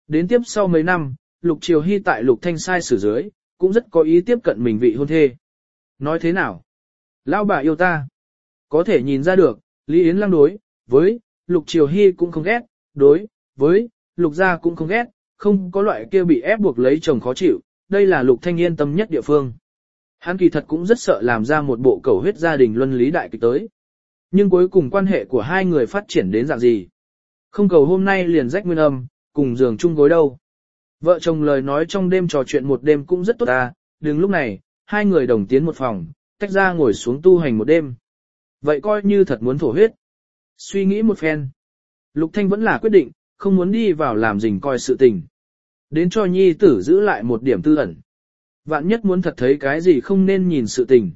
Đến tiếp sau mấy năm, Lục Triều Hy tại Lục Thanh sai sử dưới, cũng rất có ý tiếp cận mình vị hôn thê. Nói thế nào? Lão bà yêu ta. Có thể nhìn ra được, Lý Yến Lăng đối với Lục Triều Hy cũng không ghét, đối với Lục gia cũng không ghét, không có loại kia bị ép buộc lấy chồng khó chịu, đây là Lục Thanh yên tâm nhất địa phương. Hắn kỳ thật cũng rất sợ làm ra một bộ cầu huyết gia đình luân lý đại kịch tới. Nhưng cuối cùng quan hệ của hai người phát triển đến dạng gì? Không cầu hôm nay liền rách nguyên âm, cùng giường chung gối đâu. Vợ chồng lời nói trong đêm trò chuyện một đêm cũng rất tốt à, đừng lúc này, hai người đồng tiến một phòng, tách ra ngồi xuống tu hành một đêm. Vậy coi như thật muốn thổ huyết. Suy nghĩ một phen. Lục Thanh vẫn là quyết định, không muốn đi vào làm rình coi sự tình. Đến cho nhi tử giữ lại một điểm tư ẩn. Vạn nhất muốn thật thấy cái gì không nên nhìn sự tình.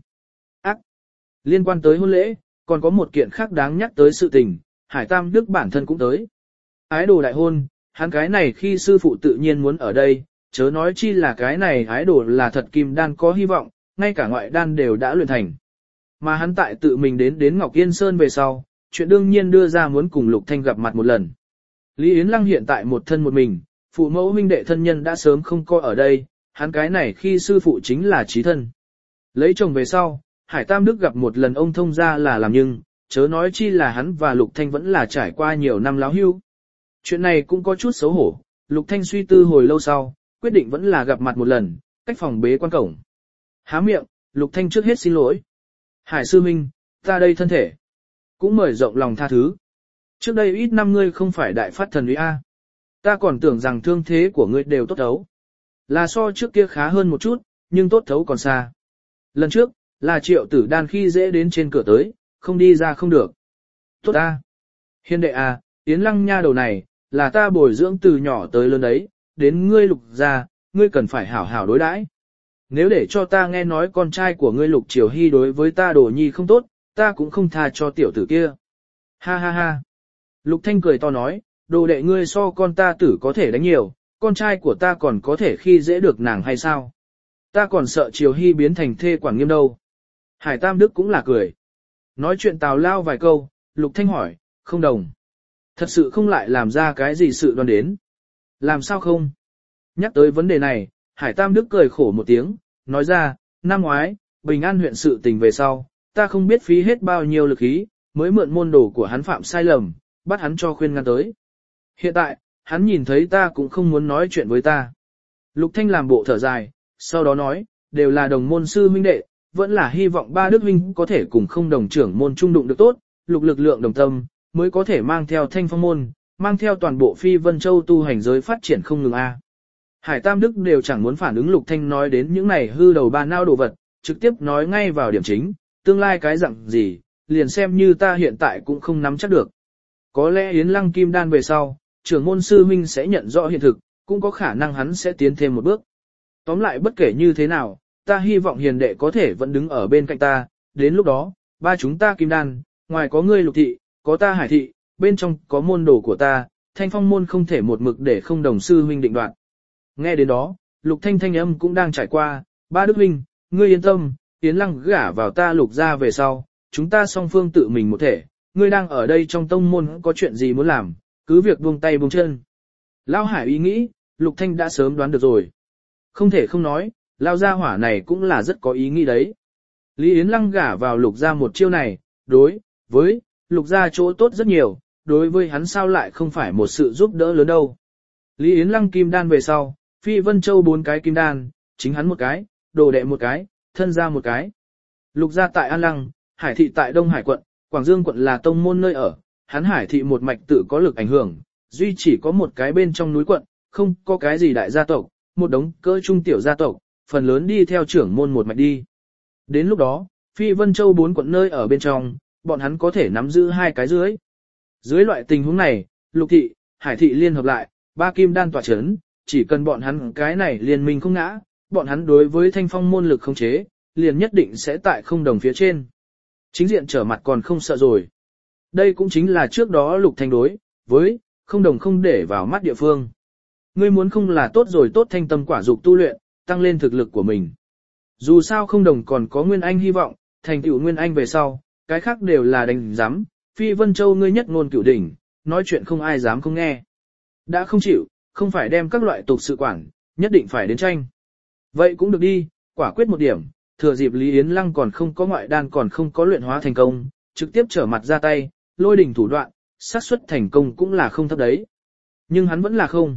Liên quan tới hôn lễ, còn có một kiện khác đáng nhắc tới sự tình, Hải Tam Đức bản thân cũng tới. Ái đồ đại hôn, hắn cái này khi sư phụ tự nhiên muốn ở đây, chớ nói chi là cái này ái đồ là thật kim đan có hy vọng, ngay cả ngoại đan đều đã luyện thành. Mà hắn tại tự mình đến Ngọc Yên Sơn về sau, chuyện đương nhiên đưa ra muốn cùng Lục Thanh gặp mặt một lần. Lý Yến Lăng hiện tại một thân một mình, phụ mẫu huynh đệ thân nhân đã sớm không coi ở đây, hắn cái này khi sư phụ chính là chí thân. Lấy chồng về sau, Hải Tam Đức gặp một lần ông thông ra là làm nhưng, chớ nói chi là hắn và Lục Thanh vẫn là trải qua nhiều năm láo hưu. Chuyện này cũng có chút xấu hổ, Lục Thanh suy tư hồi lâu sau, quyết định vẫn là gặp mặt một lần, cách phòng bế quan cổng. Há miệng, Lục Thanh trước hết xin lỗi. Hải sư minh, ta đây thân thể. Cũng mời rộng lòng tha thứ. Trước đây ít năm ngươi không phải đại phát thần uy A. Ta còn tưởng rằng thương thế của ngươi đều tốt thấu. Là so trước kia khá hơn một chút, nhưng tốt thấu còn xa. Lần trước, là Triệu Tử Đan khi dễ đến trên cửa tới, không đi ra không được. Tốt ta. Hiền đệ à, Yến Lăng nha đầu này, là ta bồi dưỡng từ nhỏ tới lớn đấy, đến ngươi Lục gia, ngươi cần phải hảo hảo đối đãi. Nếu để cho ta nghe nói con trai của ngươi Lục Triều Hy đối với ta đồ nhi không tốt, ta cũng không tha cho tiểu tử kia. Ha ha ha. Lục Thanh cười to nói, đồ đệ ngươi so con ta tử có thể đánh nhiều, con trai của ta còn có thể khi dễ được nàng hay sao? Ta còn sợ Triều Hy biến thành thê quản nghiêm đâu. Hải Tam Đức cũng là cười. Nói chuyện tào lao vài câu, Lục Thanh hỏi, không đồng. Thật sự không lại làm ra cái gì sự đoán đến. Làm sao không? Nhắc tới vấn đề này, Hải Tam Đức cười khổ một tiếng, nói ra, năm ngoái, Bình An huyện sự tình về sau, ta không biết phí hết bao nhiêu lực ý, mới mượn môn đồ của hắn phạm sai lầm, bắt hắn cho khuyên ngăn tới. Hiện tại, hắn nhìn thấy ta cũng không muốn nói chuyện với ta. Lục Thanh làm bộ thở dài, sau đó nói, đều là đồng môn sư huynh đệ, vẫn là hy vọng ba đức huynh có thể cùng không đồng trưởng môn trung đụng được tốt, Lục lực lượng đồng tâm, mới có thể mang theo Thanh Phong môn, mang theo toàn bộ Phi Vân Châu tu hành giới phát triển không ngừng a. Hải Tam Đức đều chẳng muốn phản ứng Lục Thanh nói đến những này hư đầu ba nao đồ vật, trực tiếp nói ngay vào điểm chính, tương lai cái dạng gì, liền xem như ta hiện tại cũng không nắm chắc được. Có lẽ Yến Lăng Kim Đan về sau, trưởng môn sư huynh sẽ nhận rõ hiện thực, cũng có khả năng hắn sẽ tiến thêm một bước. Tóm lại bất kể như thế nào, ta hy vọng hiền đệ có thể vẫn đứng ở bên cạnh ta, đến lúc đó, ba chúng ta Kim Đan, ngoài có ngươi Lục thị, có ta Hải thị, bên trong có môn đồ của ta, Thanh Phong môn không thể một mực để không đồng sư huynh định đoạt. Nghe đến đó, Lục Thanh thanh âm cũng đang trải qua, ba đức huynh, ngươi yên tâm, Yến Lăng gả vào ta Lục gia về sau, chúng ta song phương tự mình một thể, ngươi đang ở đây trong tông môn có chuyện gì muốn làm, cứ việc buông tay buông chân. Lão Hải ý nghĩ, Lục Thanh đã sớm đoán được rồi. Không thể không nói, Lão gia hỏa này cũng là rất có ý nghĩ đấy. Lý Yến Lăng gả vào Lục gia một chiêu này, đối với Lục gia chỗ tốt rất nhiều, đối với hắn sao lại không phải một sự giúp đỡ lớn đâu. Lý Yến Lăng kim đan về sau, Phi Vân Châu 4 cái kim đan, chính hắn một cái, đồ đệ một cái, thân gia một cái. Lục gia tại An Lăng, Hải thị tại Đông Hải quận, Quảng Dương quận là tông môn nơi ở, hắn Hải thị một mạch tự có lực ảnh hưởng, duy chỉ có một cái bên trong núi quận, không có cái gì đại gia tộc, một đống cỡ trung tiểu gia tộc, phần lớn đi theo trưởng môn một mạch đi. Đến lúc đó, Phi Vân Châu 4 quận nơi ở bên trong, bọn hắn có thể nắm giữ hai cái dưới. Dưới loại tình huống này, Lục thị, Hải thị liên hợp lại, ba kim đan tỏa chấn, chỉ cần bọn hắn cái này liên minh không ngã, bọn hắn đối với Thanh Phong môn lực không chế, liền nhất định sẽ tại không đồng phía trên. Chính diện trở mặt còn không sợ rồi. Đây cũng chính là trước đó Lục Thanh đối với không đồng không để vào mắt địa phương. Ngươi muốn không là tốt rồi tốt thanh tâm quả dục tu luyện, tăng lên thực lực của mình. Dù sao không đồng còn có Nguyên Anh hy vọng, thành tựu Nguyên Anh về sau, cái khác đều là đánh giám, Phi Vân Châu ngươi nhất ngôn cửu đỉnh, nói chuyện không ai dám không nghe. Đã không chịu, không phải đem các loại tục sự quản, nhất định phải đến tranh. Vậy cũng được đi, quả quyết một điểm, thừa dịp Lý Yến Lăng còn không có ngoại đan còn không có luyện hóa thành công, trực tiếp trở mặt ra tay, lôi đỉnh thủ đoạn, xác suất thành công cũng là không thấp đấy. Nhưng hắn vẫn là không.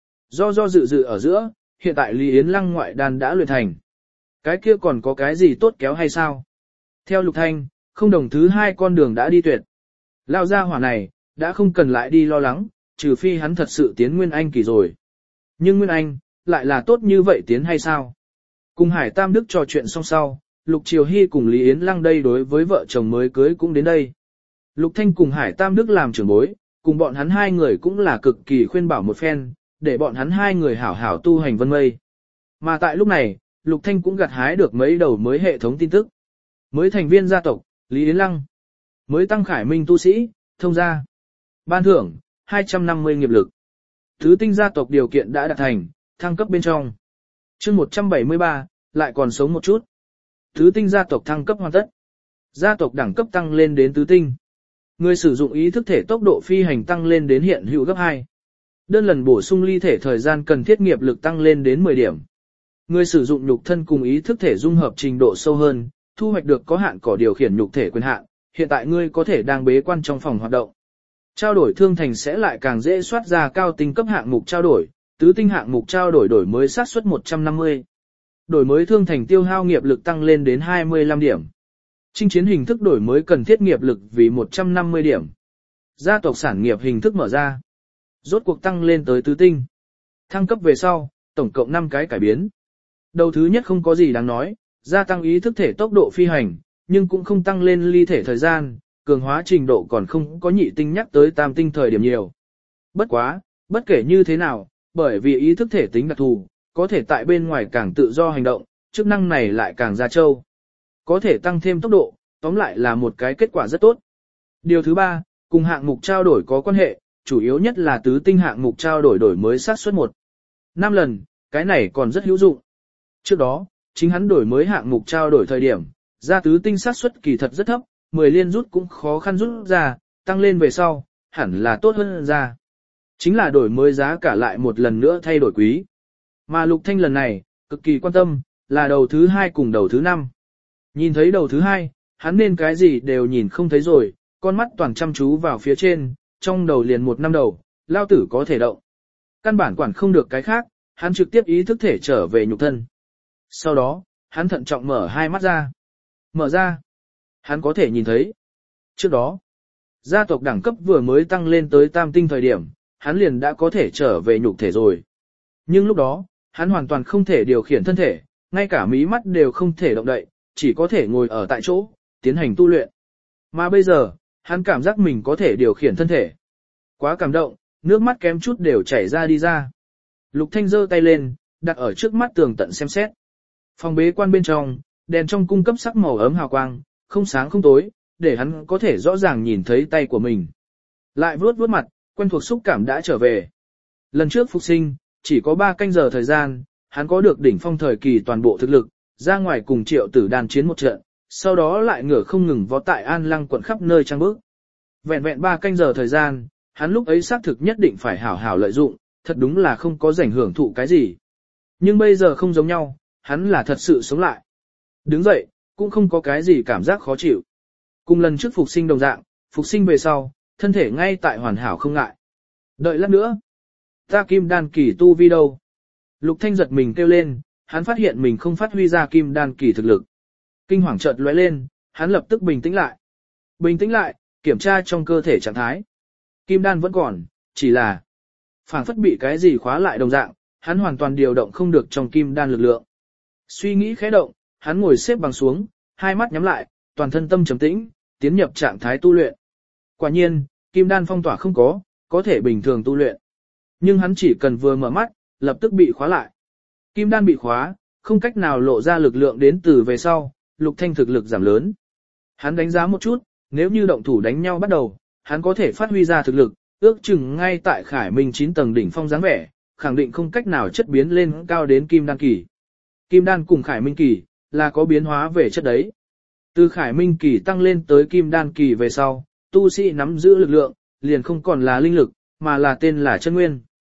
Do dự ở giữa, hiện tại Lý Yến Lăng ngoại đan đã luyện thành. Cái kia còn có cái gì tốt kéo hay sao? Theo Lục Thanh, không đồng thứ hai con đường đã đi tuyệt. Lao ra hỏa này, đã không cần lại đi lo lắng, trừ phi hắn thật sự tiến Nguyên Anh kỳ rồi. Nhưng Nguyên Anh, lại là tốt như vậy tiến hay sao? Cùng Hải Tam Đức trò chuyện xong sau, Lục Triều Hy cùng Lý Yến Lăng đây đối với vợ chồng mới cưới cũng đến đây. Lục Thanh cùng Hải Tam Đức làm trưởng bối, cùng bọn hắn hai người cũng là cực kỳ khuyên bảo một phen, để bọn hắn hai người hảo hảo tu hành vân mây. Mà tại lúc này, Lục Thanh cũng gặt hái được mấy đầu mới hệ thống tin tức. Mới thành viên gia tộc, Lý Yến Lăng. Mới tăng khải minh tu sĩ, thông gia. Ban thưởng, 250 nghiệp lực. Thứ tinh gia tộc điều kiện đã đạt thành, thăng cấp bên trong. Chương 173, lại còn sống một chút. Thứ tinh gia tộc thăng cấp hoàn tất. Gia tộc đẳng cấp tăng lên đến tứ tinh. Người sử dụng ý thức thể tốc độ phi hành tăng lên đến hiện hữu gấp 2. Đơn lần bổ sung ly thể thời gian cần thiết nghiệp lực tăng lên đến 10 điểm. Người sử dụng nhục thân cùng ý thức thể dung hợp trình độ sâu hơn, thu hoạch được có hạn cỏ điều khiển nhục thể quyền hạn. Hiện tại ngươi có thể đang bế quan trong phòng hoạt động. Trao đổi thương thành sẽ lại càng dễ soát ra cao tinh cấp hạng mục trao đổi, tứ tinh hạng mục trao đổi đổi mới xác suất 150. Đổi mới thương thành tiêu hao nghiệp lực tăng lên đến 25 điểm. Chinh chiến hình thức đổi mới cần thiết nghiệp lực vì 150 điểm. Gia tộc sản nghiệp hình thức mở ra. Rốt cuộc tăng lên tới tứ tinh. Thăng cấp về sau, tổng cộng 5 cái cải biến. Đầu thứ nhất không có gì đáng nói, gia tăng ý thức thể tốc độ phi hành, nhưng cũng không tăng lên ly thể thời gian, cường hóa trình độ còn không có nhị tinh nhắc tới tam tinh thời điểm nhiều. Bất quá, bất kể như thế nào, bởi vì ý thức thể tính đặc thù, có thể tại bên ngoài càng tự do hành động, chức năng này lại càng ra trâu. Có thể tăng thêm tốc độ, tóm lại là một cái kết quả rất tốt. Điều thứ ba, cùng hạng mục trao đổi có quan hệ, chủ yếu nhất là tứ tinh hạng mục trao đổi đổi mới xác suất 1/5 lần, cái này còn rất hữu dụng. Trước đó, chính hắn đổi mới hạng mục trao đổi thời điểm, ra tứ tinh xác suất kỳ thật rất thấp, 10 liên rút cũng khó khăn rút ra, tăng lên về sau, hẳn là tốt hơn ra. Chính là đổi mới giá cả lại một lần nữa thay đổi quý. Mà Lục Thanh lần này, cực kỳ quan tâm, là đầu thứ 2 cùng đầu thứ 5. Nhìn thấy đầu thứ 2, hắn nên cái gì đều nhìn không thấy rồi, con mắt toàn chăm chú vào phía trên, trong đầu liền 1 năm đầu, lao tử có thể động. Căn bản quản không được cái khác, hắn trực tiếp ý thức thể trở về nhục thân. Sau đó, hắn thận trọng mở hai mắt ra. Mở ra, hắn có thể nhìn thấy. Trước đó, gia tộc đẳng cấp vừa mới tăng lên tới tam tinh thời điểm, hắn liền đã có thể trở về nhục thể rồi. Nhưng lúc đó, hắn hoàn toàn không thể điều khiển thân thể, ngay cả mí mắt đều không thể động đậy, chỉ có thể ngồi ở tại chỗ, tiến hành tu luyện. Mà bây giờ, hắn cảm giác mình có thể điều khiển thân thể. Quá cảm động, nước mắt kém chút đều chảy ra đi ra. Lục Thanh giơ tay lên, đặt ở trước mắt tường tận xem xét. Phòng bế quan bên trong, đèn trong cung cấp sắc màu ấm hào quang, không sáng không tối, để hắn có thể rõ ràng nhìn thấy tay của mình. Lại vuốt vuốt mặt, quen thuộc xúc cảm đã trở về. Lần trước phục sinh, chỉ có 3 canh giờ thời gian, hắn có được đỉnh phong thời kỳ toàn bộ thực lực, ra ngoài cùng Triệu Tử đàn chiến một trận, sau đó lại ngửa không ngừng vó tại An Lăng quận khắp nơi trang bước. Vẹn vẹn 3 canh giờ thời gian, hắn lúc ấy xác thực nhất định phải hảo hảo lợi dụng, thật đúng là không có rảnh hưởng thụ cái gì. Nhưng bây giờ không giống nhau, hắn là thật sự sống lại. Đứng dậy, cũng không có cái gì cảm giác khó chịu. Cùng lần trước phục sinh đồng dạng, phục sinh về sau, thân thể ngay tại hoàn hảo không ngại. Đợi lát nữa. Ta kim đan kỳ tu vi đâu? Lục Thanh giật mình kêu lên, hắn phát hiện mình không phát huy ra kim đan kỳ thực lực. Kinh hoàng chợt lóe lên, hắn lập tức bình tĩnh lại. Bình tĩnh lại, kiểm tra trong cơ thể trạng thái. Kim đan vẫn còn, chỉ là phảng phất bị cái gì khóa lại đồng dạng, hắn hoàn toàn điều động không được trong kim đan lực lượng. Suy nghĩ khẽ động, hắn ngồi xếp bằng xuống, hai mắt nhắm lại, toàn thân tâm trầm tĩnh, tiến nhập trạng thái tu luyện. Quả nhiên, kim đan phong tỏa không có thể bình thường tu luyện. Nhưng hắn chỉ cần vừa mở mắt, lập tức bị khóa lại. Kim đan bị khóa, không cách nào lộ ra lực lượng đến từ về sau, Lục Thanh thực lực giảm lớn. Hắn đánh giá một chút, nếu như động thủ đánh nhau bắt đầu, hắn có thể phát huy ra thực lực, ước chừng ngay tại Khải Minh 9 tầng đỉnh phong dáng vẻ, khẳng định không cách nào chất biến lên cao đến Kim đan kỳ. Kim đan cùng Khải Minh kỳ là có biến hóa về chất đấy. Từ Khải Minh kỳ tăng lên tới Kim đan kỳ về sau, tu sĩ nắm giữ lực lượng, liền không còn là linh lực, mà là tên là chân nguyên.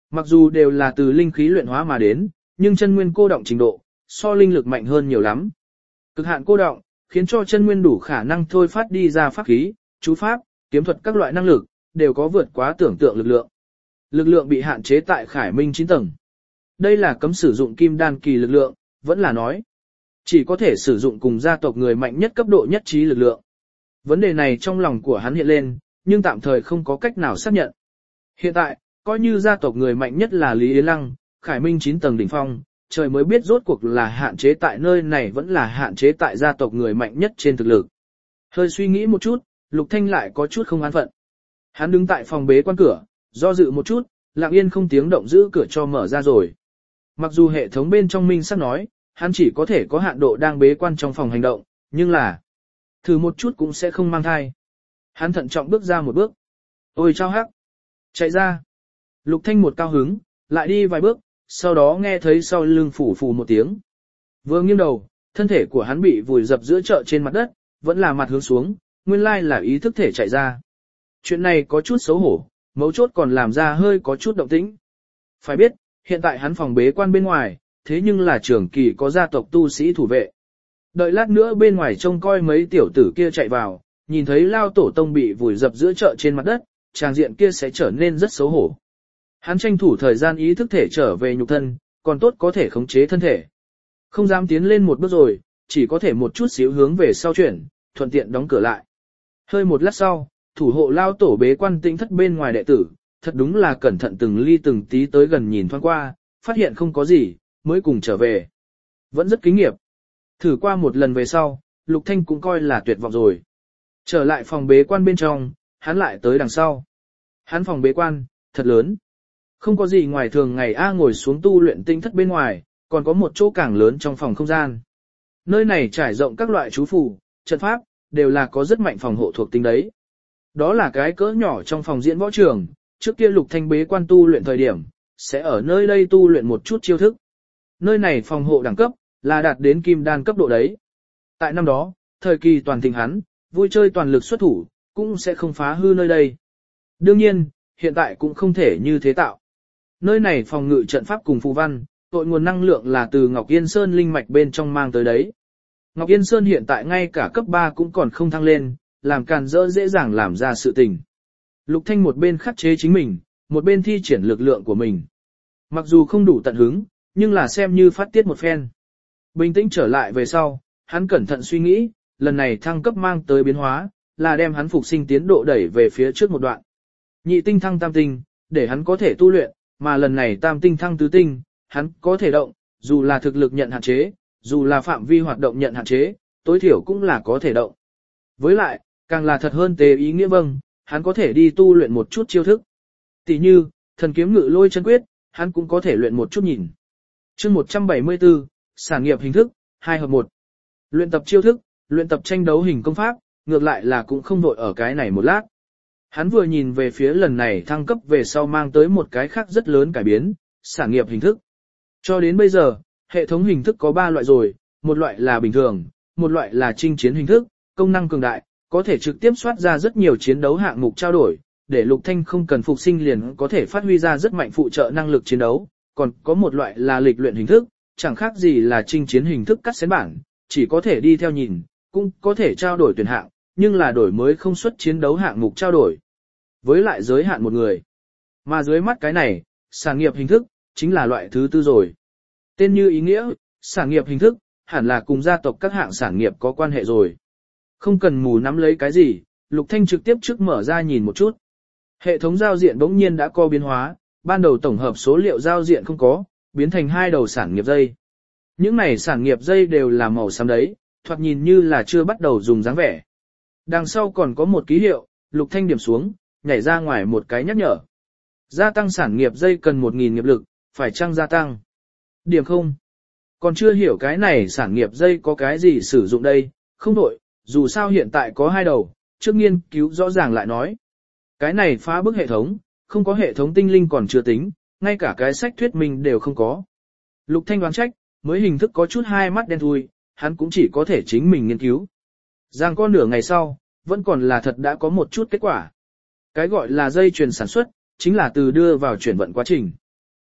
Mặc dù đều là từ linh khí luyện hóa mà đến, nhưng chân nguyên cô động trình độ, so linh lực mạnh hơn nhiều lắm. Cực hạn cô động, khiến cho chân nguyên đủ khả năng thôi phát đi ra pháp khí, chú pháp, kiếm thuật các loại năng lực, đều có vượt quá tưởng tượng lực lượng. Lực lượng bị hạn chế tại Khải Minh 9 tầng. Đây là cấm sử dụng kim đan kỳ lực lượng, vẫn là nói. Chỉ có thể sử dụng cùng gia tộc người mạnh nhất cấp độ nhất trí lực lượng. Vấn đề này trong lòng của hắn hiện lên, nhưng tạm thời không có cách nào xác nhận. Hiện tại, coi như gia tộc người mạnh nhất là Lý Yến Lăng, Khải Minh 9 tầng đỉnh phong, trời mới biết rốt cuộc là hạn chế tại nơi này vẫn là hạn chế tại gia tộc người mạnh nhất trên thực lực. Hơi suy nghĩ một chút, Lục Thanh lại có chút không an phận. Hắn đứng tại phòng bế quan cửa, do dự một chút, lặng yên không tiếng động giữ cửa cho mở ra rồi. Mặc dù hệ thống bên trong minh sắc nói, hắn chỉ có thể có hạn độ đang bế quan trong phòng hành động, nhưng là thử một chút cũng sẽ không mang thai. Hắn thận trọng bước ra một bước. Ôi chao hắc! Chạy ra! Lục Thanh một cao hứng, lại đi vài bước, sau đó nghe thấy sau lưng phủ phù một tiếng. Vừa nghiêng đầu, thân thể của hắn bị vùi dập giữa chợ trên mặt đất, vẫn là mặt hướng xuống, nguyên lai là ý thức thể chạy ra. Chuyện này có chút xấu hổ, mấu chốt còn làm ra hơi có chút động tĩnh. Phải biết, hiện tại hắn phòng bế quan bên ngoài, thế nhưng là trưởng kỳ có gia tộc tu sĩ thủ vệ. Đợi lát nữa bên ngoài trông coi mấy tiểu tử kia chạy vào, nhìn thấy lao tổ tông bị vùi dập giữa chợ trên mặt đất, tràng diện kia sẽ trở nên rất xấu hổ. Hắn tranh thủ thời gian ý thức thể trở về nhục thân, còn tốt có thể khống chế thân thể. Không dám tiến lên một bước rồi, chỉ có thể một chút xíu hướng về sau chuyển, thuận tiện đóng cửa lại. Hơi một lát sau, thủ hộ lao tổ bế quan tĩnh thất bên ngoài đệ tử, thật đúng là cẩn thận từng ly từng tí tới gần nhìn thoáng qua, phát hiện không có gì, mới cùng trở về. Vẫn rất kính nghiệp. Thử qua một lần về sau, Lục Thanh cũng coi là tuyệt vọng rồi. Trở lại phòng bế quan bên trong, hắn lại tới đằng sau. Hắn phòng bế quan, thật lớn. Không có gì ngoài thường ngày ngồi xuống tu luyện tinh thất bên ngoài, còn có một chỗ càng lớn trong phòng không gian. Nơi này trải rộng các loại chú phù, trận pháp, đều là có rất mạnh phòng hộ thuộc tính đấy. Đó là cái cỡ nhỏ trong phòng diễn võ trường, trước kia Lục Thanh bế quan tu luyện thời điểm, sẽ ở nơi đây tu luyện một chút chiêu thức. Nơi này phòng hộ đẳng cấp, là đạt đến kim đan cấp độ đấy. Tại năm đó, thời kỳ toàn thịnh hắn, vui chơi toàn lực xuất thủ, cũng sẽ không phá hư nơi đây. Đương nhiên, hiện tại cũng không thể như thế tạo. Nơi này phòng ngự trận pháp cùng phù văn, tội nguồn năng lượng là từ Ngọc Yên Sơn linh mạch bên trong mang tới đấy. Ngọc Yên Sơn hiện tại ngay cả cấp 3 cũng còn không thăng lên, làm càn rỡ dễ dàng làm ra sự tình. Lục Thanh một bên khắc chế chính mình, một bên thi triển lực lượng của mình. Mặc dù không đủ tận hứng, nhưng là xem như phát tiết một phen. Bình tĩnh trở lại về sau, hắn cẩn thận suy nghĩ, lần này thăng cấp mang tới biến hóa, là đem hắn phục sinh tiến độ đẩy về phía trước một đoạn. Nhị tinh thăng tam tinh, để hắn có thể tu luyện, mà lần này tam tinh thăng tứ tinh, hắn có thể động, dù là thực lực nhận hạn chế, dù là phạm vi hoạt động nhận hạn chế, tối thiểu cũng là có thể động. Với lại, càng là thật hơn tế ý nghĩa vâng, hắn có thể đi tu luyện một chút chiêu thức. Tỷ như, thần kiếm ngự lôi chân quyết, hắn cũng có thể luyện một chút nhìn. Chương 174, sản nghiệp hình thức, 2 hợp 1. Luyện tập chiêu thức, luyện tập tranh đấu hình công pháp, ngược lại là cũng không vội ở cái này một lát. Hắn vừa nhìn về phía lần này thăng cấp về sau mang tới một cái khác rất lớn cải biến, sản nghiệp hình thức. Cho đến bây giờ, hệ thống hình thức có 3 loại rồi, một loại là bình thường, một loại là chinh chiến hình thức, công năng cường đại, có thể trực tiếp soát ra rất nhiều chiến đấu hạng mục trao đổi, để Lục Thanh không cần phục sinh liền có thể phát huy ra rất mạnh phụ trợ năng lực chiến đấu, còn có một loại là lịch luyện hình thức, chẳng khác gì là chinh chiến hình thức cắt xén bản, chỉ có thể đi theo nhìn, cũng có thể trao đổi tuyển hạng, nhưng là đổi mới không xuất chiến đấu hạng mục trao đổi. Với lại giới hạn một người. Mà dưới mắt cái này, sản nghiệp hình thức, chính là loại thứ tư rồi. Tên như ý nghĩa, sản nghiệp hình thức, hẳn là cùng gia tộc các hạng sản nghiệp có quan hệ rồi. Không cần mù nắm lấy cái gì, Lục Thanh trực tiếp trước mở ra nhìn một chút. Hệ thống giao diện bỗng nhiên đã có biến hóa, ban đầu tổng hợp số liệu giao diện không có, biến thành 2 đầu sản nghiệp dây. Những này sản nghiệp dây đều là màu xám đấy, thoạt nhìn như là chưa bắt đầu dùng dáng vẻ. Đằng sau còn có một ký hiệu, Lục Thanh điểm xuống, nhảy ra ngoài một cái nhắc nhở. Gia tăng sản nghiệp dây cần 1.000 nghiệp lực, phải chăng gia tăng? Điểm không? Còn chưa hiểu cái này sản nghiệp dây có cái gì sử dụng đây, không đổi, dù sao hiện tại có 2 đầu, trước nghiên cứu rõ ràng lại nói. Cái này phá bức hệ thống, không có hệ thống tinh linh còn chưa tính, ngay cả cái sách thuyết minh đều không có. Lục Thanh đoán trách, mới hình thức có chút hai mắt đen thui, hắn cũng chỉ có thể chính mình nghiên cứu. Giang có nửa ngày sau, vẫn còn là thật đã có một chút kết quả. Cái gọi là dây chuyền sản xuất, chính là từ đưa vào chuyển vận quá trình.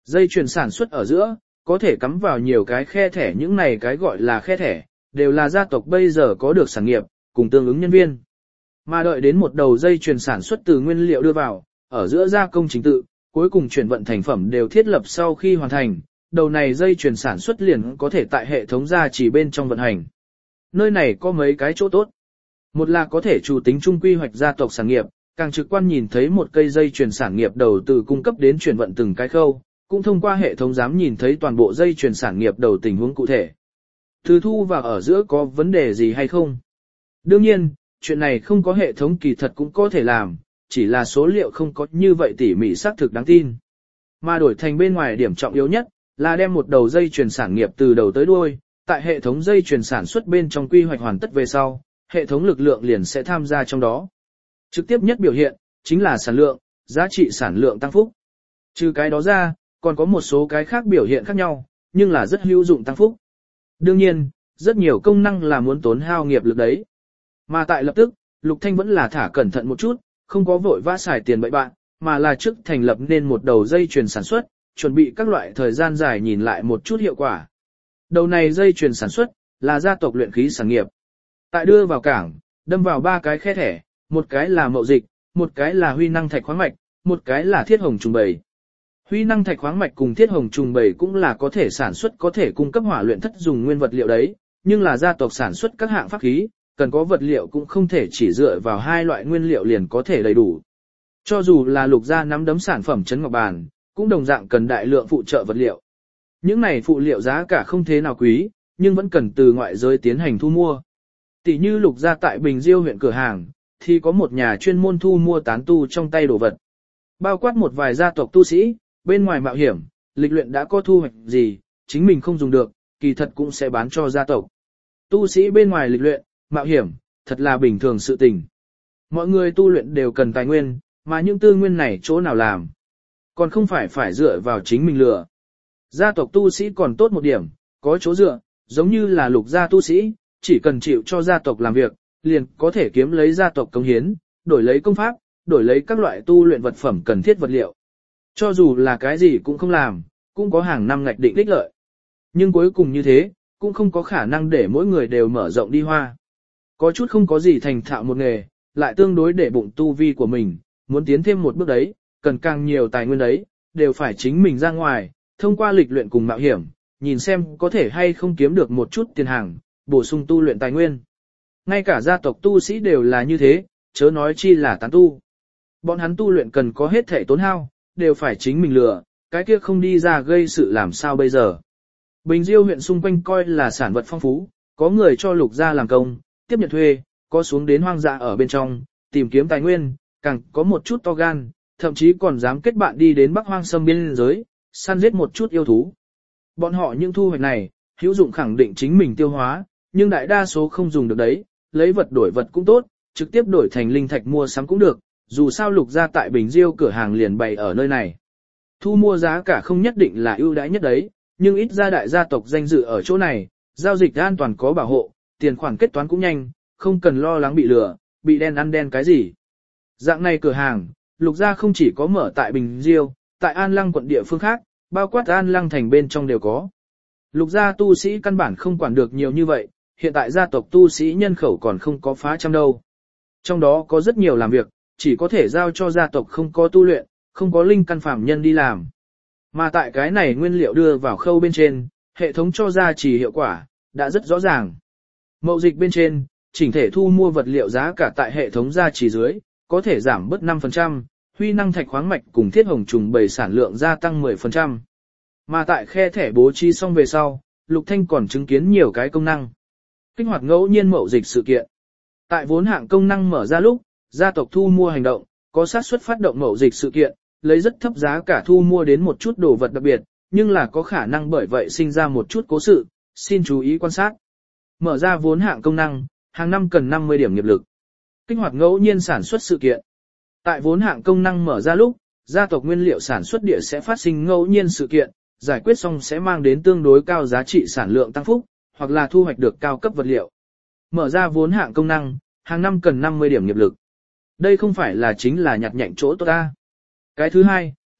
Dây chuyền sản xuất ở giữa, có thể cắm vào nhiều cái khe thẻ, những này cái gọi là khe thẻ, đều là gia tộc bây giờ có được sản nghiệp, cùng tương ứng nhân viên. Mà đợi đến một đầu dây chuyền sản xuất từ nguyên liệu đưa vào, ở giữa gia công trình tự, cuối cùng chuyển vận thành phẩm đều thiết lập sau khi hoàn thành, đầu này dây chuyền sản xuất liền có thể tại hệ thống gia chỉ bên trong vận hành. Nơi này có mấy cái chỗ tốt. Một là có thể chủ tính chung quy hoạch gia tộc sản nghiệp, càng trực quan nhìn thấy một cây dây chuyền sản nghiệp đầu từ cung cấp đến chuyển vận từng cái khâu, cũng thông qua hệ thống dám nhìn thấy toàn bộ dây chuyền sản nghiệp đầu tình huống cụ thể. Từ thu vào ở giữa có vấn đề gì hay không? Đương nhiên, chuyện này không có hệ thống kỳ thật cũng có thể làm, chỉ là số liệu không có như vậy tỉ mỉ xác thực đáng tin. Mà đổi thành bên ngoài điểm trọng yếu nhất, là đem một đầu dây chuyền sản nghiệp từ đầu tới đuôi, tại hệ thống dây chuyền sản xuất bên trong quy hoạch hoàn tất về sau, hệ thống lực lượng liền sẽ tham gia trong đó. Trực tiếp nhất biểu hiện, chính là sản lượng, giá trị sản lượng tăng phúc. Trừ cái đó ra, còn có một số cái khác biểu hiện khác nhau, nhưng là rất hữu dụng tăng phúc. Đương nhiên, rất nhiều công năng là muốn tốn hao nghiệp lực đấy. Mà tại lập tức, Lục Thanh vẫn là thả cẩn thận một chút, không có vội vã xài tiền bậy bạn, mà là trước thành lập nên một đầu dây chuyền sản xuất, chuẩn bị các loại thời gian dài nhìn lại một chút hiệu quả. Đầu này dây chuyền sản xuất, là gia tộc luyện khí sản nghiệp. Tại đưa vào cảng, đâm vào 3 cái khe thẻ, một cái là mậu dịch, một cái là huy năng thạch khoáng mạch, một cái là thiết hồng trùng bầy. Huy năng thạch khoáng mạch cùng thiết hồng trùng bầy cũng là có thể sản xuất có thể cung cấp hỏa luyện thất dùng nguyên vật liệu đấy, nhưng là gia tộc sản xuất các hạng pháp khí, cần có vật liệu cũng không thể chỉ dựa vào 2 loại nguyên liệu liền có thể đầy đủ. Cho dù là Lục gia nắm đấm sản phẩm trấn ngọc bàn, cũng đồng dạng cần đại lượng phụ trợ vật liệu. Những này phụ liệu giá cả không thế nào quý, nhưng vẫn cần từ ngoại giới tiến hành thu mua. Tỷ như Lục gia tại Bình Diêu huyện cửa hàng, thì có một nhà chuyên môn thu mua tán tu trong tay đồ vật. Bao quát một vài gia tộc tu sĩ, bên ngoài mạo hiểm, lịch luyện đã có thu hoạch gì, chính mình không dùng được, kỳ thật cũng sẽ bán cho gia tộc. Tu sĩ bên ngoài lịch luyện, mạo hiểm, thật là bình thường sự tình. Mọi người tu luyện đều cần tài nguyên, mà những tư nguyên này chỗ nào làm. Còn không phải dựa vào chính mình lừa. Gia tộc tu sĩ còn tốt một điểm, có chỗ dựa, giống như là Lục gia tu sĩ, chỉ cần chịu cho gia tộc làm việc, liền có thể kiếm lấy gia tộc cống hiến, đổi lấy công pháp, đổi lấy các loại tu luyện vật phẩm cần thiết vật liệu. Cho dù là cái gì cũng không làm, cũng có hàng năm ngạch định đích lợi. Nhưng cuối cùng như thế, cũng không có khả năng để mỗi người đều mở rộng đi hoa. Có chút không có gì thành thạo một nghề, lại tương đối để bụng tu vi của mình, muốn tiến thêm một bước đấy, cần càng nhiều tài nguyên đấy, đều phải chính mình ra ngoài, thông qua lịch luyện cùng mạo hiểm, nhìn xem có thể hay không kiếm được một chút tiền hàng, bổ sung tu luyện tài nguyên. Ngay cả gia tộc tu sĩ đều là như thế, chớ nói chi là tán tu. Bọn hắn tu luyện cần có hết thể tốn hao, đều phải chính mình lừa, cái kia không đi ra gây sự làm sao bây giờ. Bình Diêu huyện xung quanh coi là sản vật phong phú, có người cho Lục gia làm công, tiếp nhận thuê, có xuống đến hoang dã ở bên trong, tìm kiếm tài nguyên, càng có một chút to gan, thậm chí còn dám kết bạn đi đến Bắc Hoang Sâm biên giới, săn giết một chút yêu thú. Bọn họ những thu hoạch này, hữu dụng khẳng định chính mình tiêu hóa, nhưng đại đa số không dùng được đấy, lấy vật đổi vật cũng tốt, trực tiếp đổi thành linh thạch mua sắm cũng được, dù sao Lục gia tại Bình Diêu cửa hàng liền bày ở nơi này. Thu mua giá cả không nhất định là ưu đãi nhất đấy, nhưng ít ra đại gia tộc danh dự ở chỗ này, giao dịch an toàn có bảo hộ, tiền khoản kết toán cũng nhanh, không cần lo lắng bị lừa, bị đen ăn đen cái gì. Dạng này cửa hàng, Lục gia không chỉ có mở tại Bình Diêu, tại An Lăng quận địa phương khác, bao quát An Lăng thành bên trong đều có. Lục gia tu sĩ căn bản không quản được nhiều như vậy, hiện tại gia tộc tu sĩ nhân khẩu còn không có phá trăm đâu. Trong đó có rất nhiều làm việc, chỉ có thể giao cho gia tộc không có tu luyện, không có linh căn phạm nhân đi làm. Mà tại cái này nguyên liệu đưa vào khâu bên trên, hệ thống cho ra chỉ hiệu quả, đã rất rõ ràng. Mậu dịch bên trên, chỉnh thể thu mua vật liệu giá cả tại hệ thống gia chỉ dưới, có thể giảm bớt 5%, huy năng thạch khoáng mạch cùng thiết hồng trùng bầy sản lượng gia tăng 10%. Mà tại khe thẻ bố trí xong về sau, Lục Thanh còn chứng kiến nhiều cái công năng. Kích hoạt ngẫu nhiên mậu dịch sự kiện. Tại vốn hạng công năng mở ra lúc, gia tộc thu mua hành động, có xác suất phát động mậu dịch sự kiện, lấy rất thấp giá cả thu mua đến một chút đồ vật đặc biệt, nhưng là có khả năng bởi vậy sinh ra một chút cố sự, xin chú ý quan sát. Mở ra vốn hạng công năng, hàng năm cần 50 điểm nghiệp lực. Kích hoạt ngẫu nhiên sản xuất sự kiện. Tại vốn hạng công năng mở ra lúc, gia tộc nguyên liệu sản xuất địa sẽ phát sinh ngẫu nhiên sự kiện, giải quyết xong sẽ mang đến tương đối cao giá trị sản lượng tăng phúc, hoặc là thu hoạch được cao cấp vật liệu. Mở ra vốn hạng công năng, hàng năm cần 50 điểm nghiệp lực. Đây không phải là chính là nhặt nhạnh chỗ tốt ta. Cái thứ hai,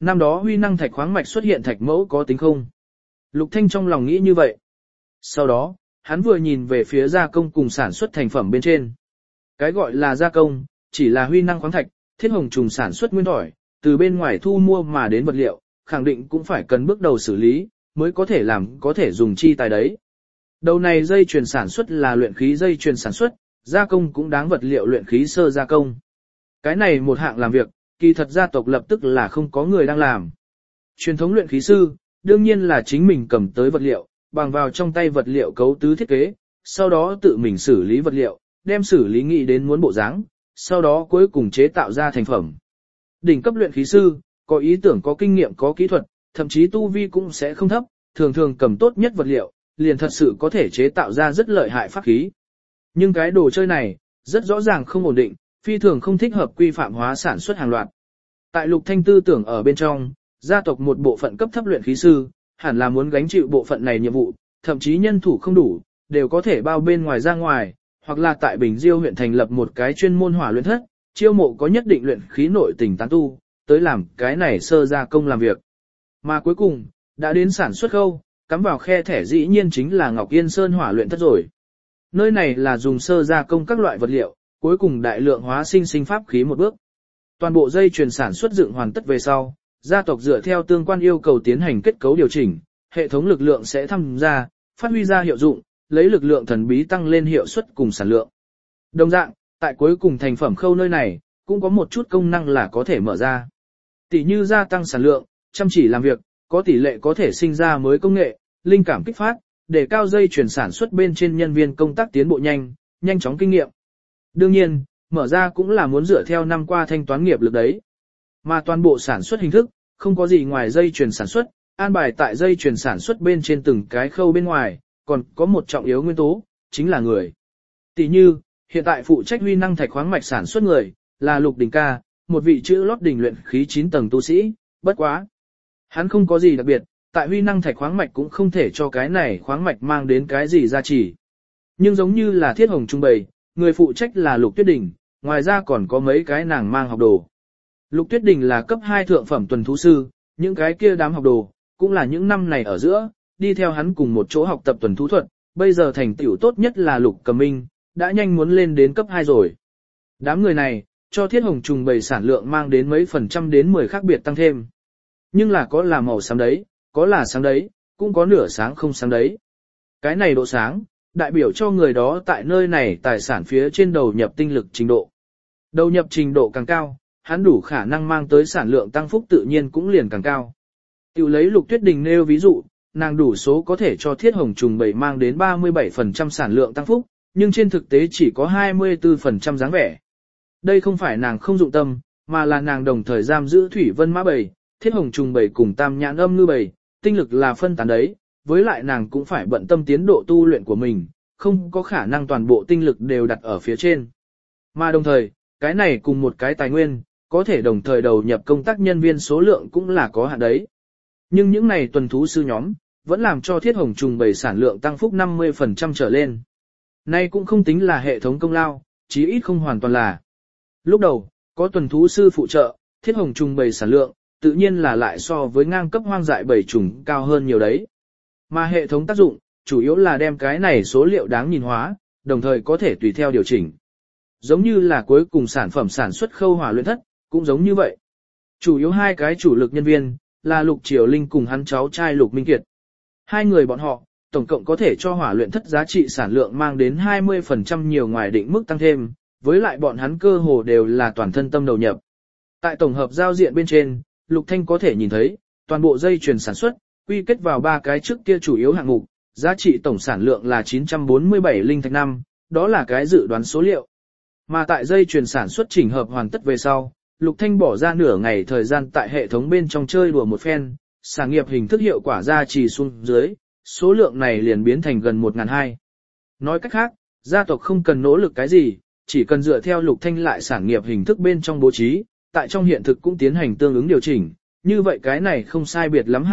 Năm đó huy năng thạch khoáng mạch xuất hiện thạch mẫu có tính không? Lục Thanh trong lòng nghĩ như vậy. Sau đó, hắn vừa nhìn về phía gia công cùng sản xuất thành phẩm bên trên. Cái gọi là gia công, chỉ là huy năng khoáng thạch, Thiết Hồng Trùng sản xuất nguyên thỏi, từ bên ngoài thu mua mà đến vật liệu, khẳng định cũng phải cần bước đầu xử lý, mới có thể làm có thể dùng chi tài đấy. Đầu này dây chuyền sản xuất là luyện khí dây chuyền sản xuất, gia công cũng đáng vật liệu luyện khí sơ gia công. Cái này một hạng làm việc, kỳ thật gia tộc lập tức là không có người đang làm. Truyền thống luyện khí sư, đương nhiên là chính mình cầm tới vật liệu, bằng vào trong tay vật liệu cấu tứ thiết kế, sau đó tự mình xử lý vật liệu, đem xử lý nghĩ đến muốn bộ dáng, sau đó cuối cùng chế tạo ra thành phẩm. Đỉnh cấp luyện khí sư, có ý tưởng có kinh nghiệm có kỹ thuật, thậm chí tu vi cũng sẽ không thấp, thường thường cầm tốt nhất vật liệu, liền thật sự có thể chế tạo ra rất lợi hại pháp khí. Nhưng cái đồ chơi này, rất rõ ràng không ổn định, phi thường không thích hợp quy phạm hóa sản xuất hàng loạt. Tại Lục Thanh tư tưởng ở bên trong, gia tộc một bộ phận cấp thấp luyện khí sư, hẳn là muốn gánh chịu bộ phận này nhiệm vụ, thậm chí nhân thủ không đủ, đều có thể bao bên ngoài ra ngoài, hoặc là tại Bình Diêu huyện thành lập một cái chuyên môn hỏa luyện thất, chiêu mộ có nhất định luyện khí nội tình tán tu, tới làm cái này sơ gia công làm việc. Mà cuối cùng, đã đến sản xuất khâu, cắm vào khe thẻ dĩ nhiên chính là Ngọc Yên Sơn hỏa luyện thất rồi. Nơi này là dùng sơ gia công các loại vật liệu, cuối cùng đại lượng hóa sinh pháp khí một bước. Toàn bộ dây chuyền sản xuất dựng hoàn tất về sau, gia tộc dựa theo tương quan yêu cầu tiến hành kết cấu điều chỉnh, hệ thống lực lượng sẽ tham gia, phát huy ra hiệu dụng, lấy lực lượng thần bí tăng lên hiệu suất cùng sản lượng. Đồng dạng, tại cuối cùng thành phẩm khâu nơi này, cũng có một chút công năng là có thể mở ra. Tỷ như gia tăng sản lượng, chăm chỉ làm việc, có tỷ lệ có thể sinh ra mới công nghệ, linh cảm kích phát, để cao dây chuyển sản xuất bên trên nhân viên công tác tiến bộ nhanh chóng kinh nghiệm. Đương nhiên, mở ra cũng là muốn dựa theo năm qua thanh toán nghiệp lực đấy. Mà toàn bộ sản xuất hình thức, không có gì ngoài dây chuyển sản xuất, an bài tại dây chuyển sản xuất bên trên từng cái khâu bên ngoài, còn có một trọng yếu nguyên tố, chính là người. Tỷ như, hiện tại phụ trách huy năng thạch khoáng mạch sản xuất người, là Lục Đình ca, một vị chữ lót đỉnh luyện khí 9 tầng tu sĩ, bất quá. Hắn không có gì đặc biệt, tại huy năng thạch khoáng mạch cũng không thể cho cái này khoáng mạch mang đến cái gì giá trị. Nhưng giống như là Thiết Hồng trung bày, người phụ trách là Lục Tuyết Đình, ngoài ra còn có mấy cái nàng mang học đồ. Lục Tuyết Đình là cấp 2 thượng phẩm tuần thú sư, những cái kia đám học đồ, cũng là những năm này ở giữa, đi theo hắn cùng một chỗ học tập tuần thú thuật, bây giờ thành tựu tốt nhất là Lục Cầm Minh, đã nhanh muốn lên đến cấp 2 rồi. Đám người này, cho Thiết Hồng trùng bày sản lượng mang đến mấy phần trăm đến 10 khác biệt tăng thêm. Nhưng là có là màu xám đấy, có là sáng đấy, cũng có nửa sáng không sáng đấy. Cái này độ sáng, đại biểu cho người đó tại nơi này tài sản phía trên đầu nhập tinh lực trình độ. Đầu nhập trình độ càng cao, hắn đủ khả năng mang tới sản lượng tăng phúc tự nhiên cũng liền càng cao. Tiểu lấy Lục Tuyết Đình nêu ví dụ, nàng đủ số có thể cho Thiết Hồng trùng bày mang đến 37% sản lượng tăng phúc, nhưng trên thực tế chỉ có 24% dáng vẻ. Đây không phải nàng không dụng tâm, mà là nàng đồng thời giam giữ Thủy Vân Mã bầy, Thiết Hồng trùng bầy cùng Tam Nhãn Âm Ngư bầy, tinh lực là phân tán đấy, với lại nàng cũng phải bận tâm tiến độ tu luyện của mình, không có khả năng toàn bộ tinh lực đều đặt ở phía trên. Mà đồng thời, cái này cùng một cái tài nguyên, có thể đồng thời đầu nhập công tác nhân viên số lượng cũng là có hạn đấy. Nhưng những này tuần thú sư nhóm, vẫn làm cho Thiết Hồng trùng bầy sản lượng tăng phúc 50% trở lên. Nay cũng không tính là hệ thống công lao, chí ít không hoàn toàn là. Lúc đầu, có tuần thú sư phụ trợ, Thiết Hồng trùng bầy sản lượng, tự nhiên là lại so với ngang cấp hoang dại bầy trùng cao hơn nhiều đấy. Mà hệ thống tác dụng, chủ yếu là đem cái này số liệu đáng nhìn hóa, đồng thời có thể tùy theo điều chỉnh. Giống như là cuối cùng sản phẩm sản xuất khâu hỏa luyện thất, cũng giống như vậy. Chủ yếu hai cái chủ lực nhân viên, là Lục Triều Linh cùng hắn cháu trai Lục Minh Kiệt. Hai người bọn họ, tổng cộng có thể cho hỏa luyện thất giá trị sản lượng mang đến 20% nhiều ngoài định mức tăng thêm, với lại bọn hắn cơ hồ đều là toàn thân tâm đầu nhập. Tại tổng hợp giao diện bên trên, Lục Thanh có thể nhìn thấy, toàn bộ dây chuyền sản xuất, quy kết vào ba cái trước kia chủ yếu hạng mục, giá trị tổng sản lượng là 947 linh thạch năm, đó là cái dự đoán số liệu. Mà tại dây chuyền sản xuất chỉnh hợp hoàn tất về sau, Lục Thanh bỏ ra nửa ngày thời gian tại hệ thống bên trong chơi đùa một phen, sản nghiệp hình thức hiệu quả ra trì xuống dưới, số lượng này liền biến thành gần 1.200. Nói cách khác, gia tộc không cần nỗ lực cái gì, chỉ cần dựa theo Lục Thanh lại sản nghiệp hình thức bên trong bố trí, tại trong hiện thực cũng tiến hành tương ứng điều chỉnh, như vậy cái này không sai biệt lắm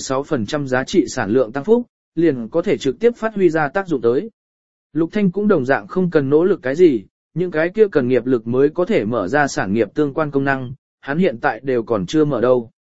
26% giá trị sản lượng tăng phúc, liền có thể trực tiếp phát huy ra tác dụng tới. Lục Thanh cũng đồng dạng không cần nỗ lực cái gì, những cái kia cần nghiệp lực mới có thể mở ra sản nghiệp tương quan công năng, hắn hiện tại đều còn chưa mở đâu.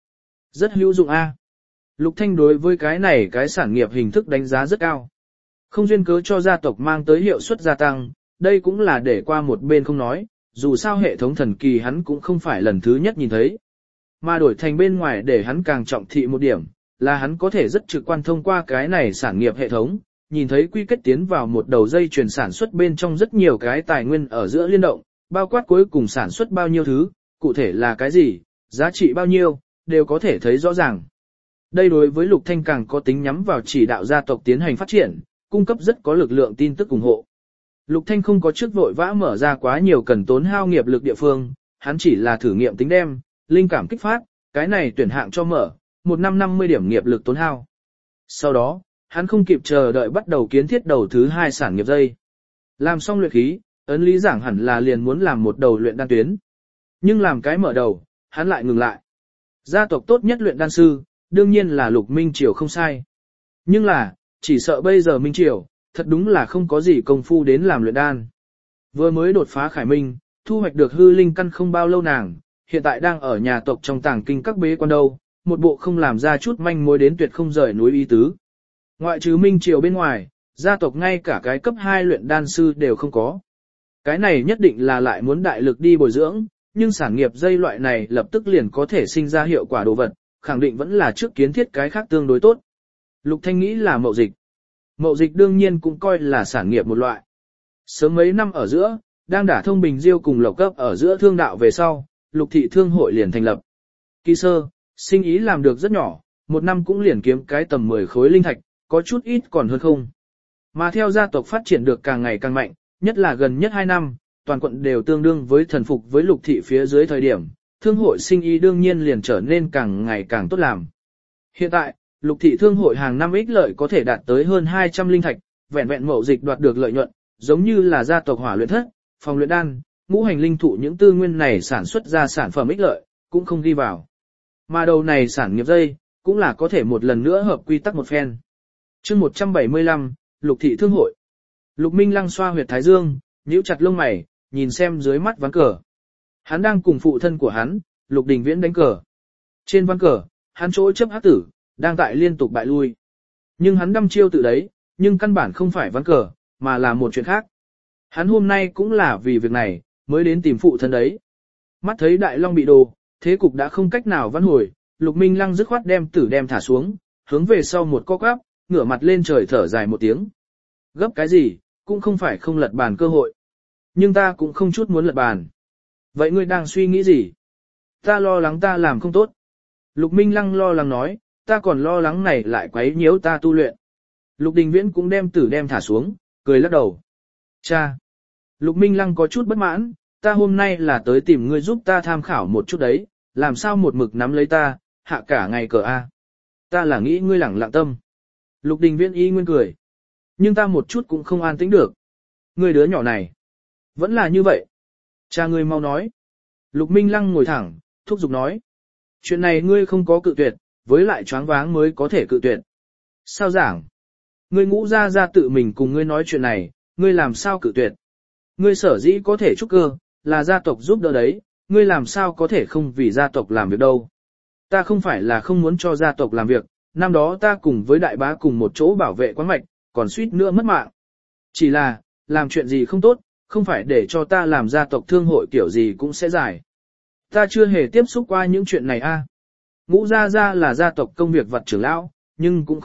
Rất hữu dụng a. Lục Thanh đối với cái này cái sản nghiệp hình thức đánh giá rất cao. Không duyên cớ cho gia tộc mang tới hiệu suất gia tăng, đây cũng là để qua một bên không nói, dù sao hệ thống thần kỳ hắn cũng không phải lần thứ nhất nhìn thấy. Mà đổi thành bên ngoài để hắn càng trọng thị một điểm, là hắn có thể rất trực quan thông qua cái này sản nghiệp hệ thống, nhìn thấy quy kết tiến vào một đầu dây chuyển sản xuất bên trong rất nhiều cái tài nguyên ở giữa liên động, bao quát cuối cùng sản xuất bao nhiêu thứ, cụ thể là cái gì, giá trị bao nhiêu, đều có thể thấy rõ ràng. Đây đối với Lục Thanh càng có tính nhắm vào chỉ đạo gia tộc tiến hành phát triển, cung cấp rất có lực lượng tin tức ủng hộ. Lục Thanh không có trước vội vã mở ra quá nhiều cần tốn hao nghiệp lực địa phương, hắn chỉ là thử nghiệm tính đem, linh cảm kích phát, cái này tuyển hạng cho mở, 1 năm 50 điểm nghiệp lực tốn hao. Sau đó, hắn không kịp chờ đợi bắt đầu kiến thiết đầu thứ 2 sản nghiệp dây. Làm xong luyện khí, ấn lý giảng hẳn là liền muốn làm một đầu luyện đan tuyến. Nhưng làm cái mở đầu, hắn lại ngừng lại. Gia tộc tốt nhất luyện đan sư, đương nhiên là Lục Minh Triều không sai. Nhưng là, chỉ sợ bây giờ Minh Triều, thật đúng là không có gì công phu đến làm luyện đan. Vừa mới đột phá khải minh, thu hoạch được hư linh căn không bao lâu nàng, hiện tại đang ở nhà tộc trong tàng kinh các bế quan đâu, một bộ không làm ra chút manh mối đến tuyệt không rời núi ý tứ. Ngoại trừ Minh Triều bên ngoài, gia tộc ngay cả cái cấp 2 luyện đan sư đều không có. Cái này nhất định là lại muốn đại lực đi bồi dưỡng, nhưng sản nghiệp dây loại này lập tức liền có thể sinh ra hiệu quả đồ vật, khẳng định vẫn là trước kiến thiết cái khác tương đối tốt. Lục Thanh nghĩ là mậu dịch. Mậu dịch đương nhiên cũng coi là sản nghiệp một loại. Sớm mấy năm ở giữa, đang đả thông Bình Diêu cùng Lộc Cấp ở giữa thương đạo về sau, Lục thị thương hội liền thành lập. Kỳ sơ, sinh ý làm được rất nhỏ, một năm cũng liền kiếm cái tầm 10 khối linh thạch, có chút ít còn hơn không. Mà theo gia tộc phát triển được càng ngày càng mạnh, nhất là gần nhất 2 năm, toàn quận đều tương đương với thần phục với Lục thị phía dưới thời điểm, thương hội sinh ý đương nhiên liền trở nên càng ngày càng tốt làm. Hiện tại, Lục thị thương hội hàng năm ích lợi có thể đạt tới hơn 200 linh thạch, vẹn vẹn mậu dịch đoạt được lợi nhuận, giống như là gia tộc hỏa luyện thất, phòng luyện đan, ngũ hành linh thụ những tư nguyên này sản xuất ra sản phẩm ích lợi, cũng không ghi vào. Mà đầu này sản nghiệp dây, cũng là có thể một lần nữa hợp quy tắc một phen. Chương 175, Lục thị thương hội. Lục Minh Lăng xoa huyệt thái dương, nhíu chặt lông mày, nhìn xem dưới mắt ván cờ. Hắn đang cùng phụ thân của hắn, Lục Đình Viễn đánh cờ. Trên ván cờ, hắn chỗ chấp hắc tử, đang tại liên tục bại lui. Nhưng hắn đăm chiêu tự đấy, nhưng căn bản không phải ván cờ, mà là một chuyện khác. Hắn hôm nay cũng là vì việc này, mới đến tìm phụ thân đấy. Mắt thấy Đại Long bị đồ, thế cục đã không cách nào vãn hồi, Lục Minh Lăng dứt khoát đem tử đem thả xuống, hướng về sau một co quắp, ngửa mặt lên trời thở dài một tiếng. Gấp cái gì, cũng không phải không lật bàn cơ hội. Nhưng ta cũng không chút muốn lật bàn. Vậy ngươi đang suy nghĩ gì? Ta lo lắng ta làm không tốt. Lục Minh Lăng lo lắng nói, ta còn lo lắng này lại quấy nhiễu ta tu luyện. Lục Đình Viễn cũng đem tử đem thả xuống, cười lắc đầu. Cha! Lục Minh Lăng có chút bất mãn, ta hôm nay là tới tìm ngươi giúp ta tham khảo một chút đấy, làm sao một mực nắm lấy ta, hạ cả ngày cờ A. Ta là nghĩ ngươi lẳng lặng tâm. Lục Đình Viễn y nguyên cười. Nhưng ta một chút cũng không an tĩnh được. Ngươi đứa nhỏ này. Vẫn là như vậy. Cha ngươi mau nói. Lục Minh Lăng ngồi thẳng, thúc giục nói. Chuyện này ngươi không có cự tuyệt, với lại choáng váng mới có thể cự tuyệt. Sao giảng? Ngươi ngũ ra tự mình cùng ngươi nói chuyện này, ngươi làm sao cự tuyệt? Ngươi sở dĩ có thể trúc cơ, là gia tộc giúp đỡ đấy, ngươi làm sao có thể không vì gia tộc làm việc đâu. Ta không phải là không muốn cho gia tộc làm việc, năm đó ta cùng với đại bá cùng một chỗ bảo vệ quán mạch, còn suýt nữa mất mạng. Chỉ là, làm chuyện gì không tốt, không phải để cho ta làm gia tộc thương hội kiểu gì cũng sẽ giải. Ta chưa hề tiếp xúc qua những chuyện này a. Ngũ gia là gia tộc công việc vật trưởng lão, nhưng cũng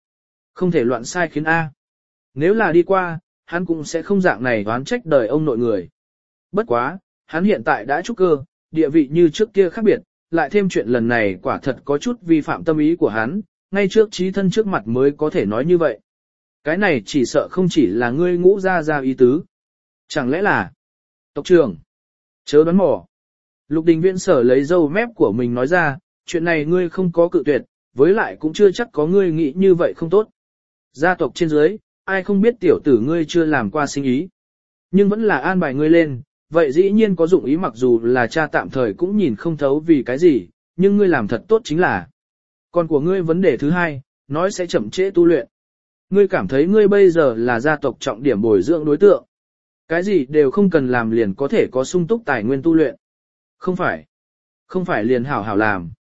không thể loạn sai khiến a. Nếu là đi qua, hắn cũng sẽ không dạng này oán trách đời ông nội người. Bất quá, hắn hiện tại đã trúc cơ, địa vị như trước kia khác biệt, lại thêm chuyện lần này quả thật có chút vi phạm tâm ý của hắn, ngay trước trí thân trước mặt mới có thể nói như vậy. Cái này chỉ sợ không chỉ là ngươi ngũ ra ý tứ. Chẳng lẽ là tộc trưởng? Chớ đoán mò. Lục Đình Viễn sở lấy dâu mép của mình nói ra, chuyện này ngươi không có cự tuyệt, với lại cũng chưa chắc có ngươi nghĩ như vậy không tốt. Gia tộc trên dưới, ai không biết tiểu tử ngươi chưa làm qua sinh ý. Nhưng vẫn là an bài ngươi lên, vậy dĩ nhiên có dụng ý mặc dù là cha tạm thời cũng nhìn không thấu vì cái gì, nhưng ngươi làm thật tốt chính là. Còn của ngươi vấn đề thứ hai, nói sẽ chậm trễ tu luyện. Ngươi cảm thấy ngươi bây giờ là gia tộc trọng điểm bồi dưỡng đối tượng. Cái gì đều không cần làm liền có thể có sung túc tài nguyên tu luyện. Không phải liền hảo hảo làm.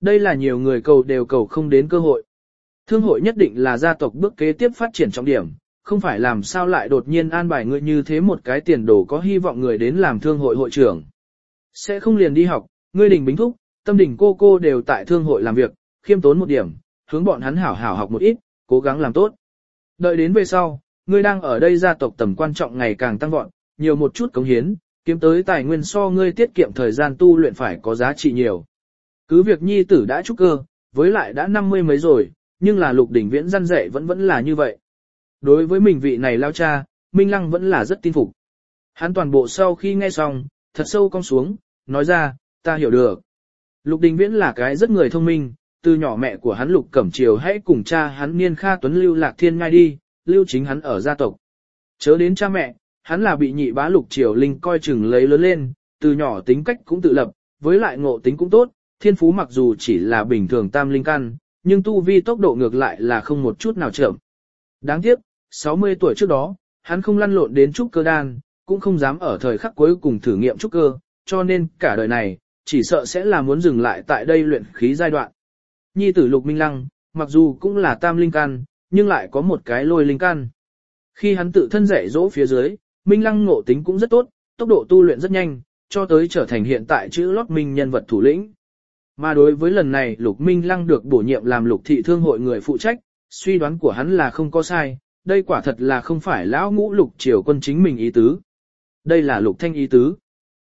Đây là nhiều người cầu đều cầu không đến cơ hội. Thương hội nhất định là gia tộc bước kế tiếp phát triển trọng điểm, không phải làm sao lại đột nhiên an bài ngươi như thế một cái tiền đồ có hy vọng người đến làm thương hội hội trưởng. Sẽ không liền đi học, ngươi Đình Bính thúc, Tâm Đình cô đều tại thương hội làm việc, khiêm tốn một điểm, hướng bọn hắn hảo hảo học một ít, cố gắng làm tốt. Đợi đến về sau, ngươi đang ở đây gia tộc tầm quan trọng ngày càng tăng vọt, nhiều một chút cống hiến, kiếm tới tài nguyên so ngươi tiết kiệm thời gian tu luyện phải có giá trị nhiều. Cứ việc nhi tử đã trúc cơ, với lại đã 50 mấy rồi, nhưng là Lục Đình Viễn răn dạy vẫn là như vậy. Đối với mình vị này lao cha, Minh Lăng vẫn là rất tin phục. Hắn toàn bộ sau khi nghe xong, thật sâu cong xuống, nói ra, ta hiểu được. Lục Đình Viễn là cái rất người thông minh, từ nhỏ mẹ của hắn Lục Cẩm Triều hãy cùng cha hắn Niên Kha Tuấn lưu lạc thiên ngai đi, lưu chính hắn ở gia tộc. Chớ đến cha mẹ, hắn là bị nhị bá Lục Triều Linh coi chừng lấy lớn lên, từ nhỏ tính cách cũng tự lập, với lại ngộ tính cũng tốt, thiên phú mặc dù chỉ là bình thường tam linh căn, nhưng tu vi tốc độ ngược lại là không một chút nào chậm. Đáng tiếc, 60 tuổi trước đó, hắn không lăn lộn đến trúc cơ đan, cũng không dám ở thời khắc cuối cùng thử nghiệm trúc cơ, cho nên cả đời này, chỉ sợ sẽ là muốn dừng lại tại đây luyện khí giai đoạn. Nhi tử Lục Minh Lăng, mặc dù cũng là tam linh căn, nhưng lại có một cái lôi linh căn. Khi hắn tự thân dạy dỗ phía dưới, Minh Lăng ngộ tính cũng rất tốt, tốc độ tu luyện rất nhanh, cho tới trở thành hiện tại chữ lót minh nhân vật thủ lĩnh. Mà đối với lần này Lục Minh Lăng được bổ nhiệm làm Lục thị thương hội người phụ trách, suy đoán của hắn là không có sai, đây quả thật là không phải lão ngũ Lục Triều Quân chính mình ý tứ. Đây là Lục Thanh ý tứ.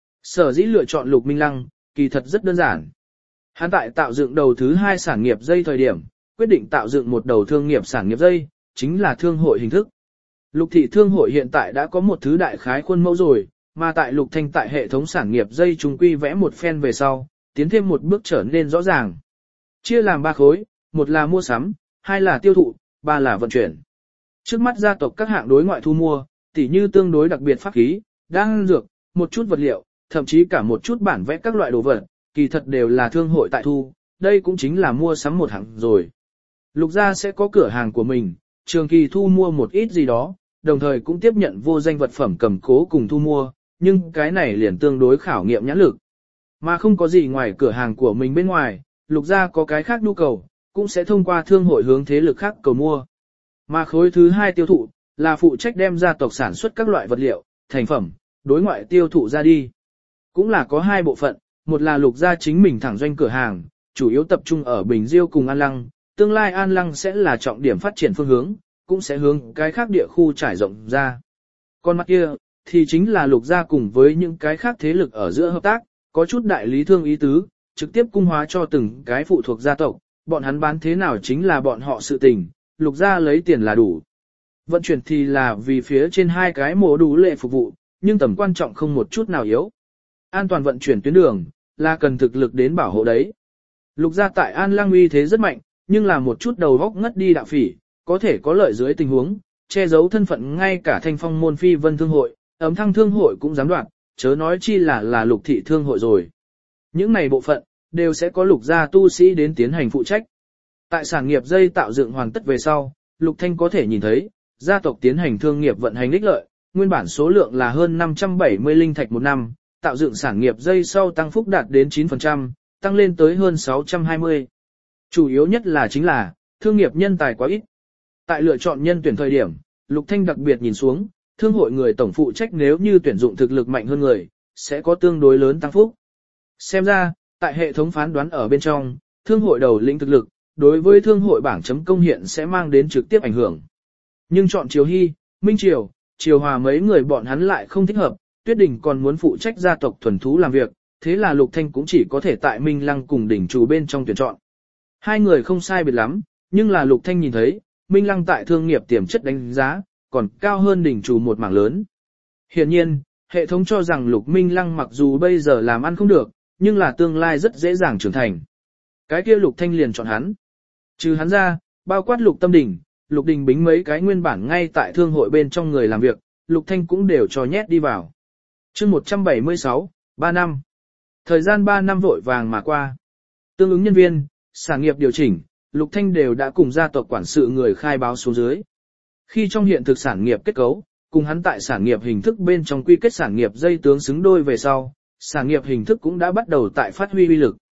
Sở dĩ lựa chọn Lục Minh Lăng, kỳ thật rất đơn giản. Hắn tại tạo dựng đầu thứ 2 sản nghiệp dây thời điểm, quyết định tạo dựng một đầu thương nghiệp sản nghiệp dây, chính là thương hội hình thức. Lục thị thương hội hiện tại đã có một thứ đại khái khuôn mẫu rồi, mà tại Lục Thanh tại hệ thống sản nghiệp dây trung quy vẽ một phen về sau, tiến thêm một bước trở nên rõ ràng. Chia làm 3 khối, một là mua sắm, 2 là tiêu thụ, 3 là vận chuyển. Trước mắt gia tộc các hạng đối ngoại thu mua, tỉ như tương đối đặc biệt pháp khí, đan dược, một chút vật liệu, thậm chí cả một chút bản vẽ các loại đồ vật, kỳ thật đều là thương hội tại thu, đây cũng chính là mua sắm một hạng rồi. Lục gia sẽ có cửa hàng của mình, trường kỳ thu mua một ít gì đó, đồng thời cũng tiếp nhận vô danh vật phẩm cầm cố cùng thu mua, nhưng cái này liền tương đối khảo nghiệm nhãn lực. Mà không có gì ngoài cửa hàng của mình bên ngoài, Lục gia có cái khác nhu cầu, cũng sẽ thông qua thương hội hướng thế lực khác cầu mua. Mà khối thứ 2 tiêu thụ, là phụ trách đem gia tộc sản xuất các loại vật liệu, thành phẩm, đối ngoại tiêu thụ ra đi. Cũng là có 2 bộ phận, một là Lục gia chính mình thẳng doanh cửa hàng, chủ yếu tập trung ở Bình Diêu cùng An Lăng, tương lai An Lăng sẽ là trọng điểm phát triển phương hướng, cũng sẽ hướng cái khác địa khu trải rộng ra. Còn mặt kia, thì chính là Lục gia cùng với những cái khác thế lực ở giữa hợp tác, có chút đại lý thương ý tứ, trực tiếp cung hóa cho từng cái phụ thuộc gia tộc, bọn hắn bán thế nào chính là bọn họ sự tình, Lục gia lấy tiền là đủ. Vận chuyển thì là vì phía trên 2 cái mổ đủ lệ phục vụ, nhưng tầm quan trọng không một chút nào yếu. An toàn vận chuyển tuyến đường, là cần thực lực đến bảo hộ đấy. Lục gia tại An Lăng uy thế rất mạnh, nhưng là một chút đầu góc ngất đi đạo phỉ, có thể có lợi dưới tình huống, che giấu thân phận ngay cả Thanh Phong môn phi vân thương hội, ấm thăng thương hội cũng dám đoạt, chớ nói chi là Lục thị thương hội rồi. Những này bộ phận, đều sẽ có Lục gia tu sĩ đến tiến hành phụ trách. Tại sản nghiệp dây tạo dựng hoàn tất về sau, Lục Thanh có thể nhìn thấy, gia tộc tiến hành thương nghiệp vận hành ích lợi, nguyên bản số lượng là hơn 570 linh thạch một năm, tạo dựng sản nghiệp dây sau tăng phúc đạt đến 9%, tăng lên tới hơn 620. Chủ yếu nhất là chính là, thương nghiệp nhân tài quá ít. Tại lựa chọn nhân tuyển thời điểm, Lục Thanh đặc biệt nhìn xuống, thương hội người tổng phụ trách nếu như tuyển dụng thực lực mạnh hơn người, sẽ có tương đối lớn tăng phúc. Xem ra, tại hệ thống phán đoán ở bên trong, thương hội đầu lĩnh thực lực, đối với thương hội bảng chấm công hiện sẽ mang đến trực tiếp ảnh hưởng. Nhưng chọn Triều Hy, Minh Triều, Triều Hòa mấy người bọn hắn lại không thích hợp, Tuyết Đình còn muốn phụ trách gia tộc thuần thú làm việc, thế là Lục Thanh cũng chỉ có thể tại Minh Lăng cùng đỉnh chủ bên trong tuyển chọn. 2 người không sai biệt lắm, nhưng là Lục Thanh nhìn thấy, Minh Lăng tại thương nghiệp tiềm chất đánh giá, còn cao hơn đỉnh chủ một mảng lớn. Hiển nhiên, hệ thống cho rằng Lục Minh Lăng mặc dù bây giờ làm ăn không được, nhưng là tương lai rất dễ dàng trưởng thành. Cái kia Lục Thanh liền chọn hắn. Trừ hắn ra, bao quát Lục Tâm Đình, Lục Đình Bính mấy cái nguyên bản ngay tại thương hội bên trong người làm việc, Lục Thanh cũng đều cho nhét đi vào. Chương 176, 3 năm. Thời gian 3 năm vội vàng mà qua. Tương ứng nhân viên, sản nghiệp điều chỉnh, Lục Thanh đều đã cùng gia tộc quản sự người khai báo xuống dưới. Khi trong hiện thực sản nghiệp kết cấu, cùng hắn tại sản nghiệp hình thức bên trong quy kết sản nghiệp dây tướng xứng đôi về sau, sản nghiệp hình thức cũng đã bắt đầu tại phát huy uy lực.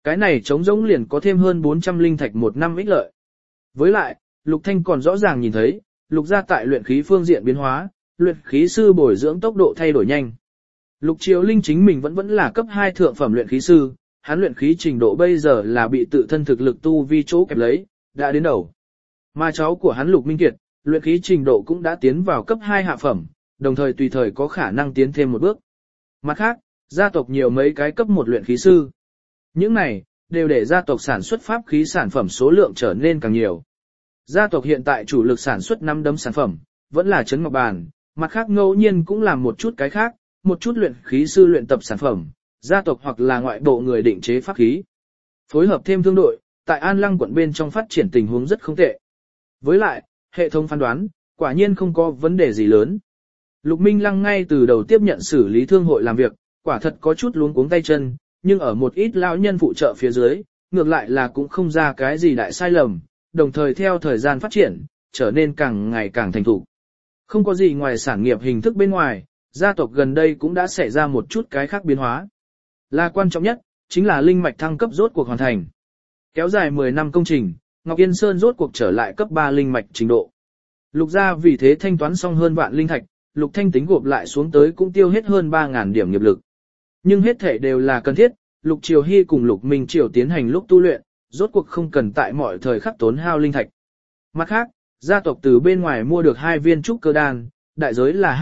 Cái này trống rỗng liền có thêm hơn 400 linh thạch một năm ích lợi. Với lại, Lục Thanh còn rõ ràng nhìn thấy, Lục gia tại luyện khí phương diện biến hóa, luyện khí sư bồi dưỡng tốc độ thay đổi nhanh. Lục Triều Linh chính mình vẫn là cấp 2 thượng phẩm luyện khí sư, hắn luyện khí trình độ bây giờ là bị tự thân thực lực tu vi chỗ kẹp lấy, đã đến đầu. Mà cháu của hắn Lục Minh Kiệt, luyện khí trình độ cũng đã tiến vào cấp 2 hạ phẩm, đồng thời tùy thời có khả năng tiến thêm một bước. Mặt khác, gia tộc nhiều mấy cái cấp 1 luyện khí sư. Những này, đều để gia tộc sản xuất pháp khí sản phẩm số lượng trở nên càng nhiều. Gia tộc hiện tại chủ lực sản xuất 5 đấm sản phẩm, vẫn là trấn ngọc bàn, mặt khác ngẫu nhiên cũng làm một chút cái khác, một chút luyện khí sư luyện tập sản phẩm, gia tộc hoặc là ngoại bộ người định chế pháp khí. Phối hợp thêm thương đội, tại An Lăng quận bên trong phát triển tình huống rất không tệ. Với lại, hệ thống phán đoán, quả nhiên không có vấn đề gì lớn. Lục Minh Lăng ngay từ đầu tiếp nhận xử lý thương hội làm việc, quả thật có chút luống cuống tay chân, nhưng ở một ít lão nhân phụ trợ phía dưới, ngược lại là cũng không ra cái gì đại sai lầm, đồng thời theo thời gian phát triển, trở nên càng ngày càng thành thục. Không có gì ngoài sản nghiệp hình thức bên ngoài, gia tộc gần đây cũng đã xảy ra một chút cái khác biến hóa. Là quan trọng nhất, chính là linh mạch thăng cấp rốt cuộc hoàn thành. Kéo dài 10 năm công trình, Ngọc Yên Sơn rốt cuộc trở lại cấp 3 linh mạch trình độ. Lục gia vì thế thanh toán xong hơn vạn linh thạch, Lục Thanh tính gộp lại xuống tới cũng tiêu hết hơn 3.000 điểm nghiệp lực. Nhưng hết thể đều là cần thiết, Lục Triều Hy cùng Lục Minh Triều tiến hành lúc tu luyện, rốt cuộc không cần tại mọi thời khắc tốn hao linh thạch. Mặt khác, gia tộc từ bên ngoài mua được 2 viên trúc cơ đan, đại giới là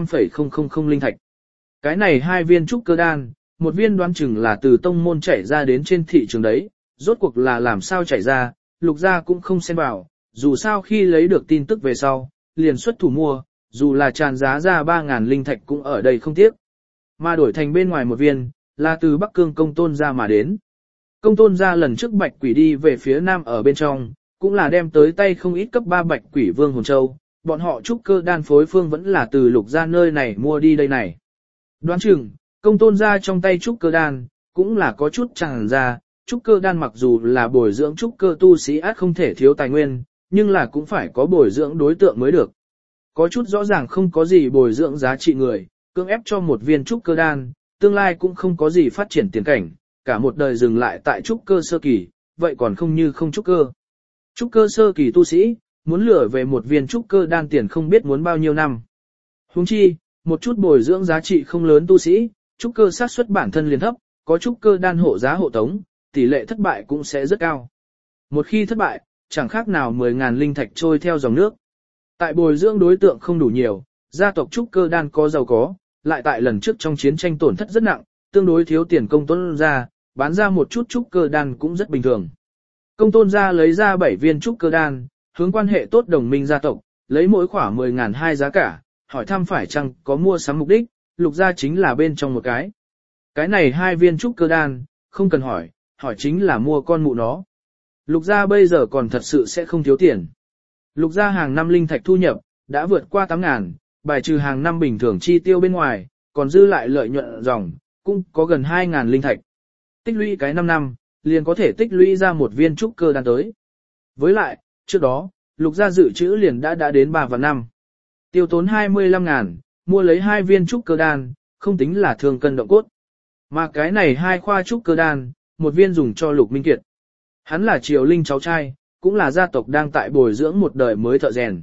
25,000 linh thạch. Cái này 2 viên trúc cơ đan, một viên đoán chừng là từ tông môn chảy ra đến trên thị trường đấy, rốt cuộc là làm sao chảy ra, Lục gia cũng không xen vào, dù sao khi lấy được tin tức về sau, liền xuất thủ mua, dù là tràn giá ra 3.000 linh thạch cũng ở đây không tiếc. Mà đổi thành bên ngoài một viên, là từ Bắc Cương công tôn gia mà đến. Công tôn gia lần trước bạch quỷ đi về phía nam ở bên trong, cũng là đem tới tay không ít cấp 3 bạch quỷ vương hồn châu, bọn họ trúc cơ đan phối phương vẫn là từ Lục gia nơi này mua đi đây này. Đoán chừng, công tôn gia trong tay trúc cơ đan, cũng là có chút tràn ra, trúc cơ đan mặc dù là bồi dưỡng trúc cơ tu sĩ át không thể thiếu tài nguyên, nhưng là cũng phải có bồi dưỡng đối tượng mới được. Có chút rõ ràng không có gì bồi dưỡng giá trị người, cưỡng ép cho một viên trúc cơ đan, tương lai cũng không có gì phát triển tiền cảnh, cả một đời dừng lại tại trúc cơ sơ kỳ, vậy còn không như không trúc cơ. Trúc cơ sơ kỳ tu sĩ, muốn lừa về một viên trúc cơ đan tiền không biết muốn bao nhiêu năm. Huống chi, một chút bồi dưỡng giá trị không lớn tu sĩ, trúc cơ xác suất bản thân liền thấp, có trúc cơ đan hộ giá hộ tống, tỷ lệ thất bại cũng sẽ rất cao. Một khi thất bại, chẳng khác nào 10.000 linh thạch trôi theo dòng nước. Tại bồi dưỡng đối tượng không đủ nhiều, gia tộc trúc cơ đan có giàu có, lại tại lần trước trong chiến tranh tổn thất rất nặng, tương đối thiếu tiền công tôn gia, bán ra một chút trúc cơ đan cũng rất bình thường. Công tôn gia lấy ra 7 viên trúc cơ đan, hướng quan hệ tốt đồng minh gia tộc, lấy mỗi khoảng 10.000 hai giá cả, hỏi thăm phải chăng có mua sắm mục đích, Lục gia chính là bên trong một cái. Cái này 2 viên trúc cơ đan, không cần hỏi, hỏi chính là mua con mụ nó. Lục gia bây giờ còn thật sự sẽ không thiếu tiền. Lục gia hàng năm linh thạch thu nhập, đã vượt qua 8.000, bài trừ hàng năm bình thường chi tiêu bên ngoài, còn dư lại lợi nhuận dòng, cũng có gần 2.000 linh thạch. Tích lũy cái 5 năm, liền có thể tích lũy ra một viên trúc cơ đan tới. Với lại, trước đó, Lục gia dự trữ liền đã đến 3 và 5. Tiêu tốn 25.000, mua lấy 2 viên trúc cơ đan, không tính là thương cân động cốt. Mà cái này 2 khoa trúc cơ đan, một viên dùng cho Lục Minh Kiệt. Hắn là Triều Linh cháu trai, cũng là gia tộc đang tại bồi dưỡng một đời mới thợ rèn.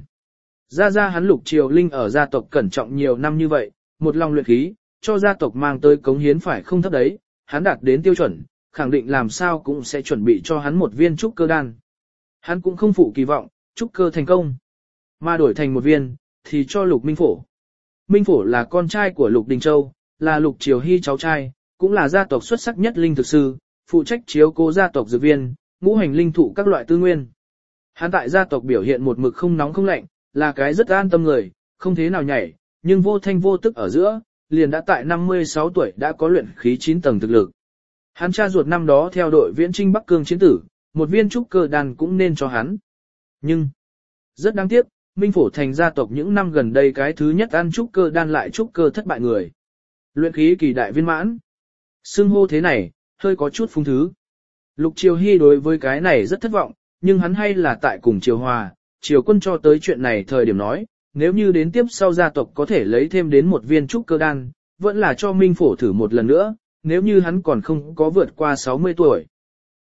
Gia hắn Lục Triều Linh ở gia tộc cẩn trọng nhiều năm như vậy, một lòng luyện khí, cho gia tộc mang tới cống hiến phải không thấp đấy, hắn đạt đến tiêu chuẩn, khẳng định làm sao cũng sẽ chuẩn bị cho hắn một viên trúc cơ đan. Hắn cũng không phụ kỳ vọng, trúc cơ thành công, mà đổi thành một viên, thì cho Lục Minh Phổ. Minh Phổ là con trai của Lục Đình Châu, là Lục Triều Hy cháu trai, cũng là gia tộc xuất sắc nhất linh thực sư, phụ trách chiếu cố gia tộc dược viên, ngũ hành linh thụ các loại tư nguyên. Hắn tại gia tộc biểu hiện một mực không nóng không lạnh, là cái rất an tâm người, không thế nào nhảy, nhưng vô thanh vô tức ở giữa, liền đã tại 56 tuổi đã có luyện khí 9 tầng thực lực. Hắn cha ruột năm đó theo đội viễn trinh Bắc Cương chiến tử, một viên trúc cơ đan cũng nên cho hắn. Nhưng, rất đáng tiếc, Minh Phổ thành gia tộc những năm gần đây cái thứ nhất ăn trúc cơ đan lại trúc cơ thất bại người. Luyện khí kỳ đại viên mãn. Xưng hô thế này, hơi có chút phung thứ. Lục Triều Hy đối với cái này rất thất vọng, nhưng hắn hay là tại cùng Triều Hòa, Triều Quân cho tới chuyện này thời điểm nói, nếu như đến tiếp sau gia tộc có thể lấy thêm đến một viên trúc cơ đan, vẫn là cho Minh Phổ thử một lần nữa, nếu như hắn còn không có vượt qua 60 tuổi.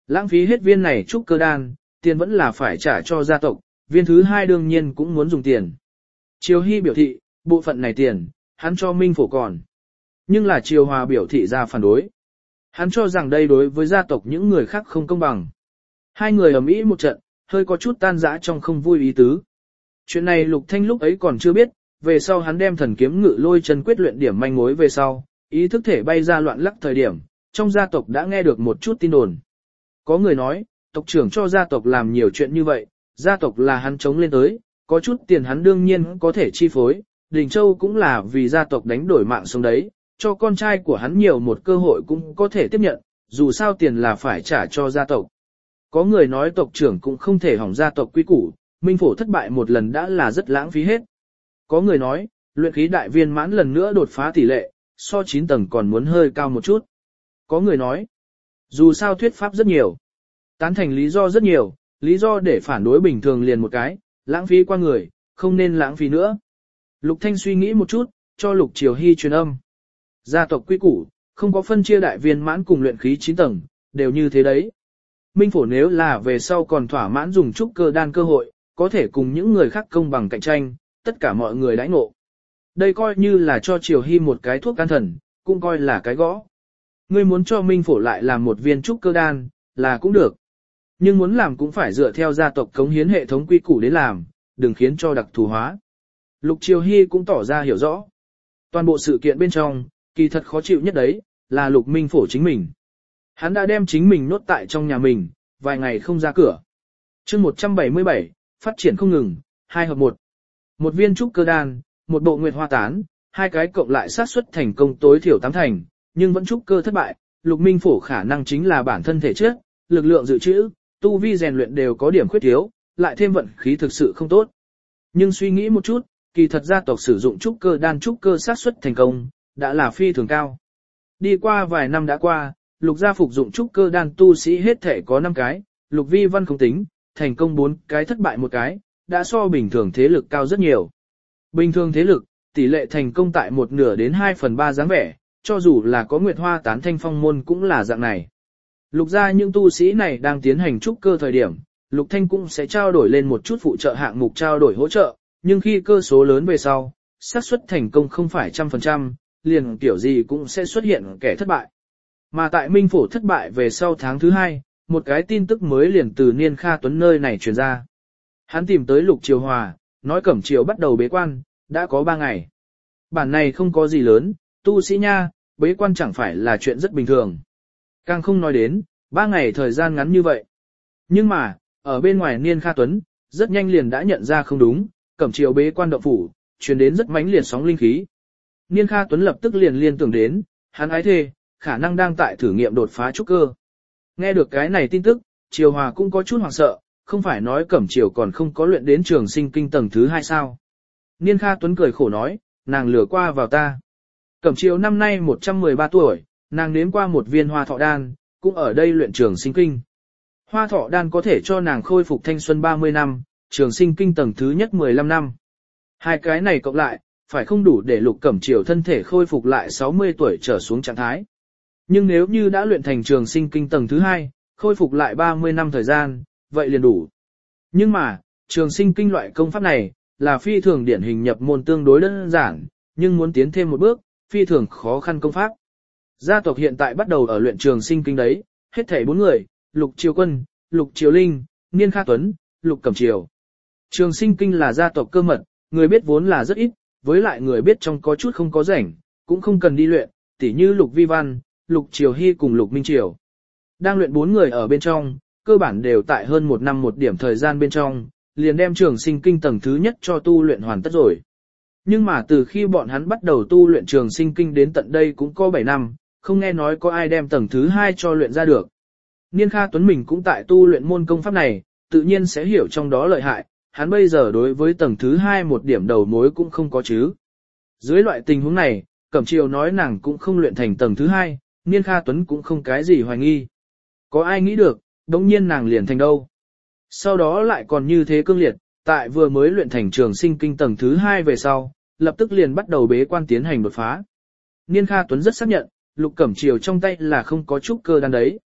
Lãng phí hết viên này trúc cơ đan, tiền vẫn là phải trả cho gia tộc, viên thứ hai đương nhiên cũng muốn dùng tiền. Triều Hy biểu thị, bộ phận này tiền, hắn cho Minh Phổ còn. Nhưng là Triều Hòa biểu thị ra phản đối. Hắn cho rằng đây đối với gia tộc những người khác không công bằng. Hai người ầm ĩ một trận, hơi có chút tan rã trong không vui ý tứ. Chuyện này Lục Thanh lúc ấy còn chưa biết, về sau hắn đem thần kiếm ngự lôi chân quyết luyện điểm manh mối về sau, ý thức thể bay ra loạn lắc thời điểm, trong gia tộc đã nghe được một chút tin đồn. Có người nói, tộc trưởng cho gia tộc làm nhiều chuyện như vậy, gia tộc là hắn chống lên tới, có chút tiền hắn đương nhiên có thể chi phối, Đình Châu cũng là vì gia tộc đánh đổi mạng sống đấy, cho con trai của hắn nhiều một cơ hội cũng có thể tiếp nhận, dù sao tiền là phải trả cho gia tộc. Có người nói tộc trưởng cũng không thể hỏng gia tộc quy củ, Minh Phổ thất bại một lần đã là rất lãng phí hết. Có người nói, luyện khí đại viên mãn lần nữa đột phá tỷ lệ, so 9 tầng còn muốn hơi cao một chút. Có người nói, dù sao thuyết pháp rất nhiều, tán thành lý do rất nhiều, lý do để phản đối bình thường liền một cái, lãng phí qua người, không nên lãng phí nữa. Lục Thanh suy nghĩ một chút, cho Lục Triều Hy truyền âm. Gia tộc quy củ, không có phân chia đại viên mãn cùng luyện khí 9 tầng, đều như thế đấy. Minh Phổ nếu là về sau còn thỏa mãn dùng trúc cơ đan cơ hội, có thể cùng những người khác công bằng cạnh tranh, tất cả mọi người đãi ngộ. Đây coi như là cho Triều Hy một cái thuốc can thần, cũng coi là cái gõ. Ngươi muốn cho Minh Phổ lại làm một viên trúc cơ đan, là cũng được. Nhưng muốn làm cũng phải dựa theo gia tộc cống hiến hệ thống quy củ đến làm, đừng khiến cho đặc thù hóa. Lục Triều Hy cũng tỏ ra hiểu rõ. Toàn bộ sự kiện bên trong, kỳ thật khó chịu nhất đấy, là Lục Minh Phổ chính mình. Hắn đã đem chính mình nốt tại trong nhà mình, vài ngày không ra cửa. chương 177, phát triển không ngừng, 2 hợp 1. Một viên trúc cơ đan, một bộ nguyệt hoa tán, hai cái cộng lại xác suất thành công tối thiểu 8 thành, nhưng vẫn trúc cơ thất bại, Lục Minh Phổ khả năng chính là bản thân thể chất, lực lượng dự trữ, tu vi rèn luyện đều có điểm khuyết thiếu, lại thêm vận khí thực sự không tốt. Nhưng suy nghĩ một chút, kỳ thật gia tộc sử dụng trúc cơ đan trúc cơ xác suất thành công, đã là phi thường cao. Đi qua vài năm đã qua, Lục gia phục dụng trúc cơ đan tu sĩ hết thể có 5 cái, Lục Vi Văn không tính, thành công 4 cái thất bại 1 cái, đã so bình thường thế lực cao rất nhiều. Bình thường thế lực, tỷ lệ thành công tại 1/2 đến 2/3 dáng vẻ, cho dù là có Nguyệt Hoa tán thanh phong môn cũng là dạng này. Lục gia những tu sĩ này đang tiến hành trúc cơ thời điểm, Lục Thanh cũng sẽ trao đổi lên một chút phụ trợ hạng mục trao đổi hỗ trợ, nhưng khi cơ số lớn về sau, xác suất thành công không phải 100%, liền kiểu gì cũng sẽ xuất hiện kẻ thất bại. Mà tại Minh Phổ thất bại về sau tháng thứ 2, một cái tin tức mới liền từ Niên Kha Tuấn nơi này truyền ra. Hắn tìm tới Lục Triều Hòa, nói Cẩm Triều bắt đầu bế quan, đã có 3 ngày. Bản này không có gì lớn, tu sĩ nha, bế quan chẳng phải là chuyện rất bình thường. Càng không nói đến, 3 ngày thời gian ngắn như vậy. Nhưng mà, ở bên ngoài Niên Kha Tuấn, rất nhanh liền đã nhận ra không đúng, Cẩm Triều bế quan động phủ, truyền đến rất mãnh liệt sóng linh khí. Niên Kha Tuấn lập tức liền liên tưởng đến, hắn ái thê, khả năng đang tại thử nghiệm đột phá trúc cơ. Nghe được cái này tin tức, Triều Hòa cũng có chút hoảng sợ, không phải nói Cẩm Triều còn không có luyện đến trường sinh kinh tầng thứ 2 sao. Niên Kha Tuấn cười khổ nói, nàng lừa qua vào ta. Cẩm Triều năm nay 113 tuổi, nàng nếm qua một viên hoa thọ đan, cũng ở đây luyện trường sinh kinh. Hoa thọ đan có thể cho nàng khôi phục thanh xuân 30 năm, trường sinh kinh tầng thứ nhất 15 năm. Hai cái này cộng lại, phải không đủ để Lục Cẩm Triều thân thể khôi phục lại 60 tuổi trở xuống trạng thái. Nhưng nếu như đã luyện thành trường sinh kinh tầng thứ 2, khôi phục lại 30 năm thời gian, vậy liền đủ. Nhưng mà, trường sinh kinh loại công pháp này, là phi thường điển hình nhập môn tương đối đơn giản, nhưng muốn tiến thêm một bước, phi thường khó khăn công pháp. Gia tộc hiện tại bắt đầu ở luyện trường sinh kinh đấy, hết thảy 4 người, Lục Triều Quân, Lục Triều Linh, Niên Kha Tuấn, Lục Cẩm Triều. Trường sinh kinh là gia tộc cơ mật, người biết vốn là rất ít, với lại người biết trong có chút không có rảnh, cũng không cần đi luyện, tỉ như Lục Vi Văn, Lục Triều Hy cùng Lục Minh Triều. Đang luyện 4 người ở bên trong, cơ bản đều tại hơn 1 năm một điểm thời gian bên trong, liền đem trường sinh kinh tầng thứ nhất cho tu luyện hoàn tất rồi. Nhưng mà từ khi bọn hắn bắt đầu tu luyện trường sinh kinh đến tận đây cũng có 7 năm, không nghe nói có ai đem tầng thứ 2 cho luyện ra được. Niên Kha Tuấn mình cũng tại tu luyện môn công pháp này, tự nhiên sẽ hiểu trong đó lợi hại, hắn bây giờ đối với tầng thứ 2 một điểm đầu mối cũng không có chứ. Dưới loại tình huống này, Cẩm Triều nói nàng cũng không luyện thành tầng thứ 2, Niên Kha Tuấn cũng không cái gì hoài nghi. Có ai nghĩ được, đống nhiên nàng liền thành đâu. Sau đó lại còn như thế cương liệt, tại vừa mới luyện thành trường sinh kinh tầng thứ 2 về sau, lập tức liền bắt đầu bế quan tiến hành đột phá. Niên Kha Tuấn rất xác nhận, Lục Cẩm Triều trong tay là không có trúc cơ đan đấy.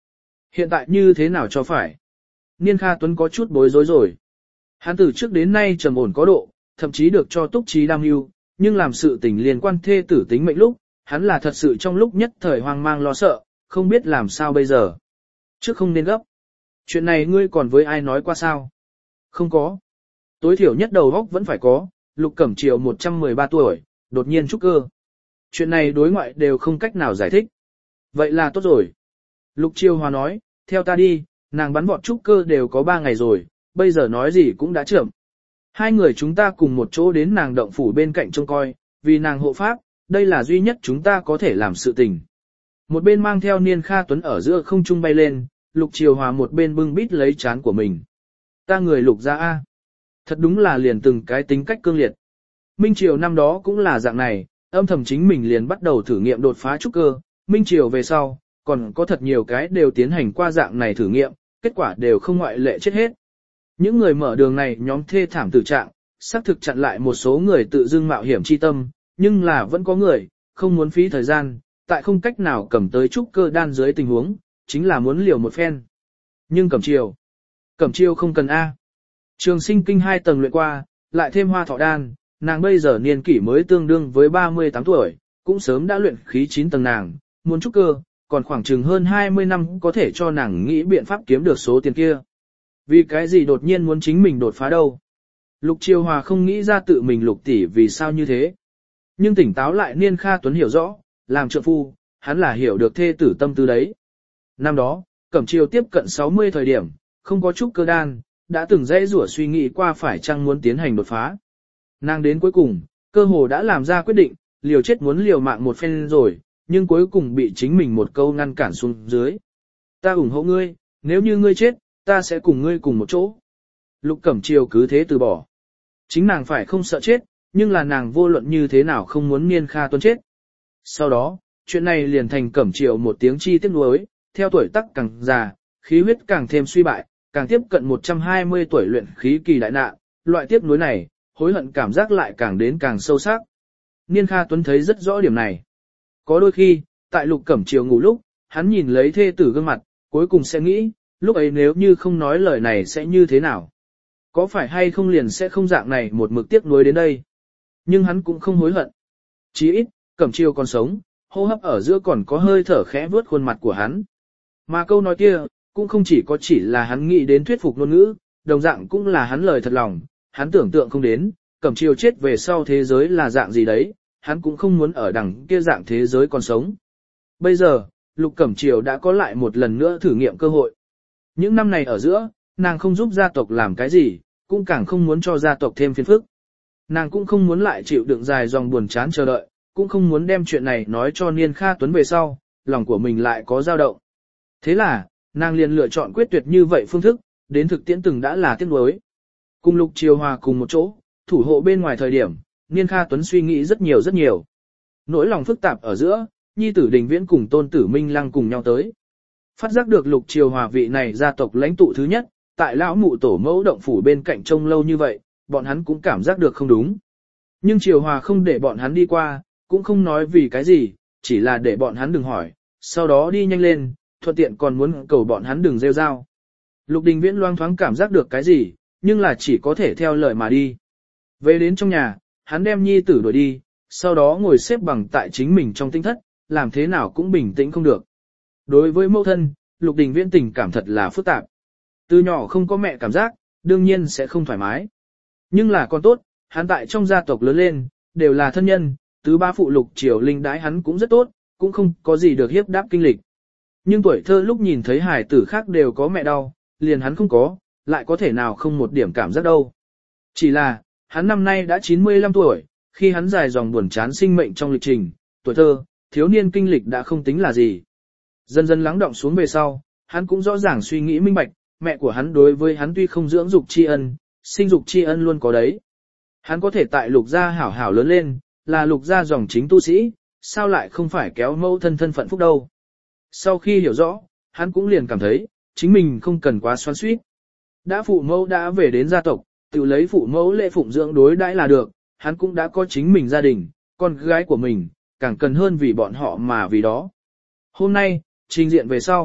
Hiện tại như thế nào cho phải? Niên Kha Tuấn có chút bối rối rồi. Hắn từ trước đến nay trầm ổn có độ, thậm chí được cho túc trí đam mưu, nhưng làm sự tình liên quan thê tử tính mệnh lúc, hắn là thật sự trong lúc nhất thời hoang mang lo sợ, không biết làm sao bây giờ. Trước không nên gấp. Chuyện này ngươi còn với ai nói qua sao? Không có. Tối thiểu nhất đầu óc vẫn phải có, Lục Cẩm Triều 113 tuổi, đột nhiên trúc cơ. Chuyện này đối ngoại đều không cách nào giải thích. Vậy là tốt rồi. Lục Triều Hòa nói, theo ta đi, nàng bắn vọt trúc cơ đều có 3 ngày rồi, bây giờ nói gì cũng đã chậm. Hai người chúng ta cùng một chỗ đến nàng động phủ bên cạnh trông coi, vì nàng hộ pháp, đây là duy nhất chúng ta có thể làm sự tình. Một bên mang theo Niên Kha Tuấn ở giữa không trung bay lên, Lục Triều Hòa một bên bưng bít lấy chán của mình. Ta người Lục gia A. Thật đúng là liền từng cái tính cách cương liệt. Minh Triều năm đó cũng là dạng này, âm thầm chính mình liền bắt đầu thử nghiệm đột phá trúc cơ, Minh Triều về sau, còn có thật nhiều cái đều tiến hành qua dạng này thử nghiệm, kết quả đều không ngoại lệ chết hết. Những người mở đường này nhóm thê thảm tử trạng, xác thực chặn lại một số người tự dưng mạo hiểm chi tâm, nhưng là vẫn có người, không muốn phí thời gian, tại không cách nào cầm tới trúc cơ đan dưới tình huống, chính là muốn liều một phen. Nhưng Cẩm Chiêu không cần A. Trường sinh kinh 2 tầng luyện qua, lại thêm hoa thọ đan, nàng bây giờ niên kỷ mới tương đương với 38 tuổi, cũng sớm đã luyện khí 9 tầng nàng, muốn trúc cơ, còn khoảng chừng hơn 20 năm có thể cho nàng nghĩ biện pháp kiếm được số tiền kia. Vì cái gì đột nhiên muốn chính mình đột phá đâu? Lục Triều Hòa không nghĩ ra tự mình Lục tỷ vì sao như thế. Nhưng tỉnh táo lại Niên Kha Tuấn hiểu rõ, làm trượng phu, hắn là hiểu được thê tử tâm tư đấy. Năm đó, Cẩm Triều tiếp cận 60 thời điểm, không có trúc cơ đan, đã từng dễ rủa suy nghĩ qua phải chăng muốn tiến hành đột phá. Nàng đến cuối cùng, cơ hồ đã làm ra quyết định, liều chết muốn liều mạng một phen rồi, nhưng cuối cùng bị chính mình một câu ngăn cản xuống dưới. Ta ủng hộ ngươi, nếu như ngươi chết, ta sẽ cùng ngươi cùng một chỗ. Lục Cẩm Triều cứ thế từ bỏ. Chính nàng phải không sợ chết, nhưng là nàng vô luận như thế nào không muốn Niên Kha Tuấn chết. Sau đó, chuyện này liền thành Cẩm Triều một tiếng chi tiếc nuối, theo tuổi tác càng già, khí huyết càng thêm suy bại, càng tiếp cận 120 tuổi luyện khí kỳ đại nạn, loại tiếc nuối này, hối hận cảm giác lại càng đến càng sâu sắc. Niên Kha Tuấn thấy rất rõ điểm này. Có đôi khi, tại Lục Cẩm Triều ngủ lúc, hắn nhìn lấy thê tử gương mặt, cuối cùng sẽ nghĩ, lúc ấy nếu như không nói lời này sẽ như thế nào? Có phải hay không liền sẽ không dạng này một mực tiếc nuối đến đây? Nhưng hắn cũng không hối hận. Chí ít, Cẩm Triều còn sống, hô hấp ở giữa còn có hơi thở khẽ vướt khuôn mặt của hắn. Mà câu nói kia, cũng không chỉ là hắn nghĩ đến thuyết phục ngôn ngữ, đồng dạng cũng là hắn lời thật lòng, hắn tưởng tượng không đến, Cẩm Triều chết về sau thế giới là dạng gì đấy, hắn cũng không muốn ở đằng kia dạng thế giới còn sống. Bây giờ, Lục Cẩm Triều đã có lại một lần nữa thử nghiệm cơ hội. Những năm này ở giữa, nàng không giúp gia tộc làm cái gì, cũng càng không muốn cho gia tộc thêm phiền phức. Nàng cũng không muốn lại chịu đựng dài dòng buồn chán chờ đợi, cũng không muốn đem chuyện này nói cho Niên Kha Tuấn về sau, lòng của mình lại có dao động. Thế là, nàng liền lựa chọn quyết tuyệt như vậy phương thức, đến thực tiễn từng đã là tiếc nuối. Cùng Lục Triều Hòa cùng một chỗ, thủ hộ bên ngoài thời điểm, Niên Kha Tuấn suy nghĩ rất nhiều. Nỗi lòng phức tạp ở giữa, nhi tử Đình Viễn cùng tôn tử Minh Lăng cùng nhau tới. Phát giác được Lục Triều Hòa vị này gia tộc lãnh tụ thứ nhất, tại lão mụ tổ mẫu động phủ bên cạnh trông lâu như vậy, bọn hắn cũng cảm giác được không đúng. Nhưng Triều Hòa không để bọn hắn đi qua, cũng không nói vì cái gì, chỉ là để bọn hắn đừng hỏi, sau đó đi nhanh lên, thuận tiện còn muốn cầu bọn hắn đừng rêu rao. Lục Đình Viễn loang thoáng cảm giác được cái gì, nhưng là chỉ có thể theo lời mà đi. Về đến trong nhà, hắn đem nhi tử đuổi đi, sau đó ngồi xếp bằng tại chính mình trong tinh thất, làm thế nào cũng bình tĩnh không được. Đối với mẫu thân, Lục Đình Viễn tình cảm thật là phức tạp. Từ nhỏ không có mẹ cảm giác, đương nhiên sẽ không thoải mái. Nhưng là con tốt, hắn tại trong gia tộc lớn lên, đều là thân nhân, tứ ba phụ Lục Triều Linh đãi hắn cũng rất tốt, cũng không có gì được hiếp đáp kinh lịch. Nhưng tuổi thơ lúc nhìn thấy hài tử khác đều có mẹ đau, liền hắn không có, lại có thể nào không một điểm cảm giác đâu. Chỉ là, hắn năm nay đã 95 tuổi, khi hắn dài dòng buồn chán sinh mệnh trong lịch trình, tuổi thơ, thiếu niên kinh lịch đã không tính là gì. Dần dần lắng động xuống về sau, hắn cũng rõ ràng suy nghĩ minh bạch, mẹ của hắn đối với hắn tuy không dưỡng dục tri ân, sinh dục tri ân luôn có đấy. Hắn có thể tại Lục gia hảo hảo lớn lên, là Lục gia dòng chính tu sĩ, sao lại không phải kéo mẫu thân thân phận phúc đâu. Sau khi hiểu rõ, hắn cũng liền cảm thấy, chính mình không cần quá xoắn xuýt. Đã phụ mẫu đã về đến gia tộc, tự lấy phụ mẫu lễ phụng dưỡng đối đãi là được, hắn cũng đã có chính mình gia đình, con gái của mình, càng cần hơn vì bọn họ mà vì đó. Hôm nay, trình diện về sau,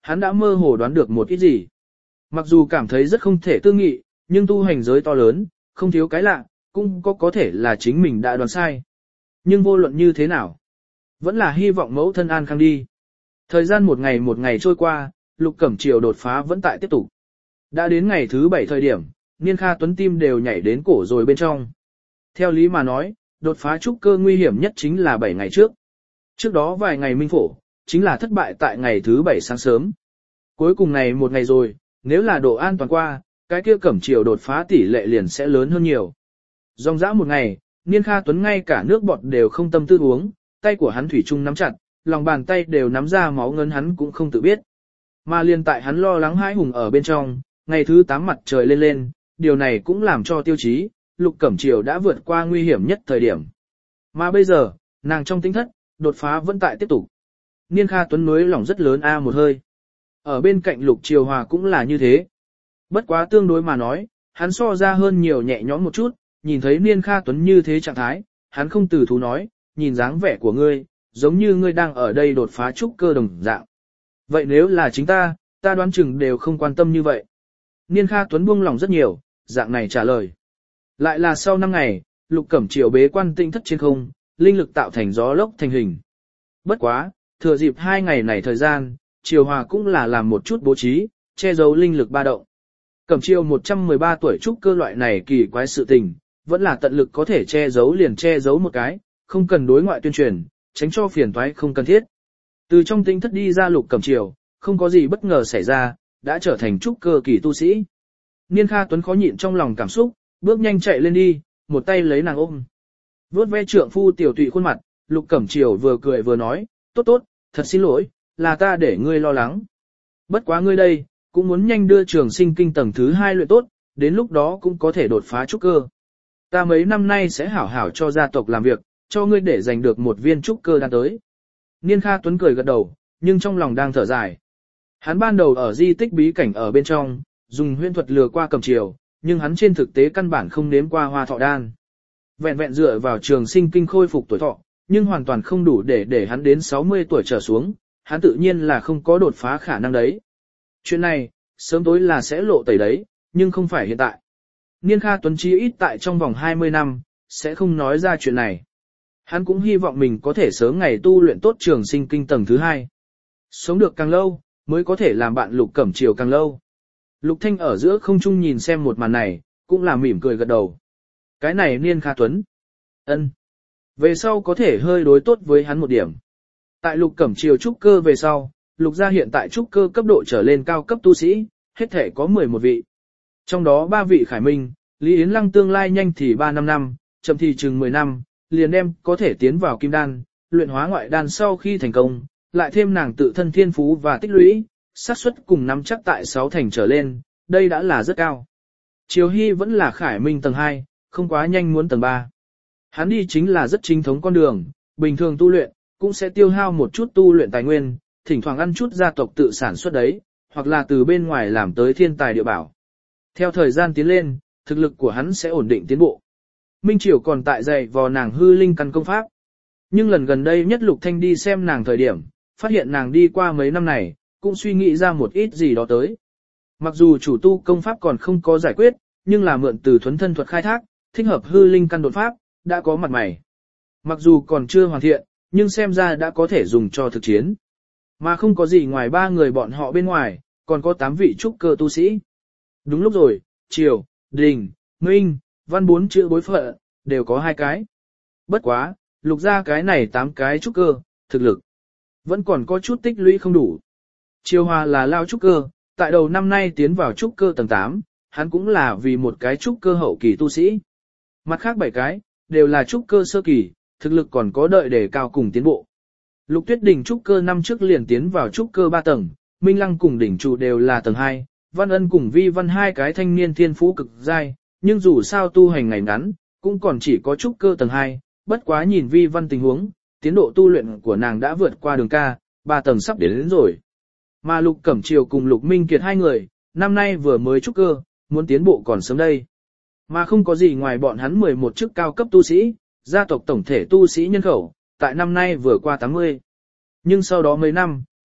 hắn đã mơ hồ đoán được một ít gì. Mặc dù cảm thấy rất không thể tư nghị, nhưng tu hành giới to lớn, không thiếu cái lạ, cũng có thể là chính mình đã đoán sai. Nhưng vô luận như thế nào, vẫn là hy vọng mẫu thân an khang đi. Thời gian một ngày trôi qua, Lục Cẩm Triều đột phá vẫn tại tiếp tục. Đã đến ngày thứ 7 thời điểm, Niên Kha Tuấn tim đều nhảy đến cổ rồi bên trong. Theo lý mà nói, đột phá trúc cơ nguy hiểm nhất chính là 7 ngày trước. Trước đó vài ngày minh phổ, chính là thất bại tại ngày thứ 7 sáng sớm. Cuối cùng này một ngày rồi, nếu là độ an toàn qua, cái kia Cẩm Triều đột phá tỷ lệ liền sẽ lớn hơn nhiều. Dòng dã một ngày, Niên Kha Tuấn ngay cả nước bọt đều không tâm tư uống, tay của hắn thủy chung nắm chặt, lòng bàn tay đều nắm ra máu ngấn hắn cũng không tự biết. Mà liên tại hắn lo lắng hãi hùng ở bên trong, ngày thứ 8 mặt trời lên lên, điều này cũng làm cho tiêu chí, Lục Cẩm Triều đã vượt qua nguy hiểm nhất thời điểm. Mà bây giờ, nàng trong tính thất, đột phá vẫn tại tiếp tục. Niên Kha Tuấn nối lòng rất lớn một hơi. Ở bên cạnh Lục Triều Hòa cũng là như thế. Bất quá tương đối mà nói, hắn so ra hơn nhiều nhẹ nhõm một chút, nhìn thấy Niên Kha Tuấn như thế trạng thái, hắn không từ thú nói, nhìn dáng vẻ của ngươi, giống như ngươi đang ở đây đột phá trúc cơ đồng dạng. Vậy nếu là chính ta đoán chừng đều không quan tâm như vậy. Niên Kha Tuấn buông lòng rất nhiều, dạng này trả lời. Lại là sau 5 ngày, Lục Cẩm Triều bế quan tinh thất trên không, linh lực tạo thành gió lốc thành hình. Bất quá, thừa dịp 2 ngày này thời gian, Triều Hòa cũng là làm một chút bố trí, che giấu linh lực ba động. Cẩm Triều 113 tuổi trúc cơ loại này kỳ quái sự tình, vẫn là tận lực có thể che giấu liền che giấu một cái, không cần đối ngoại tuyên truyền, tránh cho phiền toái không cần thiết. Từ trong tinh thất đi ra Lục Cẩm Triều, không có gì bất ngờ xảy ra, đã trở thành trúc cơ kỳ tu sĩ. Niên Kha Tuấn khó nhịn trong lòng cảm xúc, bước nhanh chạy lên đi, một tay lấy nàng ôm. Vuốt ve trượng phu tiểu tụy khuôn mặt, Lục Cẩm Triều vừa cười vừa nói, tốt, thật xin lỗi, là ta để ngươi lo lắng. Bất quá ngươi đây, cũng muốn nhanh đưa Trường Sinh Kinh tầng thứ 2 luyện tốt, đến lúc đó cũng có thể đột phá trúc cơ. Ta mấy năm nay sẽ hảo hảo cho gia tộc làm việc, cho ngươi để giành được một viên trúc cơ đan tới. Niên Kha Tuấn cười gật đầu, nhưng trong lòng đang thở dài. Hắn ban đầu ở di tích bí cảnh ở bên trong, dùng huyễn thuật lừa qua Cẩm Triều, nhưng hắn trên thực tế căn bản không nếm qua hoa thọ đan. Vẹn vẹn dựa vào Trường Sinh Kinh khôi phục tuổi thọ, nhưng hoàn toàn không đủ để hắn đến 60 tuổi trở xuống, hắn tự nhiên là không có đột phá khả năng đấy. Chuyện này, sớm tối là sẽ lộ tẩy đấy, nhưng không phải hiện tại. Niên Kha Tuấn chí ít tại trong vòng 20 năm, sẽ không nói ra chuyện này. Hắn cũng hy vọng mình có thể sớm ngày tu luyện tốt Trường Sinh Kinh tầng thứ 2. Sống được càng lâu, mới có thể làm bạn Lục Cẩm Triều càng lâu. Lục Thanh ở giữa không trung nhìn xem một màn này, cũng là mỉm cười gật đầu. Cái này Niên Kha Tuấn. Ân. Về sau có thể hơi đối tốt với hắn một điểm. Tại Lục Cẩm Triều trúc cơ về sau, Lục gia hiện tại trúc cơ cấp độ trở lên cao cấp tu sĩ, hết thể có 11 vị. Trong đó 3 vị Khải Minh, Lý Yến Lăng tương lai nhanh thì 3-5 năm, chậm thì chừng 10 năm, liền đem có thể tiến vào kim đan, luyện hóa ngoại đan sau khi thành công, lại thêm nàng tự thân thiên phú và tích lũy, xác suất cùng nắm chắc tại 6 thành trở lên, đây đã là rất cao. Triều Hy vẫn là Khải Minh tầng 2, không quá nhanh muốn tầng 3. Hắn đi chính là rất chính thống con đường, bình thường tu luyện, cũng sẽ tiêu hao một chút tu luyện tài nguyên, thỉnh thoảng ăn chút gia tộc tự sản xuất đấy, hoặc là từ bên ngoài làm tới thiên tài địa bảo. Theo thời gian tiến lên, thực lực của hắn sẽ ổn định tiến bộ. Minh Triều còn tại dạy vò nàng hư linh căn công pháp. Nhưng lần gần đây nhất Lục Thanh đi xem nàng thời điểm, phát hiện nàng đi qua mấy năm này, cũng suy nghĩ ra một ít gì đó tới. Mặc dù chủ tu công pháp còn không có giải quyết, nhưng là mượn từ thuấn thân thuật khai thác, thích hợp hư linh căn đột pháp, đã có mặt mày. Mặc dù còn chưa hoàn thiện, nhưng xem ra đã có thể dùng cho thực chiến. Mà không có gì ngoài 3 người bọn họ bên ngoài, còn có 8 vị trúc cơ tu sĩ. Đúng lúc rồi, Triều, Đình, Minh, Văn 4 chữ bối phận, đều có 2 cái. Bất quá, Lục ra cái này 8 cái trúc cơ, thực lực vẫn còn có chút tích lũy không đủ. Triều Hòa là lao trúc cơ, tại đầu năm nay tiến vào trúc cơ tầng 8, hắn cũng là vì một cái trúc cơ hậu kỳ tu sĩ. Mặt khác 7 cái, đều là trúc cơ sơ kỳ, thực lực còn có đợi để cao cùng tiến bộ. Lục Tuyết Đình trúc cơ năm trước liền tiến vào trúc cơ 3 tầng, Minh Lăng cùng đỉnh trụ đều là tầng 2, Văn Ân cùng Vi Văn 2 cái thanh niên thiên phú cực giai, nhưng dù sao tu hành ngày ngắn, cũng còn chỉ có trúc cơ tầng 2, bất quá nhìn Vi Văn tình huống, tiến độ tu luyện của nàng đã vượt qua đường ca, 3 tầng sắp đến rồi. Mà Lục Cẩm Triều cùng Lục Minh Kiệt 2 người, năm nay vừa mới trúc cơ, muốn tiến bộ còn sớm đây. Mà không có gì ngoài bọn hắn 11 chức cao cấp tu sĩ, gia tộc tổng thể tu sĩ nhân khẩu, tại năm nay vừa qua 80. Nhưng sau đó mấy năm,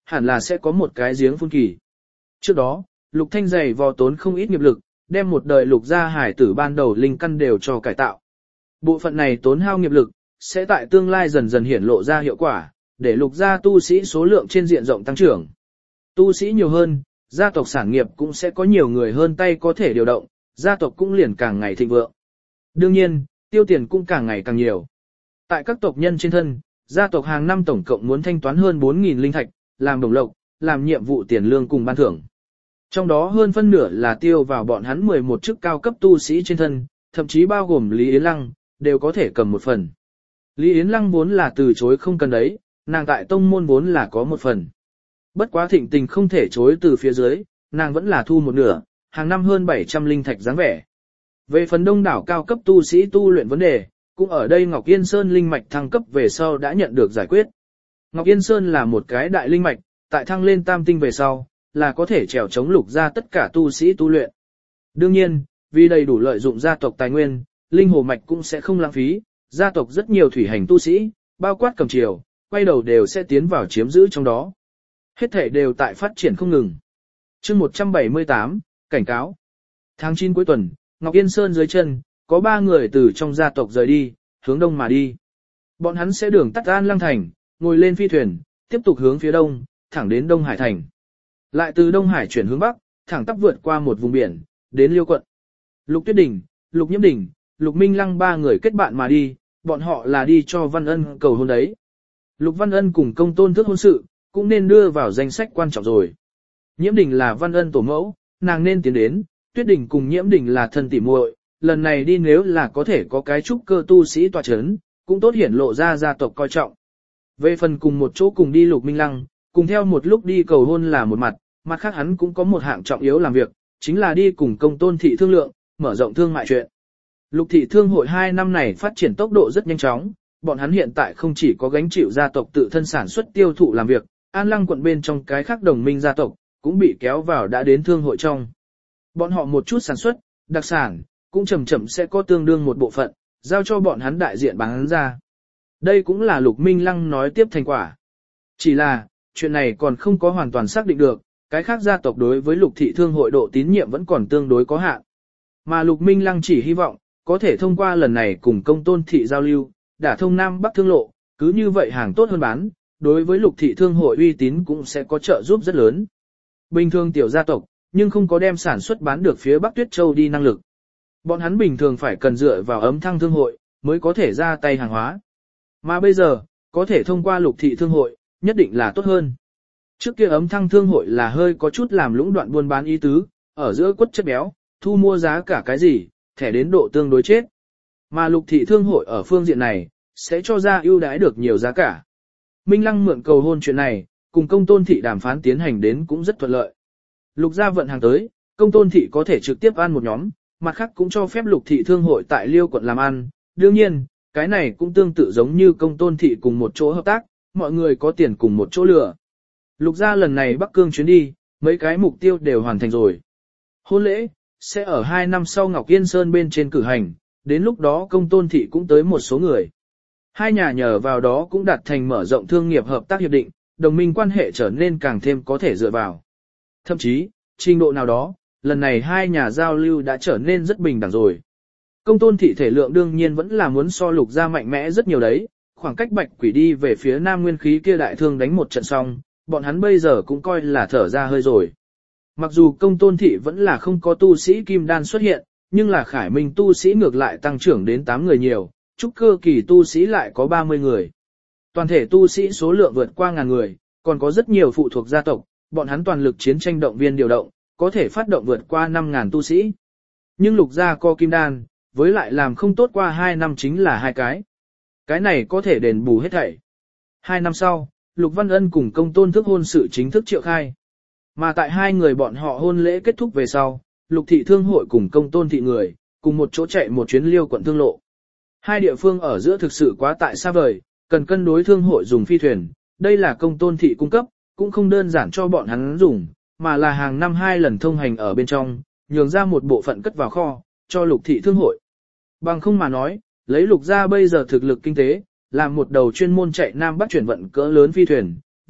hẳn là sẽ có một cái giếng phun kỳ. Trước đó, Lục Thanh dày vò tốn không ít nghiệp lực, đem một đời Lục gia hải tử ban đầu linh căn đều cho cải tạo. Bộ phận này tốn hao nghiệp lực, sẽ tại tương lai dần dần hiển lộ ra hiệu quả, để Lục gia tu sĩ số lượng trên diện rộng tăng trưởng. Tu sĩ nhiều hơn, gia tộc sản nghiệp cũng sẽ có nhiều người hơn tay có thể điều động, gia tộc cũng liền càng ngày thịnh vượng. Đương nhiên, tiêu tiền cũng càng ngày càng nhiều. Tại các tộc nhân trên thân, gia tộc hàng năm tổng cộng muốn thanh toán hơn 4.000 linh thạch, làm đồng lộc, làm nhiệm vụ tiền lương cùng ban thưởng. Trong đó hơn phân nửa là tiêu vào bọn hắn 11 chức cao cấp tu sĩ trên thân, thậm chí bao gồm Lý Yến Lăng, đều có thể cầm một phần. Lý Yến Lăng vốn là từ chối không cần đấy, nàng tại tông môn vốn là có một phần. Bất quá thịnh tình không thể chối từ phía dưới, nàng vẫn là thu một nửa, hàng năm hơn 700 linh thạch dáng vẻ. Về phần đông đảo cao cấp tu sĩ tu luyện vấn đề, cũng ở đây Ngọc Yên Sơn linh mạch thăng cấp về sau đã nhận được giải quyết. Ngọc Yên Sơn là một cái đại linh mạch, tại thăng lên tam tinh về sau, là có thể trèo chống Lục gia tất cả tu sĩ tu luyện. Đương nhiên, vì đầy đủ lợi dụng gia tộc tài nguyên, linh hồ mạch cũng sẽ không lãng phí, gia tộc rất nhiều thủy hành tu sĩ, bao quát cầm triều, quay đầu đều sẽ tiến vào chiếm giữ trong đó. Hết thể đều tại phát triển không ngừng. Chương 178, cảnh cáo. Tháng 9 cuối tuần, Ngọc Yên Sơn dưới chân, có 3 người từ trong gia tộc rời đi, hướng đông mà đi. Bọn hắn sẽ đường tắt An Lăng Thành, ngồi lên phi thuyền, tiếp tục hướng phía đông, thẳng đến Đông Hải Thành. Lại từ Đông Hải chuyển hướng bắc, thẳng tắp vượt qua một vùng biển, đến Liêu quận. Lục Tuyết Đình, Lục Nhiễm Đình, Lục Minh Lăng 3 người kết bạn mà đi, bọn họ là đi cho Văn Ân cầu hôn đấy. Lục Văn Ân cùng Công Tôn thức hôn sự, cũng nên đưa vào danh sách quan trọng rồi. Nhiễm Đình là Văn Ân tổ mẫu, nàng nên tiến đến, Tuyết Đình cùng Nhiễm Đình là thân tỉ muội, lần này đi nếu là có thể có cái trúc cơ tu sĩ tọa chấn, cũng tốt hiển lộ ra gia tộc coi trọng. Về phần cùng một chỗ cùng đi Lục Minh Lăng, cùng theo một lúc đi cầu hôn là một mặt, mặt khác hắn cũng có một hạng trọng yếu làm việc, chính là đi cùng Công Tôn thị thương lượng, mở rộng thương mại chuyện. Lục thị thương hội 2 năm này phát triển tốc độ rất nhanh chóng, bọn hắn hiện tại không chỉ có gánh chịu gia tộc tự thân sản xuất tiêu thụ làm việc, An Lăng quận bên trong cái khác đồng minh gia tộc, cũng bị kéo vào đã đến thương hội trong. Bọn họ một chút sản xuất, đặc sản, cũng chậm chậm sẽ có tương đương một bộ phận, giao cho bọn hắn đại diện bán ra. Đây cũng là Lục Minh Lăng nói tiếp thành quả. Chỉ là, chuyện này còn không có hoàn toàn xác định được, cái khác gia tộc đối với Lục thị thương hội độ tín nhiệm vẫn còn tương đối có hạn. Mà Lục Minh Lăng chỉ hy vọng, có thể thông qua lần này cùng Công Tôn thị giao lưu, đả thông Nam Bắc thương lộ, cứ như vậy hàng tốt hơn bán, đối với Lục thị thương hội uy tín cũng sẽ có trợ giúp rất lớn. Bình thường tiểu gia tộc, nhưng không có đem sản xuất bán được phía Bắc Tuyết Châu đi năng lực. Bọn hắn bình thường phải cần dựa vào ấm thăng thương hội, mới có thể ra tay hàng hóa. Mà bây giờ, có thể thông qua Lục thị thương hội, nhất định là tốt hơn. Trước kia ấm thăng thương hội là hơi có chút làm lũng đoạn buôn bán ý tứ, ở giữa quất chất béo, thu mua giá cả cái gì, thẻ đến độ tương đối chết. Mà Lục thị thương hội ở phương diện này, sẽ cho ra ưu đãi được nhiều giá cả. Minh Lăng mượn cầu hôn chuyện này, cùng Công Tôn thị đàm phán tiến hành đến cũng rất thuận lợi. Lục gia vận hàng tới, Công Tôn thị có thể trực tiếp ăn một nhóm, mặt khác cũng cho phép Lục thị thương hội tại Liêu quận làm ăn. Đương nhiên, cái này cũng tương tự giống như Công Tôn thị cùng một chỗ hợp tác, mọi người có tiền cùng một chỗ lừa. Lục gia lần này Bắc Cương chuyến đi, mấy cái mục tiêu đều hoàn thành rồi. Hôn lễ sẽ ở 2 năm sau Ngọc Yên Sơn bên trên cử hành, đến lúc đó Công Tôn thị cũng tới một số người. Hai nhà nhờ vào đó cũng đạt thành mở rộng thương nghiệp hợp tác hiệp định, đồng minh quan hệ trở nên càng thêm có thể dựa vào. Thậm chí, trình độ nào đó, lần này hai nhà giao lưu đã trở nên rất bình đẳng rồi. Công Tôn thị thể lượng đương nhiên vẫn là muốn so Lục gia mạnh mẽ rất nhiều đấy, khoảng cách Bạch Quỷ đi về phía Nam Nguyên khí kia đại thương đánh một trận xong, bọn hắn bây giờ cũng coi là thở ra hơi rồi. Mặc dù Công Tôn thị vẫn là không có tu sĩ kim đan xuất hiện, nhưng là Khải Minh tu sĩ ngược lại tăng trưởng đến 8 người nhiều, trúc cơ kỳ tu sĩ lại có 30 người. Toàn thể tu sĩ số lượng vượt qua 1000 người, còn có rất nhiều phụ thuộc gia tộc, bọn hắn toàn lực chiến tranh động viên điều động, có thể phát động vượt qua 5000 tu sĩ. Nhưng Lục gia có kim đan, với lại làm không tốt qua 2 năm chính là 2 cái. Cái này có thể đền bù hết thảy. 2 năm sau, Lục Văn Ân cùng Công Tôn thức hôn sự chính thức triệu khai. Mà tại 2 người bọn họ hôn lễ kết thúc về sau, Lục thị thương hội cùng Công Tôn thị người, cùng một chỗ chạy một chuyến Liêu quận thương lộ. Hai địa phương ở giữa thực sự quá tại xa vời, cần cân đối thương hội dùng phi thuyền, đây là Công Tôn thị cung cấp, cũng không đơn giản cho bọn hắn dùng, mà là hàng năm 2 lần thông hành ở bên trong, nhường ra một bộ phận cất vào kho, cho Lục thị thương hội. Bằng không mà nói, lấy Lục gia bây giờ thực lực kinh tế, làm một đầu chuyên môn chạy Nam Bắc chuyển vận cỡ lớn phi thuyền,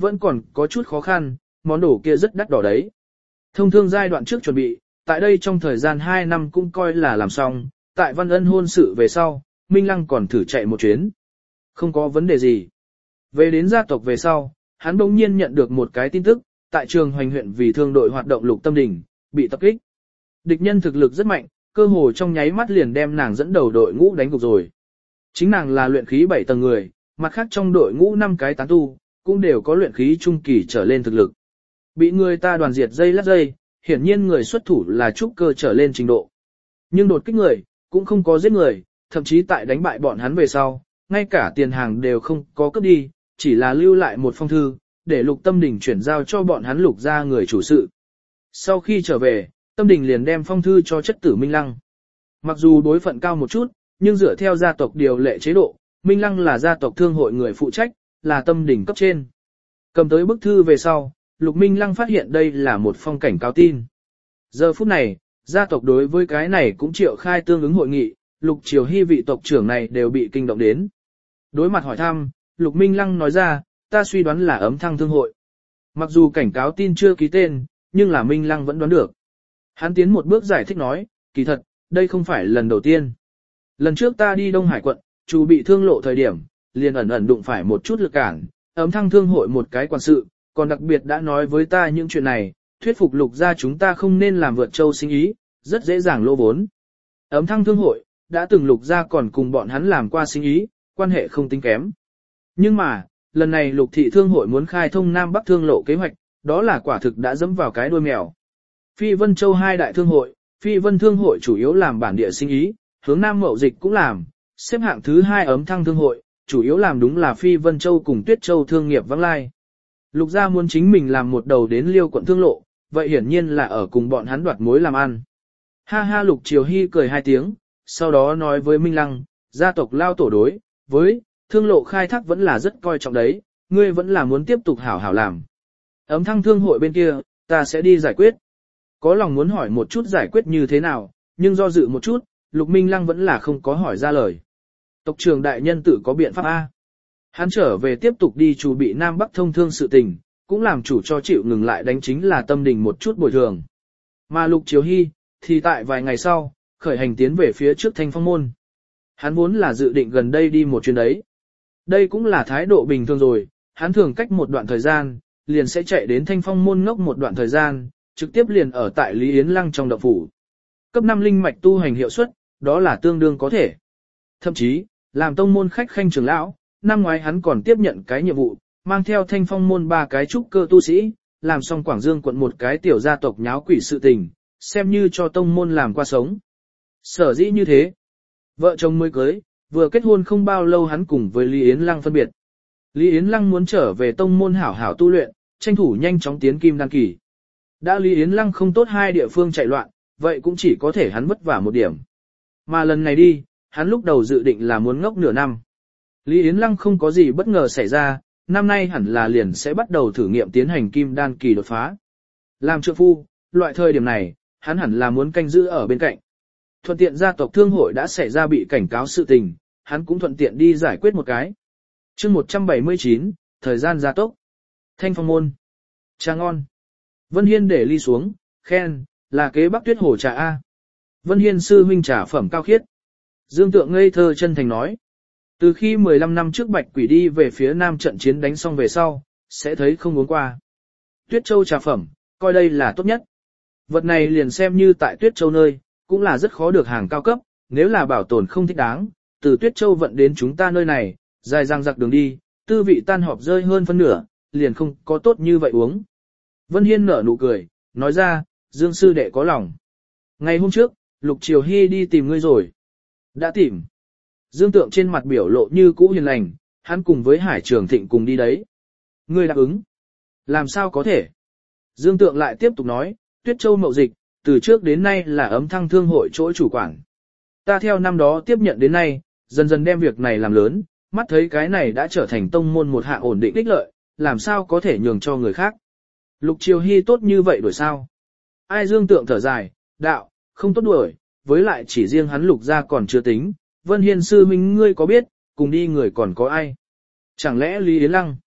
vẫn còn có chút khó khăn, món đồ kia rất đắt đỏ đấy. Thông thương giai đoạn trước chuẩn bị, tại đây trong thời gian 2 năm cũng coi là làm xong, tại Văn Ân hôn sự về sau, Minh Lăng còn thử chạy một chuyến. Không có vấn đề gì. Về đến gia tộc về sau, hắn bỗng nhiên nhận được một cái tin tức, tại trường Hoành huyện vì thương đội hoạt động Lục Tâm Đình, bị tập kích. Địch nhân thực lực rất mạnh, cơ hồ trong nháy mắt liền đem nàng dẫn đầu đội ngũ đánh gục rồi. Chính nàng là luyện khí 7 tầng người, mặt khác trong đội ngũ 5 cái tán tu, cũng đều có luyện khí trung kỳ trở lên thực lực. Bị người ta đoàn diệt dây lát dây, hiển nhiên người xuất thủ là trúc cơ trở lên trình độ. Nhưng đột kích người, cũng không có giết người, thậm chí tại đánh bại bọn hắn về sau, ngay cả tiền hàng đều không có cướp đi, chỉ là lưu lại một phong thư, để Lục Tâm Đình chuyển giao cho bọn hắn Lục gia người chủ sự. Sau khi trở về, Tâm Đình liền đem phong thư cho chất tử Minh Lăng. Mặc dù đối phận cao một chút, nhưng dựa theo gia tộc điều lệ chế độ, Minh Lăng là gia tộc thương hội người phụ trách, là Tâm Đình cấp trên. Cầm tới bức thư về sau, Lục Minh Lăng phát hiện đây là một phong cảnh cáo tin. Giờ phút này, gia tộc đối với cái này cũng triệu khai tương ứng hội nghị, Lục Triều Hy vị tộc trưởng này đều bị kinh động đến. Đối mặt hỏi thăm, Lục Minh Lăng nói ra, ta suy đoán là ấm thăng thương hội. Mặc dù cảnh cáo tin chưa ký tên, nhưng là Minh Lăng vẫn đoán được. Hắn tiến một bước giải thích nói, kỳ thật, đây không phải lần đầu tiên. Lần trước ta đi Đông Hải quận, chủ bị thương lộ thời điểm, liền ẩn ẩn đụng phải một chút lực cản, ấm thăng thương hội một cái quản sự, còn đặc biệt đã nói với ta những chuyện này, thuyết phục Lục gia chúng ta không nên làm vượt châu sinh ý, rất dễ dàng lỗ vốn. Ấm thăng thương hội, đã từng Lục gia còn cùng bọn hắn làm qua sinh ý, quan hệ không tính kém. Nhưng mà, lần này Lục thị thương hội muốn khai thông Nam Bắc thương lộ kế hoạch, đó là quả thực đã dẫm vào cái đuôi mèo. Phi Vân Châu hai đại thương hội, Phi Vân thương hội chủ yếu làm bản địa sinh ý, hướng Nam mậu dịch cũng làm, xếp hạng thứ 2 ấm thăng thương hội, chủ yếu làm đúng là Phi Vân Châu cùng Tuyết Châu thương nghiệp vắng lai. Lục gia muốn chính mình làm một đầu đến Liêu quận thương lộ, vậy hiển nhiên là ở cùng bọn hắn đoạt mối làm ăn. Ha ha, Lục Triều Hy cười 2 tiếng, sau đó nói với Minh Lăng, gia tộc lao tổ đối với thương lộ khai thác vẫn là rất coi trọng đấy, ngươi vẫn là muốn tiếp tục hảo hảo làm. Ấm thăng thương hội bên kia, ta sẽ đi giải quyết. Có lòng muốn hỏi một chút giải quyết như thế nào, nhưng do dự một chút, Lục Minh Lăng vẫn là không có hỏi ra lời. Tộc trưởng đại nhân tự có biện pháp A. Hắn trở về tiếp tục đi chủ bị Nam Bắc thông thương sự tình, cũng làm chủ cho chịu ngừng lại đánh chính là Tâm Đình một chút bồi thường. Mà Lục Triều Hy, thì tại vài ngày sau, khởi hành tiến về phía trước Thanh Phong Môn. Hắn vốn là dự định gần đây đi một chuyến đấy. Đây cũng là thái độ bình thường rồi, hắn thường cách một đoạn thời gian, liền sẽ chạy đến Thanh Phong Môn ngốc một đoạn thời gian, trực tiếp liền ở tại Lý Yến Lăng trong động phủ. Cấp 5 linh mạch tu hành hiệu suất, đó là tương đương có thể. Thậm chí, làm tông môn khách khanh trưởng lão, năm ngoái hắn còn tiếp nhận cái nhiệm vụ, mang theo Thanh Phong Môn 3 cái trúc cơ tu sĩ, làm xong Quảng Dương quận một cái tiểu gia tộc nháo quỷ sự tình, xem như cho tông môn làm qua sống. Sở dĩ như thế, vợ chồng mới cưới, vừa kết hôn không bao lâu hắn cùng với Lý Yến Lăng phân biệt. Lý Yến Lăng muốn trở về tông môn hảo hảo tu luyện, tranh thủ nhanh chóng tiến kim đan kỳ. Đã Lý Yến Lăng không tốt hai địa phương chạy loạn, vậy cũng chỉ có thể hắn vất vả một điểm. Mà lần này đi, hắn lúc đầu dự định là muốn ngốc nửa năm. Lý Yến Lăng không có gì bất ngờ xảy ra, năm nay hẳn là liền sẽ bắt đầu thử nghiệm tiến hành kim đan kỳ đột phá. Làm trượng phu, loại thời điểm này, hắn hẳn là muốn canh giữ ở bên cạnh. Thuận tiện gia tộc thương hội đã xảy ra bị cảnh cáo sự tình, hắn cũng thuận tiện đi giải quyết một cái. Chương 179, thời gian gia tốc. Thanh Phong Môn. Trà ngon. Vân Hiên để ly xuống, khen, là kế Bắc Tuyết Hồ trà A. Vân Hiên sư huynh trà phẩm cao khiết. Dương Tượng ngây thơ chân thành nói. Từ khi 15 năm trước Bạch Quỷ đi về phía Nam trận chiến đánh xong về sau, sẽ thấy không uống qua. Tuyết Châu trà phẩm, coi đây là tốt nhất. Vật này liền xem như tại Tuyết Châu nơi, cũng là rất khó được hàng cao cấp, nếu là bảo tồn không thích đáng, từ Tuyết Châu vận đến chúng ta nơi này, dài dằng dặc đường đi, tư vị tan họp rơi hơn phân nửa, liền không có tốt như vậy uống. Vân Hiên nở nụ cười, nói ra, Dương sư đệ có lòng. Ngày hôm trước, Lục Triều Hy đi tìm ngươi rồi. Đã tìm. Dương Tượng trên mặt biểu lộ như cũ hiền lành, hắn cùng với Hải Trường Thịnh cùng đi đấy. Ngươi đáp ứng. Làm sao có thể? Dương Tượng lại tiếp tục nói, Tuyết Châu mậu dịch, từ trước đến nay là ấm thăng thương hội chỗ chủ quản. Ta theo năm đó tiếp nhận đến nay, dần dần đem việc này làm lớn, mắt thấy cái này đã trở thành tông môn một hạng ổn định ích lợi, làm sao có thể nhường cho người khác. Lục Triều Hy tốt như vậy đuổi sao? Ai? Dương Tượng thở dài, đạo, không tốt đuổi, với lại chỉ riêng hắn Lục gia còn chưa tính, Vân Hiên sư huynh ngươi có biết, cùng đi người còn có ai? Chẳng lẽ Lý Yến Lăng?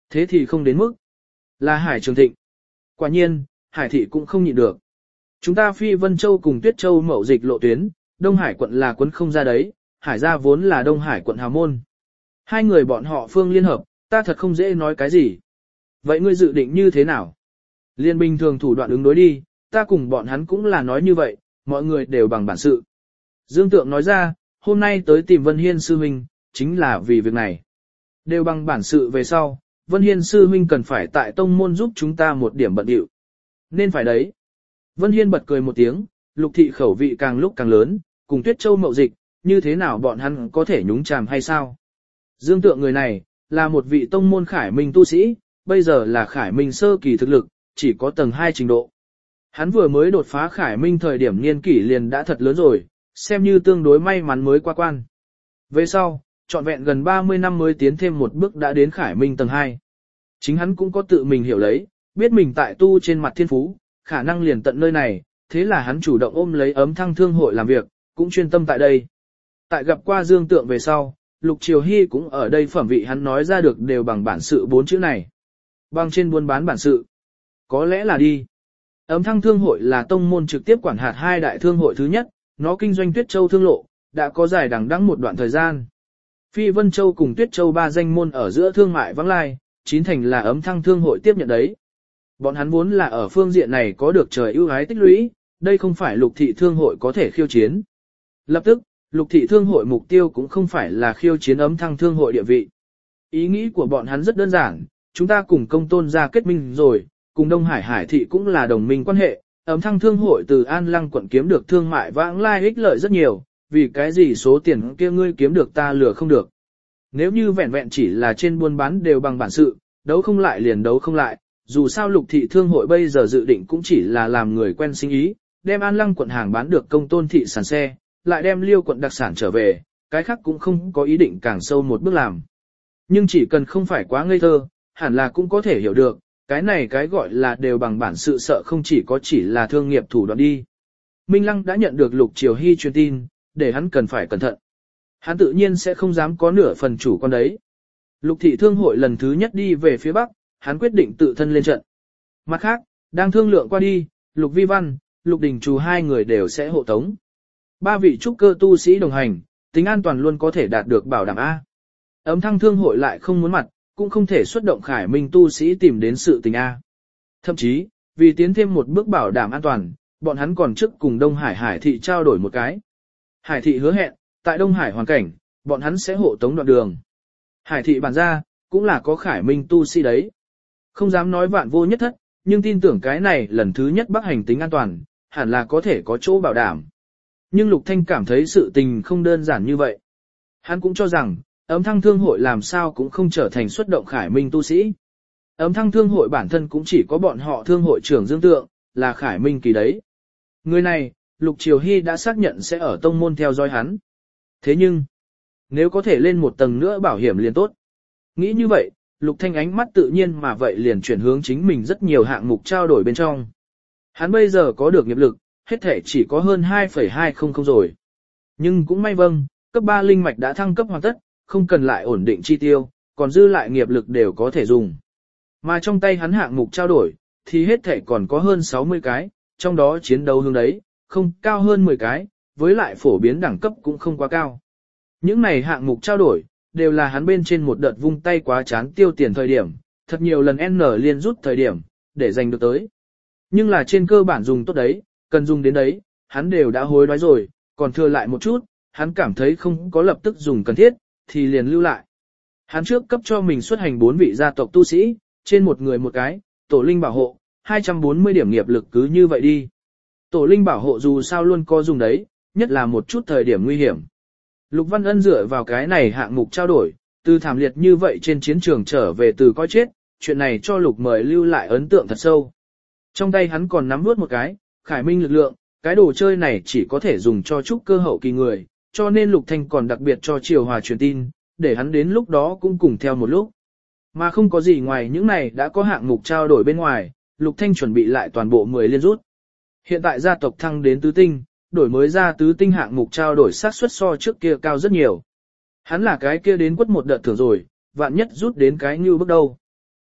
Thế thì không đến mức. Là Hải Trường Thịnh. Quả nhiên, Hải thị cũng không nhịn được. Chúng ta phi Vân Châu cùng Tuyết Châu mậu dịch lộ tuyến, Đông Hải quận là quấn không ra đấy, Hải gia vốn là Đông Hải quận hào môn. Hai người bọn họ phương liên hợp, ta thật không dễ nói cái gì. Vậy ngươi dự định như thế nào? Liên bình thường thủ đoạn ứng đối đi, ta cùng bọn hắn cũng là nói như vậy, mọi người đều bằng bản sự. Dương Tượng nói ra, hôm nay tới tìm Vân Hiên sư huynh, chính là vì việc này. Đều bằng bản sự về sau, Vân Hiên sư huynh cần phải tại tông môn giúp chúng ta một điểm bận điệu. Nên phải đấy. Vân Hiên bật cười một tiếng, Lục thị khẩu vị càng lúc càng lớn, cùng Tuyết Châu mậu dịch, như thế nào bọn hắn có thể nhúng chàm hay sao? Dương Tượng người này, là một vị tông môn khải minh tu sĩ, bây giờ là khải minh sơ kỳ thực lực, chỉ có tầng 2 trình độ. Hắn vừa mới đột phá khải minh thời điểm niên kỷ liền đã thật lớn rồi, xem như tương đối may mắn mới qua quan. Về sau, trọn vẹn gần 30 năm mới tiến thêm một bước đã đến khải minh tầng 2. Chính hắn cũng có tự mình hiểu lấy, biết mình tại tu trên mặt thiên phú, khả năng liền tận nơi này, thế là hắn chủ động ôm lấy ấm thăng thương hội làm việc, cũng chuyên tâm tại đây. Tại gặp qua Dương Tượng về sau, Lục Triều Hy cũng ở đây phẩm vị hắn nói ra được đều bằng bản sự 4 chữ này. Bằng trên buôn bán bản sự. Có lẽ là đi. Ấm thăng thương hội là tông môn trực tiếp quản hạt hai đại thương hội thứ nhất, nó kinh doanh Tuyết Châu thương lộ, đã có dài đằng đẵng một đoạn thời gian. Phi Vân Châu cùng Tuyết Châu ba danh môn ở giữa thương mại vắng lai, chín thành là ấm thăng thương hội tiếp nhận đấy. Bọn hắn vốn là ở phương diện này có được trời ưu ái tích lũy, đây không phải Lục thị thương hội có thể khiêu chiến. Lập tức, Lục thị thương hội mục tiêu cũng không phải là khiêu chiến ấm thăng thương hội địa vị. Ý nghĩ của bọn hắn rất đơn giản, chúng ta cùng công tôn gia kết minh rồi, cùng Đông Hải Hải thị cũng là đồng minh quan hệ, ấm thăng thương hội từ An Lăng quận kiếm được thương mại vãng lai ích lợi rất nhiều, vì cái gì số tiền kia ngươi kiếm được ta lừa không được. Nếu như vẹn vẹn chỉ là trên buôn bán đều bằng bản sự, đấu không lại liền đấu không lại, dù sao Lục thị thương hội bây giờ dự định cũng chỉ là làm người quen sinh ý, đem An Lăng quận hàng bán được công tôn thị sản xe, lại đem Liêu quận đặc sản trở về, cái khác cũng không có ý định càng sâu một bước làm. Nhưng chỉ cần không phải quá ngây thơ, hẳn là cũng có thể hiểu được, cái này cái gọi là đều bằng bản sự sợ không chỉ là thương nghiệp thủ đoạn đi. Minh Lăng đã nhận được Lục Triều Hy truyền tin, để hắn cần phải cẩn thận. Hắn tự nhiên sẽ không dám có nửa phần chủ quan đấy. Lục thị thương hội lần thứ nhất đi về phía Bắc, hắn quyết định tự thân lên trận. Mặt khác, đang thương lượng qua đi, Lục Vi Văn, Lục Đình Trù hai người đều sẽ hộ tống. Ba vị trúc cơ tu sĩ đồng hành, tính an toàn luôn có thể đạt được bảo đảm A. Ấm thăng thương hội lại không muốn mặt, cũng không thể xuất động khải minh tu sĩ tìm đến sự tình A. Thậm chí, vì tiến thêm một bước bảo đảm an toàn, bọn hắn còn trước cùng Đông Hải Hải thị trao đổi một cái. Hải thị hứa hẹn, tại Đông Hải hoàn cảnh, bọn hắn sẽ hộ tống đoạn đường. Hải thị bản ra, cũng là có khải minh tu sĩ đấy. Không dám nói vạn vô nhất thất, nhưng tin tưởng cái này lần thứ nhất Bắc hành tính an toàn, hẳn là có thể có chỗ bảo đảm. Nhưng Lục Thanh cảm thấy sự tình không đơn giản như vậy. Hắn cũng cho rằng, ấm thăng thương hội làm sao cũng không trở thành xuất động khải minh tu sĩ. Ấm thăng thương hội bản thân cũng chỉ có bọn họ thương hội trưởng Dương Tượng, là khải minh kỳ đấy. Người này, Lục Triều Hy đã xác nhận sẽ ở tông môn theo dõi hắn. Thế nhưng, nếu có thể lên một tầng nữa bảo hiểm liền tốt. Nghĩ như vậy, Lục Thanh ánh mắt tự nhiên mà vậy liền chuyển hướng chính mình rất nhiều hạng mục trao đổi bên trong. Hắn bây giờ có được nghiệp lực, hết thể chỉ có hơn 2,200 rồi. Nhưng cũng may vâng, cấp 3 linh mạch đã thăng cấp hoàn tất, không cần lại ổn định chi tiêu, còn dư lại nghiệp lực đều có thể dùng. Mà trong tay hắn hạng mục trao đổi, thì hết thể còn có hơn 60 cái, trong đó chiến đấu hướng đấy, không cao hơn 10 cái, với lại phổ biến đẳng cấp cũng không quá cao. Những này hạng mục trao đổi, đều là hắn bên trên một đợt vung tay quá chán tiêu tiền thời điểm, thật nhiều lần N liên rút thời điểm, để giành được tới. Nhưng là trên cơ bản dùng tốt đấy, cần dùng đến đấy, hắn đều đã hối đoái rồi, còn thừa lại một chút, hắn cảm thấy không có lập tức dùng cần thiết, thì liền lưu lại. Hắn trước cấp cho mình xuất hành 4 vị gia tộc tu sĩ, trên một người một cái, tổ linh bảo hộ, 240 điểm nghiệp lực cứ như vậy đi. Tổ linh bảo hộ dù sao luôn có dùng đấy, nhất là một chút thời điểm nguy hiểm. Lục Văn Ân dựa vào cái này hạng mục trao đổi, từ thảm liệt như vậy trên chiến trường trở về từ coi chết, chuyện này cho Lục mời lưu lại ấn tượng thật sâu. Trong tay hắn còn nắm nuốt một cái, khải minh lực lượng, cái đồ chơi này chỉ có thể dùng cho trúc cơ hậu kỳ người, cho nên Lục Thanh còn đặc biệt cho Triều Hòa truyền tin, để hắn đến lúc đó cũng cùng theo một lúc. Mà không có gì ngoài những này đã có hạng mục trao đổi bên ngoài, Lục Thanh chuẩn bị lại toàn bộ 10 liên rút. Hiện tại gia tộc thăng đến tứ tinh, đổi mới ra tứ tinh hạng mục trao đổi xác suất so trước kia cao rất nhiều. Hắn là cái kia đến quất một đợt thưởng rồi, vạn nhất rút đến cái như bước đầu.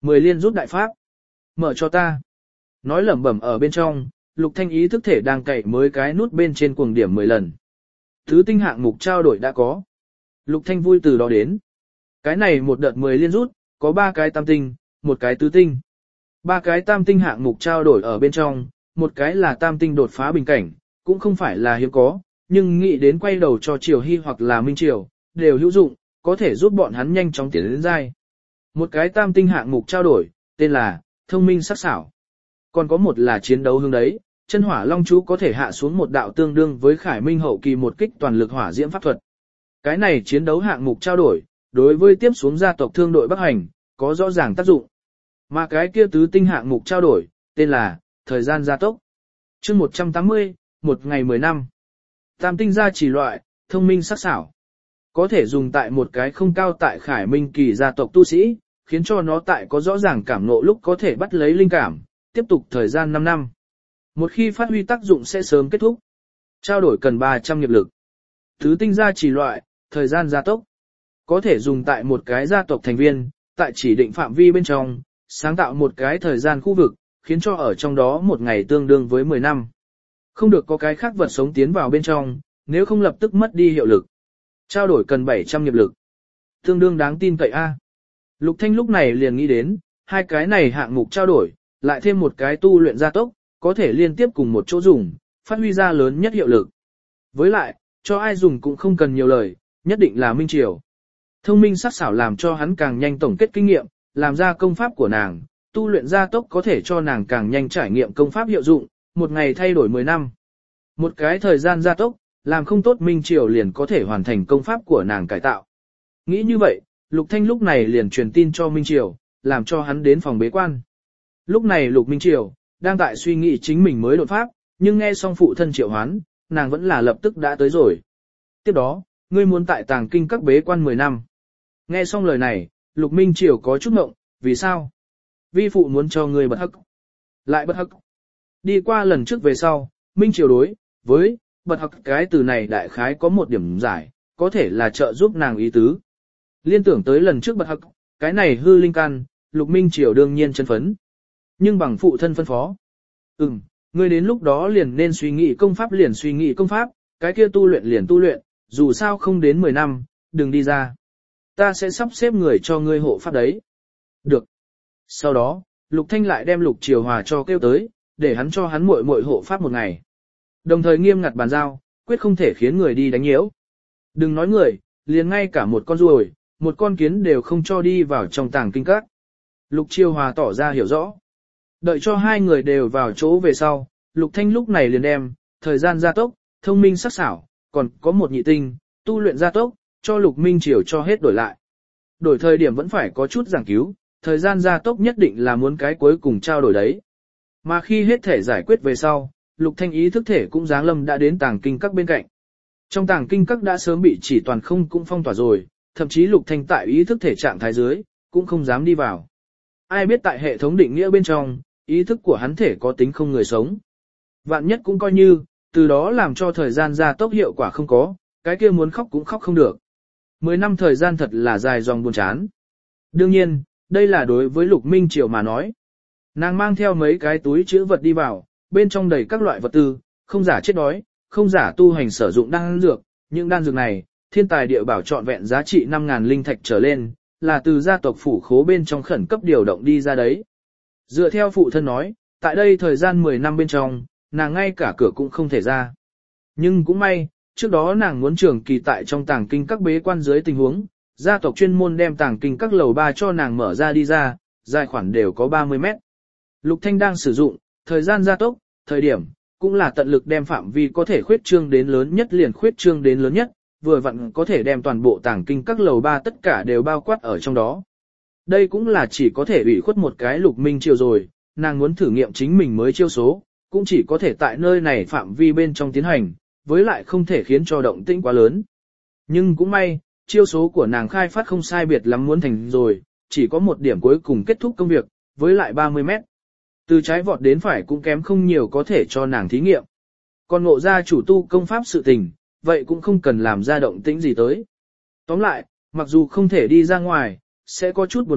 10 liên rút đại pháp. Mở cho ta. Nói lẩm bẩm ở bên trong, Lục Thanh ý thức thể đang cậy mới cái nút bên trên cuồng điểm 10 lần. Thứ tinh hạng mục trao đổi đã có. Lục Thanh vui từ đó đến. Cái này một đợt 10 liên rút, có 3 cái tam tinh, một cái tứ tinh. 3 cái tam tinh hạng mục trao đổi ở bên trong, một cái là tam tinh đột phá bình cảnh, cũng không phải là hiếm có, nhưng nghĩ đến quay đầu cho Triều Hy hoặc là Minh Triều, đều hữu dụng, có thể giúp bọn hắn nhanh chóng tiến đến giai. Một cái tam tinh hạng mục trao đổi, tên là thông minh sắc xảo. Còn có một là chiến đấu hướng đấy, chân hỏa long chú có thể hạ xuống một đạo tương đương với Khải Minh hậu kỳ một kích toàn lực hỏa diễm pháp thuật. Cái này chiến đấu hạng mục trao đổi, đối với tiếp xuống gia tộc thương đội Bắc Hành, có rõ ràng tác dụng. Mà cái kia tứ tinh hạng mục trao đổi, tên là thời gian gia tốc. Chương 180, một ngày 10 năm. Tam tinh gia chỉ loại, thông minh sắc xảo. Có thể dùng tại một cái không cao tại Khải Minh kỳ gia tộc tu sĩ, khiến cho nó tại có rõ ràng cảm ngộ lúc có thể bắt lấy linh cảm, tiếp tục thời gian 5 năm. Một khi phát huy tác dụng sẽ sớm kết thúc. Trao đổi cần 300 nghiệp lực. Tứ tinh gia chỉ loại, thời gian gia tốc. Có thể dùng tại một cái gia tộc thành viên, tại chỉ định phạm vi bên trong, sáng tạo một cái thời gian khu vực, khiến cho ở trong đó một ngày tương đương với 10 năm. Không được có cái khác vật sống tiến vào bên trong, nếu không lập tức mất đi hiệu lực. Trao đổi cần 700 nghiệp lực. Tương đương đáng tin cậy A. Lục Thanh lúc này liền nghĩ đến, hai cái này hạng mục trao đổi, lại thêm một cái tu luyện gia tốc, có thể liên tiếp cùng một chỗ dùng, phát huy ra lớn nhất hiệu lực. Với lại, cho ai dùng cũng không cần nhiều lời, nhất định là Minh Triều. Thông minh sắc xảo làm cho hắn càng nhanh tổng kết kinh nghiệm, làm ra công pháp của nàng, tu luyện gia tốc có thể cho nàng càng nhanh trải nghiệm công pháp hiệu dụng, một ngày thay đổi 10 năm. Một cái thời gian gia tốc, làm không tốt Minh Triều liền có thể hoàn thành công pháp của nàng cải tạo. Nghĩ như vậy, Lục Thanh lúc này liền truyền tin cho Minh Triều, làm cho hắn đến phòng bế quan. Lúc này Lục Minh Triều, đang tại suy nghĩ chính mình mới đột pháp, nhưng nghe xong phụ thân triệu hoán, nàng vẫn là lập tức đã tới rồi. Tiếp đó, ngươi muốn tại tàng kinh các bế quan 10 năm. Nghe xong lời này, Lục Minh Triều có chút ngộng, vì sao? Vi phụ muốn cho ngươi bật hắc. Lại bật hắc. Đi qua lần trước về sau, Minh Triều đối với bật hắc cái từ này đại khái có một điểm giải, có thể là trợ giúp nàng ý tứ. Liên tưởng tới lần trước bật hắc, cái này hư linh căn, Lục Minh Triều đương nhiên chân phấn. Nhưng bằng phụ thân phân phó. Ngươi đến lúc đó liền nên suy nghĩ công pháp liền suy nghĩ công pháp, cái kia tu luyện liền tu luyện, dù sao không đến 10 năm, đừng đi ra. Ta sẽ sắp xếp người cho ngươi hộ pháp đấy. Được. Sau đó, Lục Thanh lại đem Lục Triều Hòa cho kêu tới, để hắn cho hắn muội muội hộ pháp một ngày. Đồng thời nghiêm ngặt bàn giao, quyết không thể khiến người đi đánh nhiễu. Đừng nói người, liền ngay cả một con ruồi, một con kiến đều không cho đi vào trong tàng kinh các. Lục Triều Hòa tỏ ra hiểu rõ. Đợi cho hai người đều vào chỗ về sau, Lục Thanh lúc này liền đem, thời gian gia tốc, thông minh sắc xảo, còn có một nhị tinh, tu luyện gia tốc, cho Lục Minh Triều cho hết đổi lại. Đổi thời điểm vẫn phải có chút giảng cứu, thời gian gia tốc nhất định là muốn cái cuối cùng trao đổi đấy. Mà khi hết thể giải quyết về sau, Lục Thanh ý thức thể cũng giáng lâm đã đến tàng kinh các bên cạnh. Trong tàng kinh các đã sớm bị chỉ toàn không cũng phong tỏa rồi, thậm chí Lục Thanh tại ý thức thể trạng thái dưới, cũng không dám đi vào. Ai biết tại hệ thống định nghĩa bên trong, ý thức của hắn thể có tính không người sống. Vạn nhất cũng coi như, từ đó làm cho thời gian gia tốc hiệu quả không có, cái kia muốn khóc cũng khóc không được. 10 năm thời gian thật là dài dòng buồn chán. Đương nhiên, đây là đối với Lục Minh Triều mà nói. Nàng mang theo mấy cái túi chữ vật đi vào, bên trong đầy các loại vật tư, không giả chết đói, không giả tu hành sử dụng đan dược. Những đan dược này, thiên tài địa bảo trọn vẹn giá trị 5.000 linh thạch trở lên, là từ gia tộc phủ khố bên trong khẩn cấp điều động đi ra đấy. Dựa theo phụ thân nói, tại đây thời gian 10 năm bên trong, nàng ngay cả cửa cũng không thể ra. Nhưng cũng may, trước đó nàng muốn trường kỳ tại trong tàng kinh các bế quan dưới tình huống, gia tộc chuyên môn đem tàng kinh các lầu 3 cho nàng mở ra đi ra, dài khoảng đều có 30 mét. Lục Thanh đang sử dụng, thời gian gia tốc, thời điểm, cũng là tận lực đem phạm vi có thể khuyết trương đến lớn nhất liền khuyết trương đến lớn nhất, vừa vặn có thể đem toàn bộ tàng kinh các lầu 3 tất cả đều bao quát ở trong đó. Đây cũng là chỉ có thể ủy khuất một cái Lục Minh Triều rồi, nàng muốn thử nghiệm chính mình mới chiêu số, cũng chỉ có thể tại nơi này phạm vi bên trong tiến hành, với lại không thể khiến cho động tĩnh quá lớn. Nhưng cũng may, chiêu số của nàng khai phát không sai biệt lắm muốn thành rồi, chỉ có một điểm cuối cùng kết thúc công việc, với lại 30 mét. Từ trái vọt đến phải cũng kém không nhiều có thể cho nàng thí nghiệm. Còn ngộ ra chủ tu công pháp sự tình, vậy cũng không cần làm ra động tĩnh gì tới. Tóm lại, mặc dù không thể đi ra ngoài, sẽ có chút buồn bực,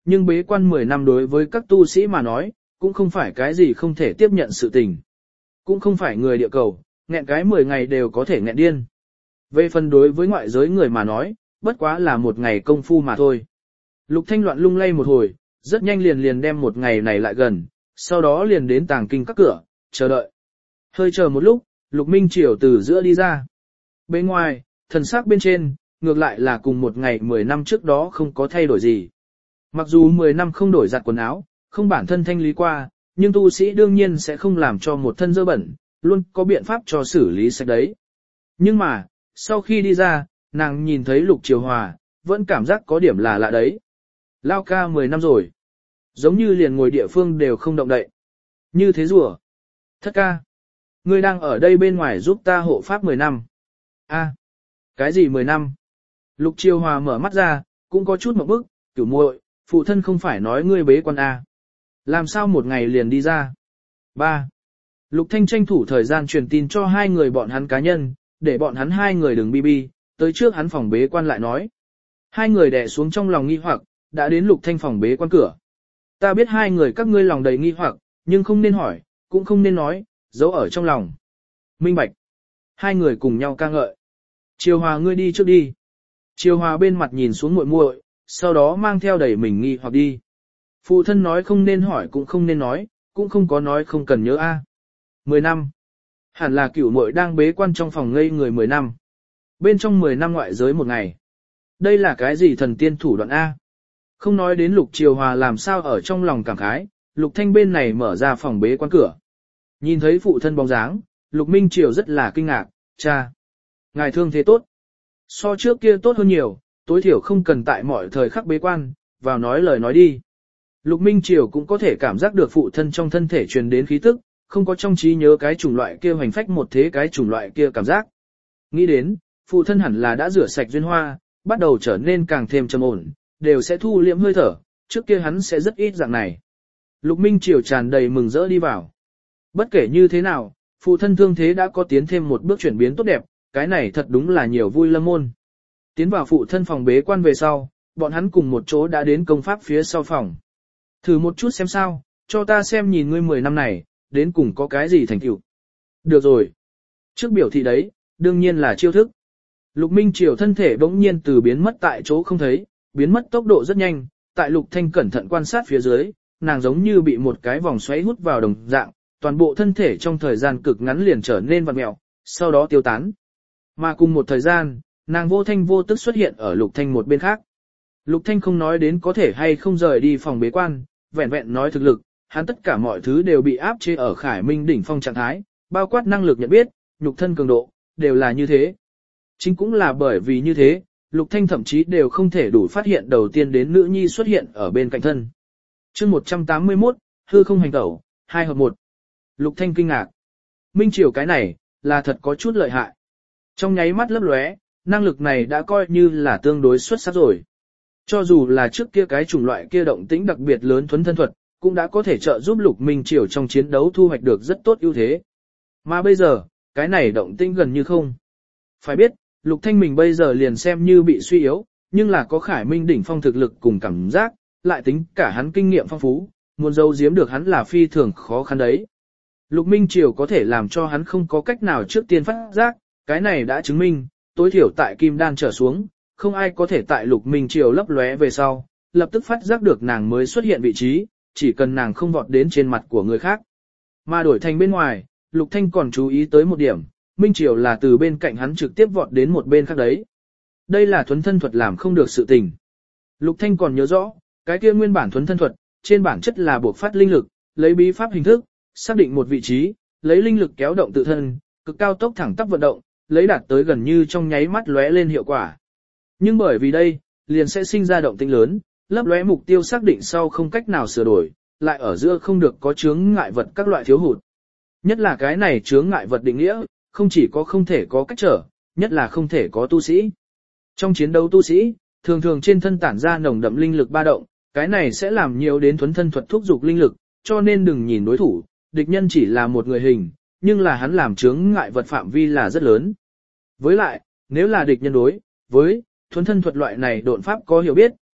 nhưng bế quan 10 năm đối với các tu sĩ mà nói, cũng không phải cái gì không thể tiếp nhận sự tình. Cũng không phải người địa cầu, nghẹn cái 10 ngày đều có thể nghẹn điên. Về phần đối với ngoại giới người mà nói, bất quá là một ngày công phu mà thôi. Lục Thanh loạn lung lay một hồi, rất nhanh liền đem một ngày này lại gần, sau đó liền đến tàng kinh các cửa, chờ đợi. Hơi chờ một lúc, Lục Minh Triều từ giữa đi ra. Bên ngoài, thần sắc bên trên, ngược lại là cùng một ngày 10 năm trước đó không có thay đổi gì. Mặc dù 10 năm không đổi giặt quần áo, không bản thân thanh lý qua, nhưng tu sĩ đương nhiên sẽ không làm cho một thân dơ bẩn, luôn có biện pháp cho xử lý sạch đấy. Nhưng mà, sau khi đi ra, nàng nhìn thấy Lục Triều Hòa, vẫn cảm giác có điểm là lạ đấy. Lao ca 10 năm rồi. Giống như liền ngồi địa phương đều không động đậy. Như thế rùa. Thất ca. Ngươi đang ở đây bên ngoài giúp ta hộ pháp 10 năm. A, cái gì 10 năm? Lục Triều Hòa mở mắt ra, cũng có chút một bức, kiểu muội, phụ thân không phải nói ngươi bế quan A. Làm sao một ngày liền đi ra? 3. Lục Thanh tranh thủ thời gian truyền tin cho hai người bọn hắn cá nhân, để bọn hắn hai người đừng bi, tới trước hắn phòng bế quan lại nói. Hai người đè xuống trong lòng nghi hoặc, đã đến Lục Thanh phòng bế quan cửa. Ta biết hai người các ngươi lòng đầy nghi hoặc, nhưng không nên hỏi, cũng không nên nói, giấu ở trong lòng. Minh bạch. Hai người cùng nhau ca ngợi. Triều Hòa ngươi đi trước đi. Triều Hòa bên mặt nhìn xuống muội muội, sau đó mang theo đẩy mình nghi hoặc đi. Phụ thân nói không nên hỏi cũng không nên nói, cũng không có nói không cần nhớ a. 10 năm. Hẳn là cửu muội đang bế quan trong phòng ngây người 10 năm. Bên trong 10 năm ngoại giới một ngày. Đây là cái gì thần tiên thủ đoạn A? Không nói đến Lục Triều Hòa làm sao ở trong lòng cảm khái, Lục Thanh bên này mở ra phòng bế quan cửa. Nhìn thấy phụ thân bóng dáng, Lục Minh Triều rất là kinh ngạc, cha. Ngài thương thế tốt. So trước kia tốt hơn nhiều, tối thiểu không cần tại mọi thời khắc bế quan, vào nói lời nói đi. Lục Minh Triều cũng có thể cảm giác được phụ thân trong thân thể truyền đến khí tức, không có trong trí nhớ cái chủng loại kia hoành phách một thế cái chủng loại kia cảm giác. Nghĩ đến, phụ thân hẳn là đã rửa sạch duyên hoa, bắt đầu trở nên càng thêm trầm ổn, đều sẽ thu liễm hơi thở, trước kia hắn sẽ rất ít dạng này. Lục Minh Triều tràn đầy mừng rỡ đi vào. Bất kể như thế nào, phụ thân thương thế đã có tiến thêm một bước chuyển biến tốt đẹp, cái này thật đúng là nhiều vui lâm môn. Tiến vào phụ thân phòng bế quan về sau, bọn hắn cùng một chỗ đã đến công pháp phía sau phòng. Thử một chút xem sao, cho ta xem nhìn ngươi 10 năm này, đến cùng có cái gì thành tựu. Được rồi. Trước biểu thị đấy, đương nhiên là chiêu thức. Lục Minh Triều thân thể bỗng nhiên từ biến mất tại chỗ không thấy, biến mất tốc độ rất nhanh, tại Lục Thanh cẩn thận quan sát phía dưới, nàng giống như bị một cái vòng xoáy hút vào đồng dạng, toàn bộ thân thể trong thời gian cực ngắn liền trở nên vặn mèo, sau đó tiêu tán. Mà cùng một thời gian, nàng vô thanh vô tức xuất hiện ở Lục Thanh một bên khác. Lục Thanh không nói đến có thể hay không rời đi phòng bế quan, vẹn vẹn nói thực lực, hắn tất cả mọi thứ đều bị áp chế ở Khải Minh đỉnh phong trạng thái, bao quát năng lực nhận biết, nhục thân cường độ, đều là như thế. Chính cũng là bởi vì như thế, Lục Thanh thậm chí đều không thể đủ phát hiện đầu tiên đến nữ nhi xuất hiện ở bên cạnh thân. Chương 181, hư không hành tẩu, 2 hợp 1. Lục Thanh kinh ngạc. Minh Triều cái này, là thật có chút lợi hại. Trong nháy mắt lấp lóe, năng lực này đã coi như là tương đối xuất sắc rồi. Cho dù là trước kia cái chủng loại kia động tĩnh đặc biệt lớn thuấn thân thuật, cũng đã có thể trợ giúp Lục Minh Triều trong chiến đấu thu hoạch được rất tốt ưu thế. Mà bây giờ, cái này động tĩnh gần như không. Phải biết, Lục Thanh mình bây giờ liền xem như bị suy yếu, nhưng là có Khải Minh đỉnh phong thực lực cùng cảm giác, lại tính cả hắn kinh nghiệm phong phú, muốn giấu giếm được hắn là phi thường khó khăn đấy. Lục Minh Triều có thể làm cho hắn không có cách nào trước tiên phát giác, cái này đã chứng minh, tối thiểu tại Kim Đan trở xuống, không ai có thể tại Lục Minh Triều lấp lóe về sau, lập tức phát giác được nàng mới xuất hiện vị trí, chỉ cần nàng không vọt đến trên mặt của người khác. Mà đổi thành bên ngoài, Lục Thanh còn chú ý tới một điểm, Minh Triều là từ bên cạnh hắn trực tiếp vọt đến một bên khác đấy. Đây là thuấn thân thuật làm không được sự tình. Lục Thanh còn nhớ rõ, cái kia nguyên bản thuấn thân thuật, trên bản chất là buộc phát linh lực, lấy bí pháp hình thức, xác định một vị trí, lấy linh lực kéo động tự thân, cực cao tốc thẳng tắp vận động, lấy đạt tới gần như trong nháy mắt lóe lên hiệu quả. Nhưng bởi vì đây, liền sẽ sinh ra động tĩnh lớn, lấp lóe mục tiêu xác định sau không cách nào sửa đổi, lại ở giữa không được có chướng ngại vật các loại thiếu hụt. Nhất là cái này chướng ngại vật định nghĩa, không chỉ có không thể có cách trở, nhất là không thể có tu sĩ. Trong chiến đấu tu sĩ, thường thường trên thân tản ra nồng đậm linh lực ba động, cái này sẽ làm nhiều đến thuấn thân thuật thúc dục linh lực, cho nên đừng nhìn đối thủ, địch nhân chỉ là một người hình, nhưng là hắn làm chướng ngại vật phạm vi là rất lớn. Với lại, nếu là địch nhân đối với thuấn thân thuật loại này độn pháp có hiểu biết,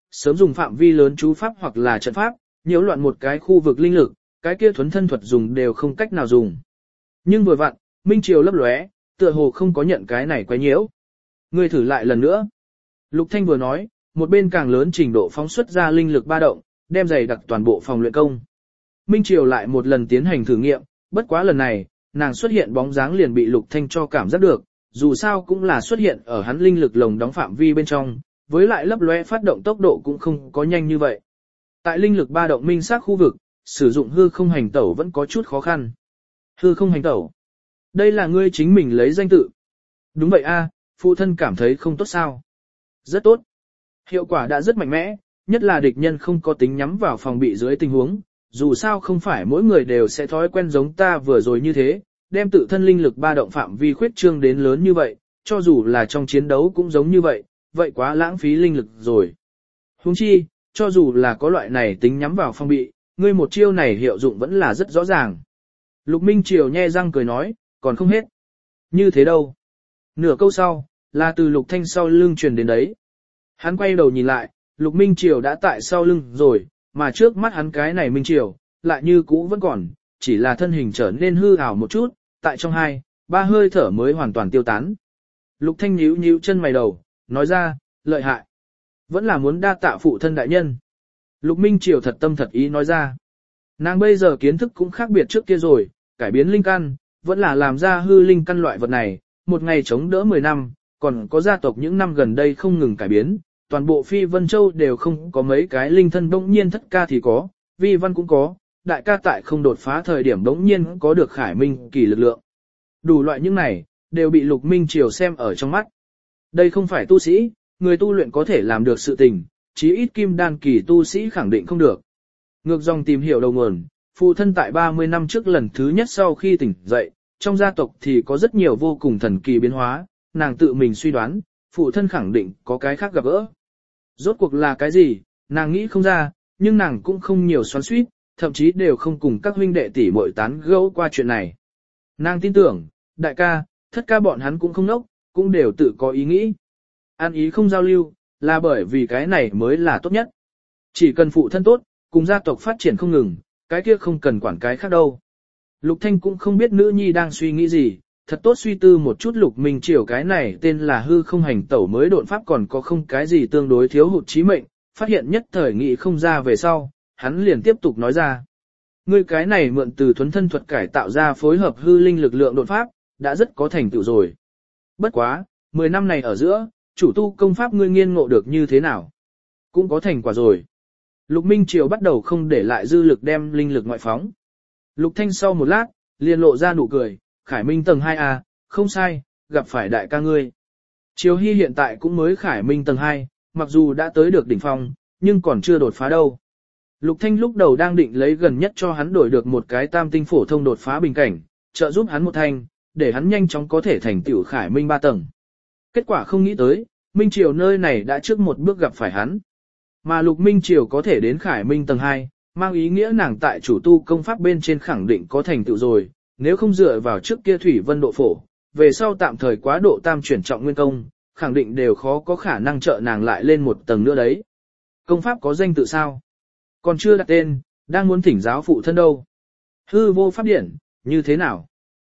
sớm dùng phạm vi lớn chú pháp hoặc là trận pháp, nhiễu loạn một cái khu vực linh lực, cái kia thuấn thân thuật dùng đều không cách nào dùng. Nhưng vừa vặn, Minh Triều lấp lóe, tựa hồ không có nhận cái này quấy nhiễu. Ngươi thử lại lần nữa. Lục Thanh vừa nói, một bên càng lớn trình độ phóng xuất ra linh lực ba động, đem dày đặc toàn bộ phòng luyện công. Minh Triều lại một lần tiến hành thử nghiệm, bất quá lần này, nàng xuất hiện bóng dáng liền bị Lục Thanh cho cảm giác được, dù sao cũng là xuất hiện ở hắn linh lực lồng đóng phạm vi bên trong, với lại lấp lóe phát động tốc độ cũng không có nhanh như vậy. Tại linh lực ba động minh xác khu vực, sử dụng hư không hành tẩu vẫn có chút khó khăn. Hư không hành tẩu. Đây là ngươi chính mình lấy danh tự. Đúng vậy a, phụ thân cảm thấy không tốt sao? Rất tốt. Hiệu quả đã rất mạnh mẽ, nhất là địch nhân không có tính nhắm vào phòng bị dưới tình huống, dù sao không phải mỗi người đều sẽ thói quen giống ta vừa rồi như thế, đem tự thân linh lực ba động phạm vi khuyết trương đến lớn như vậy, cho dù là trong chiến đấu cũng giống như vậy, vậy quá lãng phí linh lực rồi. Huống chi, cho dù là có loại này tính nhắm vào phòng bị, ngươi một chiêu này hiệu dụng vẫn là rất rõ ràng. Lục Minh Triều nhe răng cười nói, còn không hết. Như thế đâu? Nửa câu sau, là từ Lục Thanh sau lưng truyền đến đấy. Hắn quay đầu nhìn lại, Lục Minh Triều đã tại sau lưng rồi, mà trước mắt hắn cái này Minh Triều, lại như cũ vẫn còn, chỉ là thân hình trở nên hư ảo một chút, tại trong 2-3 hơi thở mới hoàn toàn tiêu tán. Lục Thanh nhíu nhíu chân mày đầu, nói ra, lợi hại. Vẫn là muốn đa tạ phụ thân đại nhân. Lục Minh Triều thật tâm thật ý nói ra. Nàng bây giờ kiến thức cũng khác biệt trước kia rồi, cải biến linh căn, vẫn là làm ra hư linh căn loại vật này, một ngày chống đỡ 10 năm, còn có gia tộc những năm gần đây không ngừng cải biến, toàn bộ Phi Vân Châu đều không có mấy cái linh thân bỗng nhiên thất ca thì có, vi văn cũng có, đại ca tại không đột phá thời điểm bỗng nhiên có được khải minh kỳ lực lượng. Đủ loại những này, đều bị Lục Minh Triều xem ở trong mắt. Đây không phải tu sĩ, người tu luyện có thể làm được sự tình, chí ít kim đan kỳ tu sĩ khẳng định không được. Ngược dòng tìm hiểu đầu nguồn, phụ thân tại 30 năm trước lần thứ nhất sau khi tỉnh dậy, trong gia tộc thì có rất nhiều vô cùng thần kỳ biến hóa, nàng tự mình suy đoán, phụ thân khẳng định có cái khác gặp gỡ. Rốt cuộc là cái gì, nàng nghĩ không ra, nhưng nàng cũng không nhiều xoắn xuýt, thậm chí đều không cùng các huynh đệ tỷ muội tán gẫu qua chuyện này. Nàng tin tưởng, đại ca, thất ca bọn hắn cũng không nốc, cũng đều tự có ý nghĩ. An ý không giao lưu, là bởi vì cái này mới là tốt nhất. Chỉ cần phụ thân tốt, cùng gia tộc phát triển không ngừng, cái kia không cần quản cái khác đâu. Lục Thanh cũng không biết nữ nhi đang suy nghĩ gì, thật tốt suy tư một chút. Lục Minh Triều cái này tên là hư không hành tẩu mới độn pháp còn có không cái gì tương đối thiếu hụt trí mệnh, phát hiện nhất thời nghĩ không ra về sau, hắn liền tiếp tục nói ra. Ngươi cái này mượn từ thuấn thân thuật cải tạo ra phối hợp hư linh lực lượng độn pháp, đã rất có thành tựu rồi. Bất quá, 10 năm này ở giữa, chủ tu công pháp ngươi nghiên ngộ được như thế nào? Cũng có thành quả rồi. Lục Minh Triều bắt đầu không để lại dư lực đem linh lực ngoại phóng. Lục Thanh sau một lát, liền lộ ra nụ cười, Khải Minh tầng 2A, không sai, gặp phải đại ca ngươi. Triều Hy hiện tại cũng mới Khải Minh tầng 2, mặc dù đã tới được đỉnh phong, nhưng còn chưa đột phá đâu. Lục Thanh lúc đầu đang định lấy gần nhất cho hắn đổi được một cái tam tinh phổ thông đột phá bình cảnh, trợ giúp hắn một thanh, để hắn nhanh chóng có thể thành tựu Khải Minh 3 tầng. Kết quả không nghĩ tới, Minh Triều nơi này đã trước một bước gặp phải hắn. Mà Lục Minh Triều có thể đến Khải Minh tầng 2, mang ý nghĩa nàng tại chủ tu công pháp bên trên khẳng định có thành tựu rồi, nếu không dựa vào trước kia Thủy Vân độ phổ, về sau tạm thời quá độ tam chuyển trọng nguyên công, khẳng định đều khó có khả năng trợ nàng lại lên một tầng nữa đấy. Công pháp có danh tự sao? Còn chưa đặt tên, đang muốn thỉnh giáo phụ thân đâu. Hư vô pháp điển, như thế nào?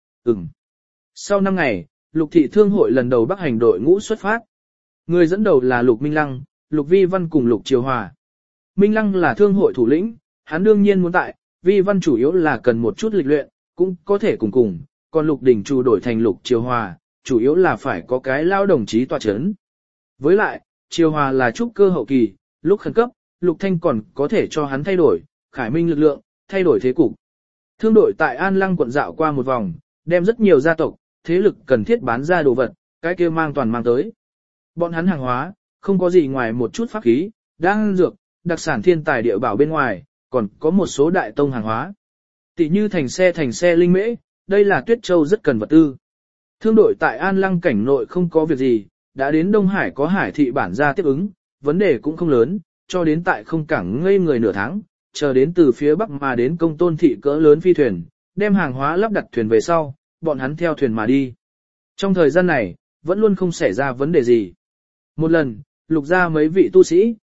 Sau 5 ngày, Lục thị thương hội lần đầu bắc hành đội ngũ xuất phát. Người dẫn đầu là Lục Minh Lăng, Lục Vi Văn cùng Lục Triều Hòa. Minh Lăng là thương hội thủ lĩnh, hắn đương nhiên muốn tại, Vi Văn chủ yếu là cần một chút lịch luyện, cũng có thể cùng, còn Lục Đình Trù đổi thành Lục Triều Hòa, chủ yếu là phải có cái lao đồng chí tọa chấn. Với lại, Triều Hòa là trúc cơ hậu kỳ, lúc khẩn cấp, Lục Thanh còn có thể cho hắn thay đổi, Khải Minh lực lượng, thay đổi thế cục. Thương đội tại An Lăng quận dạo qua một vòng, đem rất nhiều gia tộc, thế lực cần thiết bán ra đồ vật, cái kia mang toàn mang tới. Bọn hắn hàng hóa, không có gì ngoài một chút pháp khí, đan dược, đặc sản thiên tài địa bảo bên ngoài, còn có một số đại tông hàng hóa. Tỷ như thành xe linh mễ, đây là Tuyết Châu rất cần vật tư. Thương đội tại An Lăng cảnh nội không có việc gì, đã đến Đông Hải có hải thị bản ra tiếp ứng, vấn đề cũng không lớn, cho đến tại không cảng ngây người nửa tháng, chờ đến từ phía Bắc mà đến Công Tôn thị cỡ lớn phi thuyền, đem hàng hóa lắp đặt thuyền về sau, bọn hắn theo thuyền mà đi. Trong thời gian này, vẫn luôn không xảy ra vấn đề gì. Một lần, Lục gia mấy vị tu sĩ,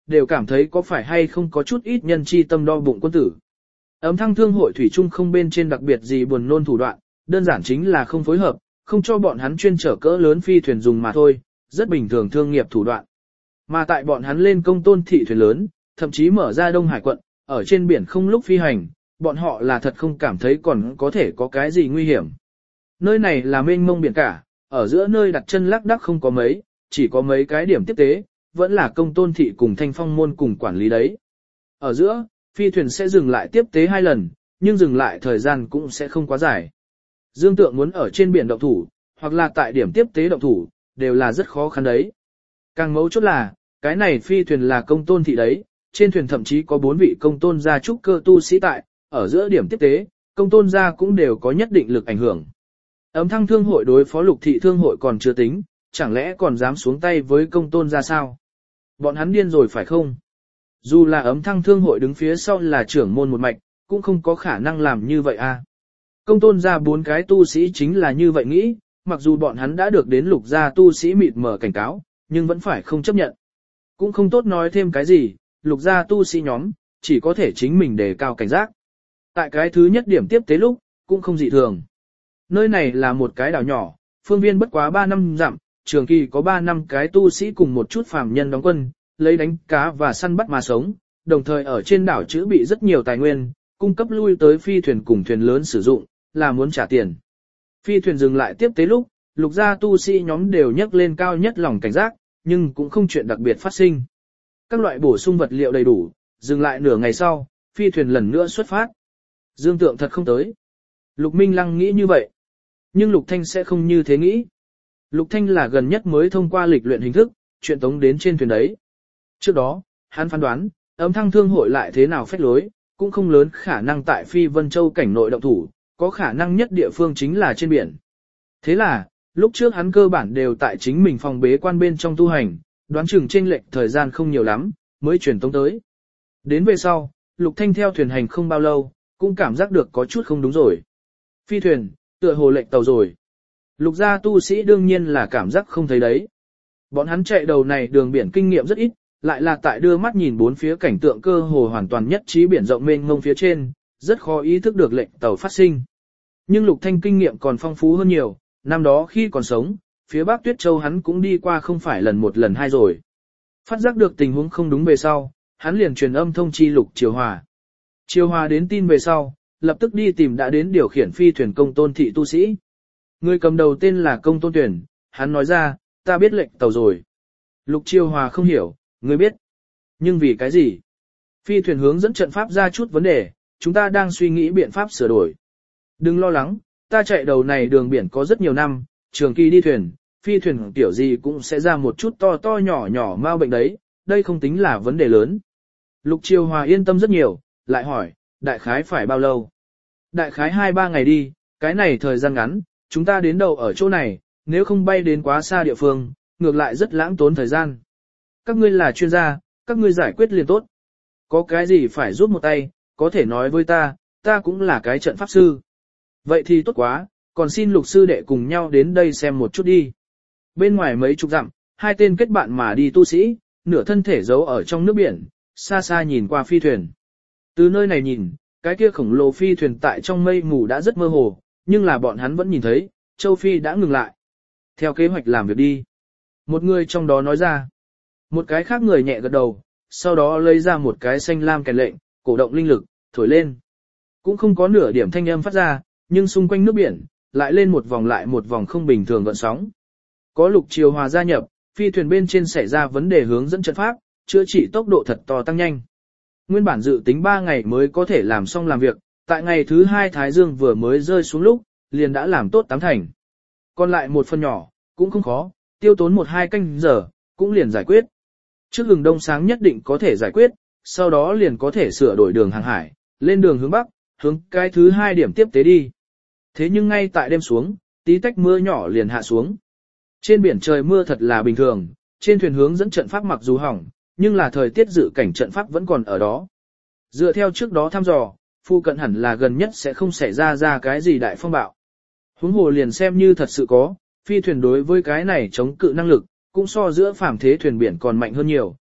đều cảm thấy có phải hay không có chút ít nhân chi tâm đo bụng quân tử. Ấm thăng thương hội thủy chung không bên trên đặc biệt gì buồn nôn thủ đoạn, đơn giản chính là không phối hợp, không cho bọn hắn chuyên chở cỡ lớn phi thuyền dùng mà thôi, rất bình thường thương nghiệp thủ đoạn. Mà tại bọn hắn lên công tôn thị thuyền lớn, thậm chí mở ra Đông Hải quận, ở trên biển không lúc phi hành, bọn họ là thật không cảm thấy còn có thể có cái gì nguy hiểm. Nơi này là mênh mông biển cả, ở giữa nơi đặt chân lác đác không có mấy, chỉ có mấy cái điểm tiếp tế, vẫn là công tôn thị cùng thanh phong môn cùng quản lý đấy. Ở giữa, phi thuyền sẽ dừng lại tiếp tế 2 lần, nhưng dừng lại thời gian cũng sẽ không quá dài. Dương Tượng muốn ở trên biển động thủ, hoặc là tại điểm tiếp tế động thủ, đều là rất khó khăn đấy. Càng mấu chốt là, cái này phi thuyền là công tôn thị đấy, trên thuyền thậm chí có 4 vị công tôn gia trúc cơ tu sĩ tại, ở giữa điểm tiếp tế, công tôn gia cũng đều có nhất định lực ảnh hưởng. Ấm thăng thương hội đối phó lục thị thương hội còn chưa tính, chẳng lẽ còn dám xuống tay với công tôn gia sao? Bọn hắn điên rồi phải không? Dù là ấm thăng thương hội đứng phía sau là trưởng môn một mạch, cũng không có khả năng làm như vậy à. Công tôn gia 4 cái tu sĩ chính là như vậy nghĩ, mặc dù bọn hắn đã được đến lục gia tu sĩ mịt mờ cảnh cáo, nhưng vẫn phải không chấp nhận. Cũng không tốt nói thêm cái gì, lục gia tu sĩ nhóm, chỉ có thể chính mình đề cao cảnh giác. Tại cái thứ nhất điểm tiếp tế lúc, cũng không dị thường. Nơi này là một cái đảo nhỏ, phương viên bất quá 3 năm dặm, trường kỳ có 3 năm cái tu sĩ cùng một chút phàm nhân đóng quân, lấy đánh cá và săn bắt mà sống, đồng thời ở trên đảo chữ bị rất nhiều tài nguyên, cung cấp lui tới phi thuyền cùng thuyền lớn sử dụng, là muốn trả tiền. Phi thuyền dừng lại tiếp tế lúc, lục gia tu sĩ nhóm đều nhấc lên cao nhất lòng cảnh giác, nhưng cũng không chuyện đặc biệt phát sinh. Các loại bổ sung vật liệu đầy đủ, dừng lại nửa ngày sau, phi thuyền lần nữa xuất phát. Dương Tượng thật không tới. Lục Minh Lăng nghĩ như vậy. Nhưng Lục Thanh sẽ không như thế nghĩ. Lục Thanh là gần nhất mới thông qua lịch luyện hình thức, chuyện tống đến trên thuyền đấy. Trước đó, hắn phán đoán, ấm thăng thương hội lại thế nào phách lối, cũng không lớn khả năng tại Phi Vân Châu cảnh nội động thủ, có khả năng nhất địa phương chính là trên biển. Thế là, lúc trước hắn cơ bản đều tại chính mình phòng bế quan bên trong tu hành, đoán chừng chênh lệch thời gian không nhiều lắm, mới chuyển tống tới. Đến về sau, Lục Thanh theo thuyền hành không bao lâu, cũng cảm giác được có chút không đúng rồi. Phi thuyền, tựa hồ lệch tàu rồi. Lục gia tu sĩ đương nhiên là cảm giác không thấy đấy. Bọn hắn chạy đầu này đường biển kinh nghiệm rất ít, lại là tại đưa mắt nhìn bốn phía cảnh tượng cơ hồ hoàn toàn nhất trí biển rộng mênh mông phía trên, rất khó ý thức được lệnh tàu phát sinh. Nhưng Lục Thanh kinh nghiệm còn phong phú hơn nhiều, năm đó khi còn sống, phía Bắc Tuyết Châu hắn cũng đi qua không phải lần một lần hai rồi. Phát giác được tình huống không đúng về sau, hắn liền truyền âm thông chi Lục Triều Hòa. Triều Hòa đến tin về sau, lập tức đi tìm đã đến điều khiển phi thuyền công tôn thị tu sĩ. Người cầm đầu tên là công tôn tuyển, hắn nói ra, ta biết lệnh tàu rồi. Lục Triều Hòa không hiểu, ngươi biết. Nhưng vì cái gì? Phi thuyền hướng dẫn trận pháp ra chút vấn đề, chúng ta đang suy nghĩ biện pháp sửa đổi. Đừng lo lắng, ta chạy đầu này đường biển có rất nhiều năm, trường kỳ đi thuyền, phi thuyền tiểu gì cũng sẽ ra một chút to to nhỏ nhỏ mau bệnh đấy, đây không tính là vấn đề lớn. Lục Triều Hòa yên tâm rất nhiều, lại hỏi, đại khái phải bao lâu? Đại khái 2-3 ngày đi, cái này thời gian ngắn, chúng ta đến đầu ở chỗ này, nếu không bay đến quá xa địa phương, ngược lại rất lãng tốn thời gian. Các ngươi là chuyên gia, các ngươi giải quyết liền tốt. Có cái gì phải giúp một tay, có thể nói với ta cũng là cái trận pháp sư. Vậy thì tốt quá, còn xin Lục sư đệ cùng nhau đến đây xem một chút đi. Bên ngoài mấy chục dặm, hai tên kết bạn mà đi tu sĩ, nửa thân thể giấu ở trong nước biển, xa xa nhìn qua phi thuyền. Từ nơi này nhìn, cái kia khổng lồ phi thuyền tại trong mây mù đã rất mơ hồ, nhưng là bọn hắn vẫn nhìn thấy, Châu Phi đã ngừng lại. Theo kế hoạch làm việc đi. Một người trong đó nói ra. Một cái khác người nhẹ gật đầu, sau đó lấy ra một cái xanh lam kèn lệnh, cổ động linh lực, thổi lên. Cũng không có nửa điểm thanh âm phát ra, nhưng xung quanh nước biển, lại lên một vòng không bình thường gợn sóng. Có Lục Triều Hòa gia nhập, phi thuyền bên trên xảy ra vấn đề hướng dẫn trận pháp, chữa trị tốc độ thật to tăng nhanh. Nguyên bản dự tính 3 ngày mới có thể làm xong làm việc, tại ngày thứ 2 Thái Dương vừa mới rơi xuống lúc, liền đã làm tốt 8 thành. Còn lại một phần nhỏ, cũng không khó, tiêu tốn 1-2 canh giờ, cũng liền giải quyết. Trước hừng đông sáng nhất định có thể giải quyết, sau đó liền có thể sửa đổi đường hàng hải, lên đường hướng Bắc, hướng cái thứ 2 điểm tiếp tế đi. Thế nhưng ngay tại đêm xuống, tí tách mưa nhỏ liền hạ xuống. Trên biển trời mưa thật là bình thường, trên thuyền hướng dẫn trận pháp mặc dù hỏng, nhưng là thời tiết dự cảnh trận pháp vẫn còn ở đó. Dựa theo trước đó thăm dò, phu cận hẳn là gần nhất sẽ không xảy ra cái gì đại phong bạo. Huống hồ liền xem như thật sự có, phi thuyền đối với cái này chống cự năng lực, cũng so giữa phàm thế thuyền biển còn mạnh hơn nhiều,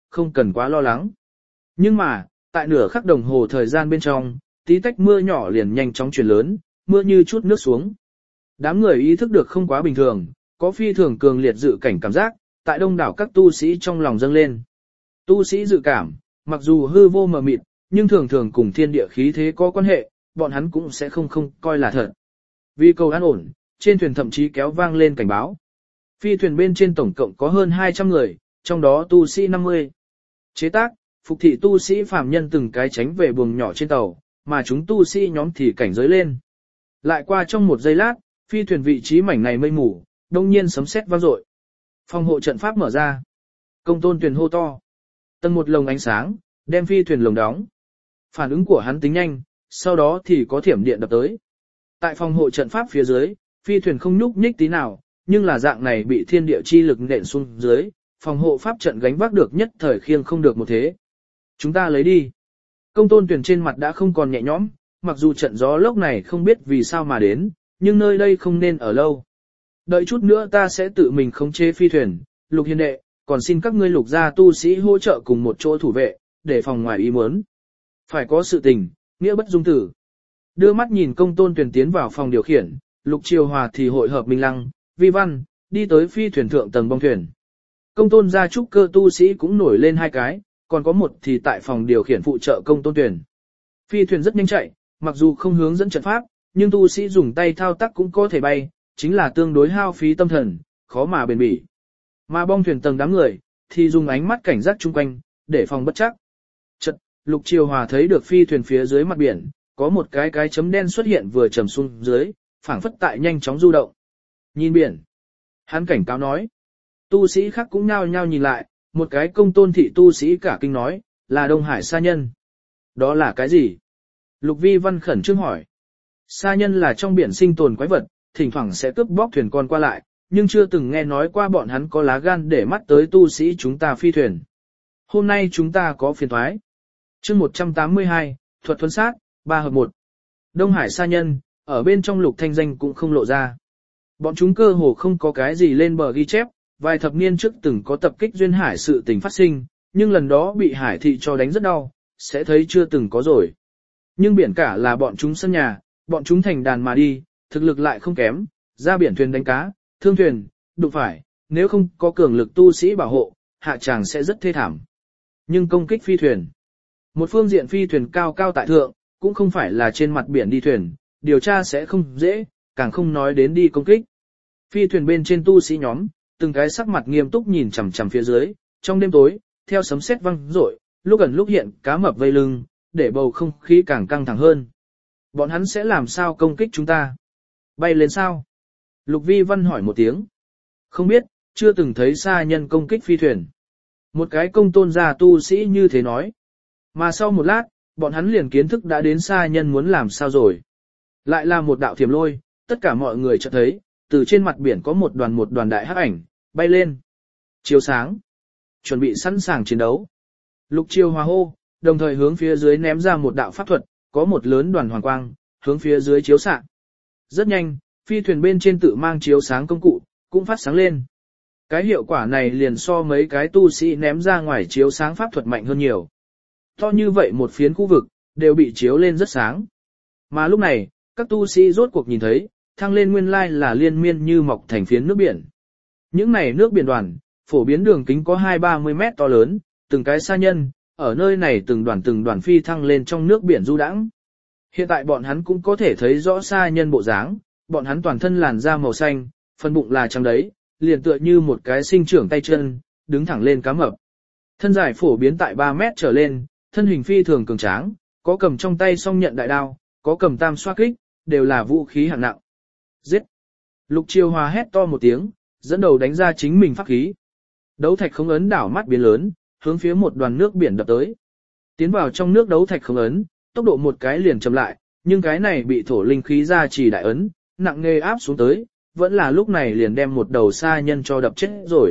không cần quá lo lắng. Nhưng mà, tại nửa khắc đồng hồ thời gian bên trong, tí tách mưa nhỏ liền nhanh chóng chuyển lớn, mưa như chút nước xuống. Đám người ý thức được không quá bình thường, có phi thường cường liệt dự cảnh cảm giác, tại đông đảo các tu sĩ trong lòng dâng lên. Tu sĩ dự cảm, mặc dù hư vô mờ mịt, nhưng thường thường cùng thiên địa khí thế có quan hệ, bọn hắn cũng sẽ không coi là thật. Vì cầu an ổn, trên thuyền thậm chí kéo vang lên cảnh báo. Phi thuyền bên trên tổng cộng có hơn 200 người, trong đó tu sĩ 50. Chế tác, phục thị tu sĩ phàm nhân từng cái tránh về buồng nhỏ trên tàu, mà chúng tu sĩ nhóm thì cảnh giới lên. Lại qua trong một giây lát, phi thuyền vị trí mảnh này mây mù, đông nhiên sấm sét vang dội. Phòng hộ trận pháp mở ra. Công tôn thuyền hô to. Tầng một lồng ánh sáng, đem phi thuyền lồng đóng. Phản ứng của hắn tính nhanh, sau đó thì có thiểm điện đập tới. Tại phòng hộ trận pháp phía dưới, phi thuyền không nhúc nhích tí nào, nhưng là dạng này bị thiên địa chi lực nện xuống dưới, phòng hộ pháp trận gánh vác được nhất thời khiêng không được một thế. Chúng ta lấy đi. Công tôn thuyền trên mặt đã không còn nhẹ nhõm, mặc dù trận gió lốc này không biết vì sao mà đến, nhưng nơi đây không nên ở lâu. Đợi chút nữa ta sẽ tự mình khống chế phi thuyền, Lục hiền đệ, còn xin các ngươi Lục gia tu sĩ hỗ trợ cùng một chỗ thủ vệ, để phòng ngoài ý muốn. Phải có sự tình, nghĩa bất dung tử. Đưa mắt nhìn công tôn thuyền tiến vào phòng điều khiển, Lục Triều Hòa thì hội hợp Minh Lăng, Vi Văn, đi tới phi thuyền thượng tầng bong thuyền. Công tôn gia trúc cơ tu sĩ cũng nổi lên hai cái, còn có một thì tại phòng điều khiển phụ trợ công tôn thuyền. Phi thuyền rất nhanh chạy, mặc dù không hướng dẫn trận pháp, nhưng tu sĩ dùng tay thao tác cũng có thể bay, chính là tương đối hao phí tâm thần, khó mà bền bỉ. Mà bong thuyền tầng đám người, thì dùng ánh mắt cảnh giác chung quanh, để phòng bất chắc. Chợt, Lục Triều Hòa thấy được phi thuyền phía dưới mặt biển, có một cái chấm đen xuất hiện vừa trầm xuống dưới, phảng phất tại nhanh chóng du động. Nhìn biển. Hắn cảnh cáo nói. Tu sĩ khác cũng nhao nhao nhìn lại, một cái công tôn thị tu sĩ cả kinh nói, là Đông Hải sa nhân. Đó là cái gì? Lục Vi Văn khẩn trương hỏi. Sa nhân là trong biển sinh tồn quái vật, thỉnh thoảng sẽ cướp bóc thuyền con qua lại, nhưng chưa từng nghe nói qua bọn hắn có lá gan để mắt tới tu sĩ chúng ta phi thuyền. Hôm nay chúng ta có phiền toái. Chương 182, thuật thuần sát, 3 hợp 1. Đông Hải sa nhân, ở bên trong Lục thanh danh cũng không lộ ra. Bọn chúng cơ hồ không có cái gì lên bờ ghi chép, vài thập niên trước từng có tập kích duyên hải sự tình phát sinh, nhưng lần đó bị hải thị cho đánh rất đau, sẽ thấy chưa từng có rồi. Nhưng biển cả là bọn chúng sân nhà, bọn chúng thành đàn mà đi, thực lực lại không kém, ra biển thuyền đánh cá, thương thuyền, đụng phải, nếu không có cường lực tu sĩ bảo hộ, hạ tràng sẽ rất thê thảm. Nhưng công kích phi thuyền. Một phương diện phi thuyền cao cao tại thượng, cũng không phải là trên mặt biển đi thuyền, điều tra sẽ không dễ, càng không nói đến đi công kích. Phi thuyền bên trên tu sĩ nhóm, từng cái sắc mặt nghiêm túc nhìn chằm chằm phía dưới, trong đêm tối, theo sấm sét vang rội, lúc ẩn lúc hiện cá mập vây lưng, để bầu không khí càng căng thẳng hơn. Bọn hắn sẽ làm sao công kích chúng ta? Bay lên sao? Lục Vi Văn hỏi một tiếng. Không biết, chưa từng thấy sa nhân công kích phi thuyền. Một cái công tôn gia tu sĩ như thế nói. Mà sau một lát, bọn hắn liền kiến thức đã đến sa nhân muốn làm sao rồi. Lại là một đạo thiểm lôi, tất cả mọi người chợt thấy, từ trên mặt biển có một đoàn đại hắc ảnh, bay lên. Chiếu sáng. Chuẩn bị sẵn sàng chiến đấu. Lục Triều Hòa hô, đồng thời hướng phía dưới ném ra một đạo pháp thuật, có một lớn đoàn hoàng quang, hướng phía dưới chiếu xạ. Rất nhanh, phi thuyền bên trên tự mang chiếu sáng công cụ, cũng phát sáng lên. Cái hiệu quả này liền so mấy cái tu sĩ ném ra ngoài chiếu sáng pháp thuật mạnh hơn nhiều. To như vậy một phiến khu vực, đều bị chiếu lên rất sáng. Mà lúc này, các tu sĩ rốt cuộc nhìn thấy, thăng lên nguyên lai là liên miên như mọc thành phiến nước biển. Những này nước biển đoàn, phổ biến đường kính có 20-30 mét to lớn, từng cái sa nhân, ở nơi này từng đoàn phi thăng lên trong nước biển du đãng. Hiện tại bọn hắn cũng có thể thấy rõ sa nhân bộ dáng, bọn hắn toàn thân làn da màu xanh, phần bụng là trắng đấy, liền tựa như một cái sinh trưởng tay chân, đứng thẳng lên cá mập. Thân dài phổ biến tại 3 mét trở lên, thân hình phi thường cường tráng, có cầm trong tay song nhận đại đao, có cầm tam xoa kích, đều là vũ khí hạng nặng. Giết! Lục Triều Hòa hét to một tiếng, dẫn đầu đánh ra chính mình pháp khí. Đấu thạch không ấn đảo mắt biến lớn, hướng phía một đoàn nước biển đập tới. Tiến vào trong nước đấu thạch không ấn, tốc độ một cái liền chậm lại, nhưng cái này bị thổ linh khí ra chỉ đại ấn, nặng nề áp xuống tới, vẫn là lúc này liền đem một đầu sa nhân cho đập chết rồi.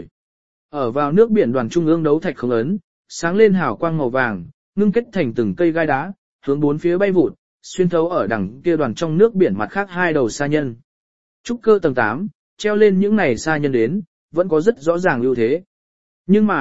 Ở vào nước biển đoàn trung ương đấu thạch không ấn, sáng lên hào quang màu vàng, ngưng kết thành từng cây gai đá, hướng bốn phía bay vụt, xuyên thấu ở đằng kia đoàn trong nước biển mặt khác hai đầu sa nhân. Trúc cơ tầng 8, treo lên những này sa nhân đến, vẫn có rất rõ ràng ưu thế. Nhưng mà,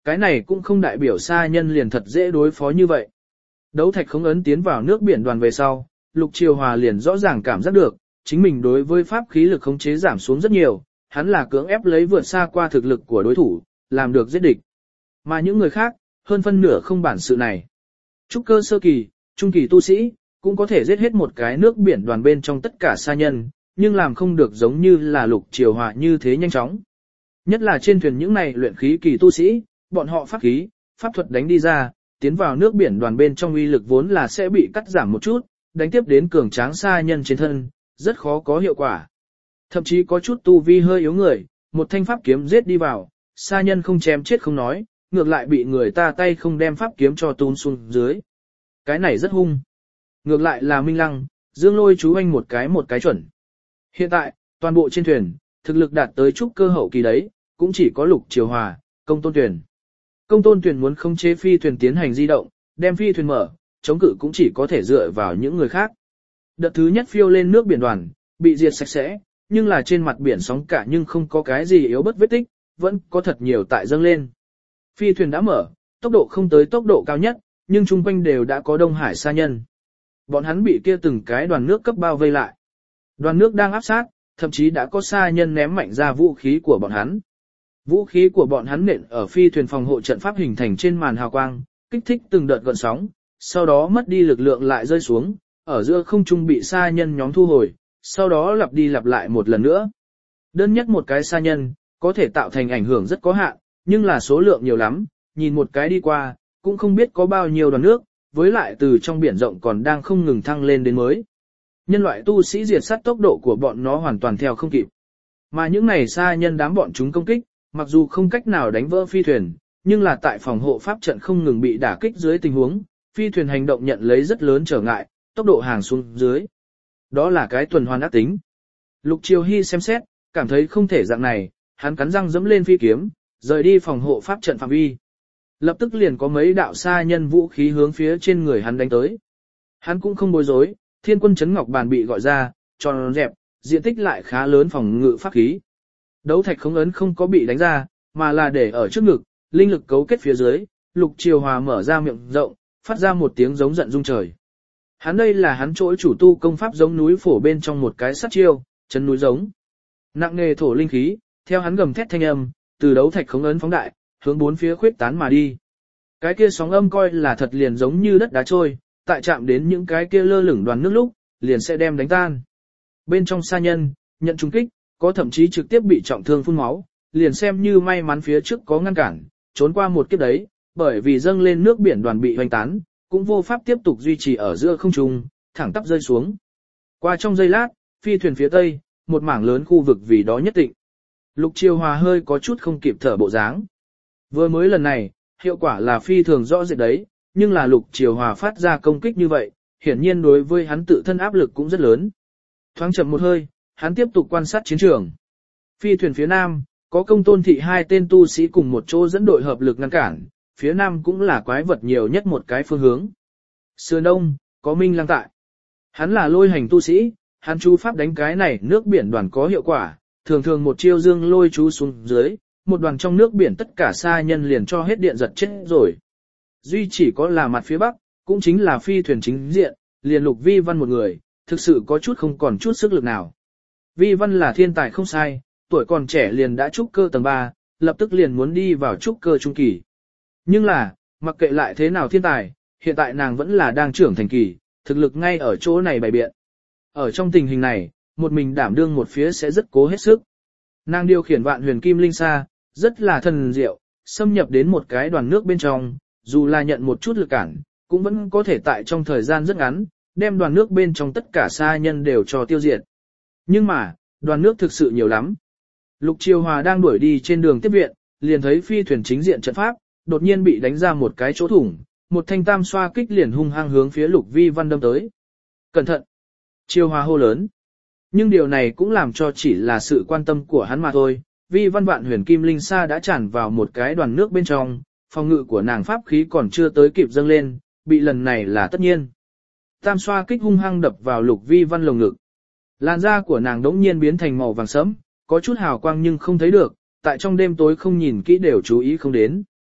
cái này cũng không đại biểu sa nhân liền thật dễ đối phó như vậy. Đấu thạch khống ấn tiến vào nước biển đoàn về sau, Lục Triều Hòa liền rõ ràng cảm giác được, chính mình đối với pháp khí lực khống chế giảm xuống rất nhiều, hắn là cưỡng ép lấy vượt xa qua thực lực của đối thủ, làm được giết địch. Mà những người khác, hơn phân nửa không bản sự này. Trúc cơ sơ kỳ, trung kỳ tu sĩ, cũng có thể giết hết một cái nước biển đoàn bên trong tất cả sa nhân, nhưng làm không được giống như là Lục Triều Hòa như thế nhanh chóng. Nhất là trên thuyền những này luyện khí kỳ tu sĩ, bọn họ pháp khí, pháp thuật đánh đi ra, tiến vào nước biển đoàn bên trong uy lực vốn là sẽ bị cắt giảm một chút, đánh tiếp đến cường tráng sa nhân trên thân, rất khó có hiệu quả. Thậm chí có chút tu vi hơi yếu người, một thanh pháp kiếm giết đi vào, sa nhân không chém chết không nói, ngược lại bị người ta tay không đem pháp kiếm cho tún xuống dưới. Cái này rất hung. Ngược lại là Minh Lăng, Dương Lôi chú anh một cái chuẩn. Hiện tại, toàn bộ trên thuyền, thực lực đạt tới trúc cơ hậu kỳ đấy, cũng chỉ có Lục Triều Hòa, Công Tôn Tuyền. Công Tôn Tuyền muốn khống chế phi thuyền tiến hành di động, đem phi thuyền mở, chống cự cũng chỉ có thể dựa vào những người khác. Đợt thứ nhất phiêu lên nước biển đoàn, bị diệt sạch sẽ, nhưng là trên mặt biển sóng cả nhưng không có cái gì yếu bất vết tích, vẫn có thật nhiều tại dâng lên. Phi thuyền đã mở, tốc độ không tới tốc độ cao nhất, nhưng chung quanh đều đã có Đông Hải sa nhân. Bọn hắn bị kia từng cái đoàn nước cấp bao vây lại. Đoàn nước đang áp sát, thậm chí đã có sa nhân ném mạnh ra vũ khí của bọn hắn. Vũ khí của bọn hắn nện ở phi thuyền phòng hộ trận pháp hình thành trên màn hào quang, kích thích từng đợt gợn sóng, sau đó mất đi lực lượng lại rơi xuống, ở giữa không trung bị sa nhân nhóm thu hồi, sau đó lặp đi lặp lại một lần nữa. Đơn nhất một cái sa nhân, có thể tạo thành ảnh hưởng rất có hạn, nhưng là số lượng nhiều lắm, nhìn một cái đi qua, cũng không biết có bao nhiêu đoàn nước, với lại từ trong biển rộng còn đang không ngừng thăng lên đến mới. Nhân loại tu sĩ diệt sát tốc độ của bọn nó hoàn toàn theo không kịp. Mà những này sa nhân đám bọn chúng công kích, mặc dù không cách nào đánh vỡ phi thuyền, nhưng là tại phòng hộ pháp trận không ngừng bị đả kích dưới tình huống, phi thuyền hành động nhận lấy rất lớn trở ngại, tốc độ hàng xuống dưới. Đó là cái tuần hoàn ác tính. Lục Triều Hy xem xét, cảm thấy không thể dạng này, hắn cắn răng dẫm lên phi kiếm, rời đi phòng hộ pháp trận phạm vi. Lập tức liền có mấy đạo sa nhân vũ khí hướng phía trên người hắn đánh tới. Hắn cũng không bối rối, Thiên Quân Chấn Ngọc Bàn bị gọi ra, tròn dẹp, diện tích lại khá lớn phòng ngự pháp khí. Đấu thạch khống ấn không có bị đánh ra, mà là để ở trước ngực, linh lực cấu kết phía dưới, Lục Triều Hòa mở ra miệng rộng, phát ra một tiếng giống giận rung trời. Hắn đây là hắn trỗi chủ tu công pháp giống núi phổ bên trong một cái sát chiêu, chân núi giống. Nặng nề thổ linh khí, theo hắn gầm thét thanh âm, từ đấu thạch khống ấn phóng đại, hướng bốn phía khuyết tán mà đi. Cái kia sóng âm coi là thật liền giống như đất đá trôi, tại chạm đến những cái kia lơ lửng đoàn nước lúc, liền sẽ đem đánh tan. Bên trong sa nhân, nhận trúng kích, có thậm chí trực tiếp bị trọng thương phun máu, liền xem như may mắn phía trước có ngăn cản, trốn qua một kiếp đấy, bởi vì dâng lên nước biển đoàn bị hoành tán, cũng vô pháp tiếp tục duy trì ở giữa không trung, thẳng tắp rơi xuống. Qua trong giây lát, phi thuyền phía tây, một mảng lớn khu vực vì đó nhất định. Lục Triều Hòa hơi có chút không kịp thở bộ dáng. Vừa mới lần này, hiệu quả là phi thường rõ rệt đấy, nhưng là Lục Triều Hòa phát ra công kích như vậy, hiển nhiên đối với hắn tự thân áp lực cũng rất lớn. Thoáng chậm một hơi, hắn tiếp tục quan sát chiến trường. Phi thuyền phía nam, có Công Tôn Thị hai tên tu sĩ cùng một chỗ dẫn đội hợp lực ngăn cản, phía nam cũng là quái vật nhiều nhất một cái phương hướng. Sườn đông, có Minh Lăng tại. Hắn là lôi hành tu sĩ, hắn chú pháp đánh cái này nước biển đoàn có hiệu quả, thường thường một chiêu dương lôi chú xuống dưới, một đoàn trong nước biển tất cả sa nhân liền cho hết điện giật chết rồi. Duy chỉ có là mặt phía bắc, cũng chính là phi thuyền chính diện, liền Lục Vi Văn một người, thực sự có chút không còn chút sức lực nào. Vi Văn là thiên tài không sai, tuổi còn trẻ liền đã trúc cơ tầng 3, lập tức liền muốn đi vào trúc cơ trung kỳ. Nhưng là, mặc kệ lại thế nào thiên tài, hiện tại nàng vẫn là đang trưởng thành kỳ, thực lực ngay ở chỗ này bày biện. Ở trong tình hình này, một mình đảm đương một phía sẽ rất cố hết sức. Nàng điều khiển vạn huyền kim linh sa, rất là thần diệu, xâm nhập đến một cái đoàn nước bên trong, dù là nhận một chút lực cản, cũng vẫn có thể tại trong thời gian rất ngắn, đem đoàn nước bên trong tất cả sa nhân đều cho tiêu diệt. Nhưng mà, đoàn nước thực sự nhiều lắm. Lục Triều Hòa đang đuổi đi trên đường tiếp viện, liền thấy phi thuyền chính diện trận pháp, đột nhiên bị đánh ra một cái chỗ thủng, một thanh tam xoa kích liền hung hăng hướng phía Lục Vi Văn đâm tới. Cẩn thận! Triều Hòa hô lớn. Nhưng điều này cũng làm cho chỉ là sự quan tâm của hắn mà thôi. Vi Văn vạn huyền kim linh sa đã tràn vào một cái đoàn nước bên trong, phòng ngự của nàng pháp khí còn chưa tới kịp dâng lên, bị lần này là tất nhiên. Tam xoa kích hung hăng đập vào Lục Vi Văn lồng ngực. Làn da của nàng đống nhiên biến thành màu vàng sẫm, có chút hào quang nhưng không thấy được, tại trong đêm tối không nhìn kỹ đều chú ý không đến.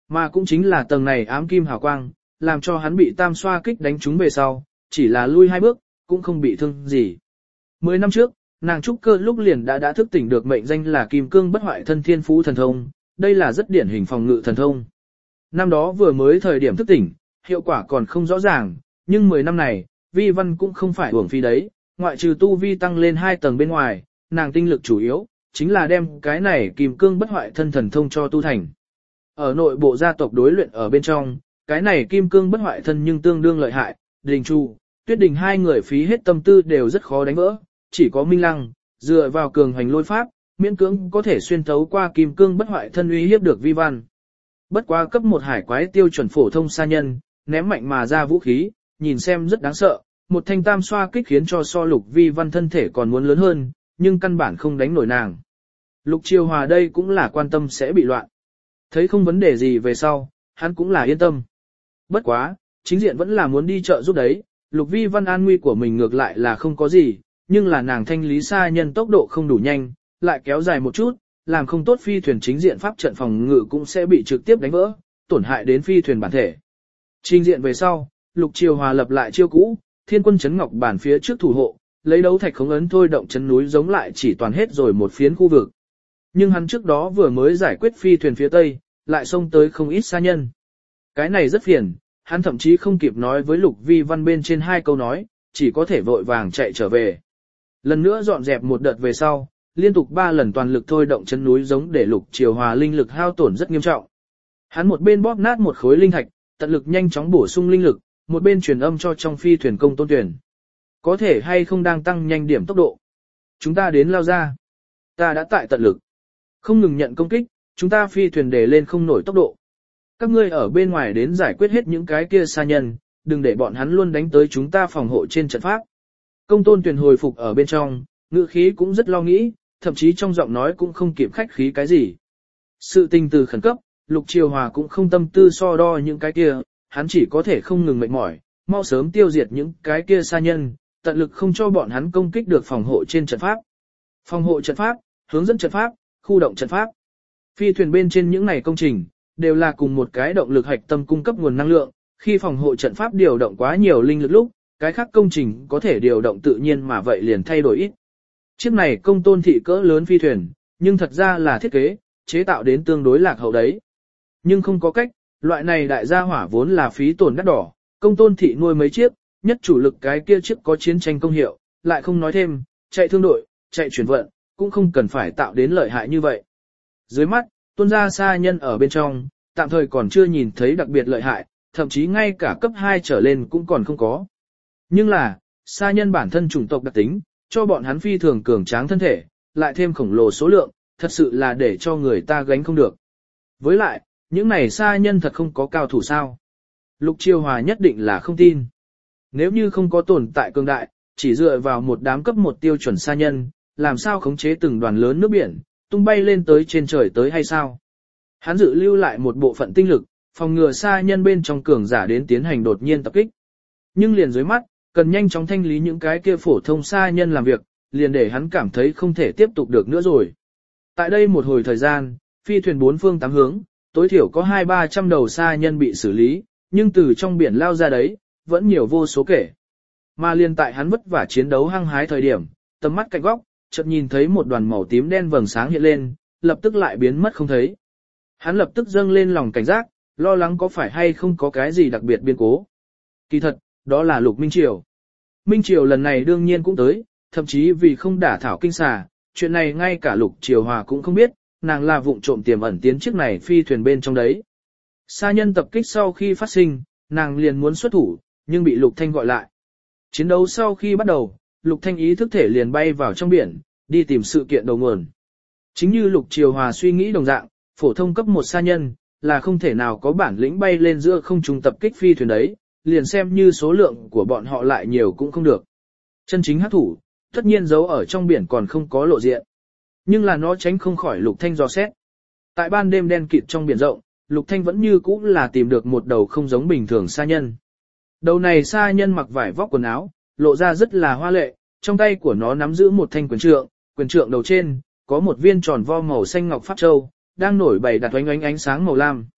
Mà cũng chính là tầng này ám kim hào quang, làm cho hắn bị tam xoa kích đánh trúng về sau, chỉ là lui 2 bước, cũng không bị thương gì. 10 năm trước, nàng trúc cơ lúc liền đã thức tỉnh được mệnh danh là kim cương bất hoại thân thiên phú thần thông, đây là rất điển hình phòng ngự thần thông. Năm đó vừa mới thời điểm thức tỉnh, hiệu quả còn không rõ ràng, nhưng 10 năm này, vi văn cũng không phải uổng phí đấy, ngoại trừ tu vi tăng lên 2 tầng bên ngoài, nàng tinh lực chủ yếu, chính là đem cái này kim cương bất hoại thân thần thông cho tu thành. Ở nội bộ gia tộc đối luyện ở bên trong, cái này kim cương bất hoại thân nhưng tương đương lợi hại, Đình Chu, Tuyết Đình hai người phí hết tâm tư đều rất khó đánh vỡ, chỉ có Minh Lăng, dựa vào cường hành lôi pháp, miễn cưỡng có thể xuyên thấu qua kim cương bất hoại thân uy hiếp được vi văn. Bất quá cấp 1 hải quái tiêu chuẩn phổ thông sa nhân, ném mạnh mà ra vũ khí, nhìn xem rất đáng sợ, một thanh tam xoa kích khiến cho so lục vi văn thân thể còn muốn lớn hơn, nhưng căn bản không đánh nổi nàng. Lục Chiêu Hòa đây cũng là quan tâm sẽ bị loạn. Thấy không vấn đề gì về sau, hắn cũng là yên tâm. Bất quá, chính diện vẫn là muốn đi chợ giúp đấy, lục vi văn an nguy của mình ngược lại là không có gì, nhưng là nàng thanh lý sa nhân tốc độ không đủ nhanh, lại kéo dài một chút, làm không tốt phi thuyền chính diện pháp trận phòng ngự cũng sẽ bị trực tiếp đánh vỡ, tổn hại đến phi thuyền bản thể. Trình diện về sau, Lục Chiêu Hòa lập lại chiêu cũ, Thiên Quân Trấn Ngọc bản phía trước thủ hộ, lấy đấu thạch khống ấn thôi động chấn núi giống lại chỉ toàn hết rồi một phiến khu vực. Nhưng hắn trước đó vừa mới giải quyết phi thuyền phía tây, lại xông tới không ít sa nhân. Cái này rất phiền, hắn thậm chí không kịp nói với Lục Vi Văn bên trên 2 câu nói, chỉ có thể vội vàng chạy trở về. Lần nữa dọn dẹp một đợt về sau, liên tục 3 lần toàn lực thôi động chấn núi giống để Lục Chiêu Hòa linh lực hao tổn rất nghiêm trọng. Hắn một bên bóp nát một khối linh thạch, tận lực nhanh chóng bổ sung linh lực, một bên truyền âm cho trong phi thuyền Công Tôn Tuyển. Có thể hay không đang tăng nhanh điểm tốc độ? Chúng ta đến lao ra. Ta đã tại tận lực. Không ngừng nhận công kích, chúng ta phi thuyền để lên không nổi tốc độ. Các ngươi ở bên ngoài đến giải quyết hết những cái kia sa nhân, đừng để bọn hắn luôn đánh tới chúng ta phòng hộ trên trận pháp. Công Tôn Tuyển hồi phục ở bên trong, ngữ khí cũng rất lo nghĩ, thậm chí trong giọng nói cũng không kịp khách khí cái gì. Sự tình từ khẩn cấp, Lục Chiêu Hòa cũng không tâm tư so đo những cái kia, hắn chỉ có thể không ngừng mệt mỏi, mau sớm tiêu diệt những cái kia sa nhân, tận lực không cho bọn hắn công kích được phòng hộ trên trận pháp. Phòng hộ trận pháp, hướng dẫn trận pháp, khu động trận pháp. Phi thuyền bên trên những này công trình, đều là cùng một cái động lực hạch tâm cung cấp nguồn năng lượng, khi phòng hộ trận pháp điều động quá nhiều linh lực lúc, cái khác công trình có thể điều động tự nhiên mà vậy liền thay đổi ít. Chiếc này Công Tôn thị cỡ lớn phi thuyền, nhưng thật ra là thiết kế, chế tạo đến tương đối lạc hậu đấy. Nhưng không có cách, loại này đại gia hỏa vốn là phí tổn đắt đỏ, Công Tôn thị nuôi mấy chiếc, nhất chủ lực cái kia chiếc có chiến tranh công hiệu, lại không nói thêm, chạy thương đội, chạy chuyển vận, cũng không cần phải tạo đến lợi hại như vậy. Dưới mắt, tuôn ra sa nhân ở bên trong, tạm thời còn chưa nhìn thấy đặc biệt lợi hại, thậm chí ngay cả cấp 2 trở lên cũng còn không có. Nhưng là, sa nhân bản thân chủng tộc đặc tính, cho bọn hắn phi thường cường tráng thân thể, lại thêm khổng lồ số lượng, thật sự là để cho người ta gánh không được. Với lại, những này sa nhân thật không có cao thủ sao. Lục Chiêu Hòa nhất định là không tin. Nếu như không có tồn tại cường đại, chỉ dựa vào một đám cấp 1 tiêu chuẩn sa nhân, làm sao khống chế từng đoàn lớn nước biển, tung bay lên tới trên trời tới hay sao? Hắn dự lưu lại một bộ phận tinh lực, phòng ngừa sa nhân bên trong cường giả đến tiến hành đột nhiên tập kích. Nhưng liền dưới mắt, cần nhanh chóng thanh lý những cái kia phổ thông sa nhân làm việc, liền để hắn cảm thấy không thể tiếp tục được nữa rồi. Tại đây một hồi thời gian, phi thuyền 4 phương 8 hướng, tối thiểu có 200-300 đầu sa nhân bị xử lý, nhưng từ trong biển lao ra đấy, vẫn nhiều vô số kể. Mà liền tại hắn vất vả chiến đấu hăng hái thời điểm, tầm mắt cạnh góc, chợt nhìn thấy một đoàn màu tím đen vầng sáng hiện lên, lập tức lại biến mất không thấy. Hắn lập tức dâng lên lòng cảnh giác, lo lắng có phải hay không có cái gì đặc biệt biến cố. Kỳ thật, đó là Lục Minh Triều. Minh Triều lần này đương nhiên cũng tới, thậm chí vì không đả thảo kinh xà, chuyện này ngay cả Lục Chiêu Hòa cũng không biết, nàng là vụng trộm tiềm ẩn tiến chiếc này phi thuyền bên trong đấy. Sa nhân tập kích sau khi phát sinh, nàng liền muốn xuất thủ, nhưng bị Lục Thanh gọi lại. Chiến đấu sau khi bắt đầu, Lục Thanh ý thức thể liền bay vào trong biển, đi tìm sự kiện đầu nguồn. Chính như Lục Chiêu Hòa suy nghĩ đồng dạng, phổ thông cấp 1 sa nhân, là không thể nào có bản lĩnh bay lên giữa không trung tập kích phi thuyền đấy, liền xem như số lượng của bọn họ lại nhiều cũng không được. Chân chính hắc thủ, tất nhiên giấu ở trong biển còn không có lộ diện. Nhưng là nó tránh không khỏi Lục Thanh dò xét. Tại ban đêm đen kịt trong biển rộng, Lục Thanh vẫn như cũ là tìm được một đầu không giống bình thường sa nhân. Đầu này sa nhân mặc vải vóc quần áo, lộ ra rất là hoa lệ, trong tay của nó nắm giữ một thanh quyền trượng đầu trên, có một viên tròn vo màu xanh ngọc pháp châu, đang nổi bày đặt oánh ánh sáng màu lam.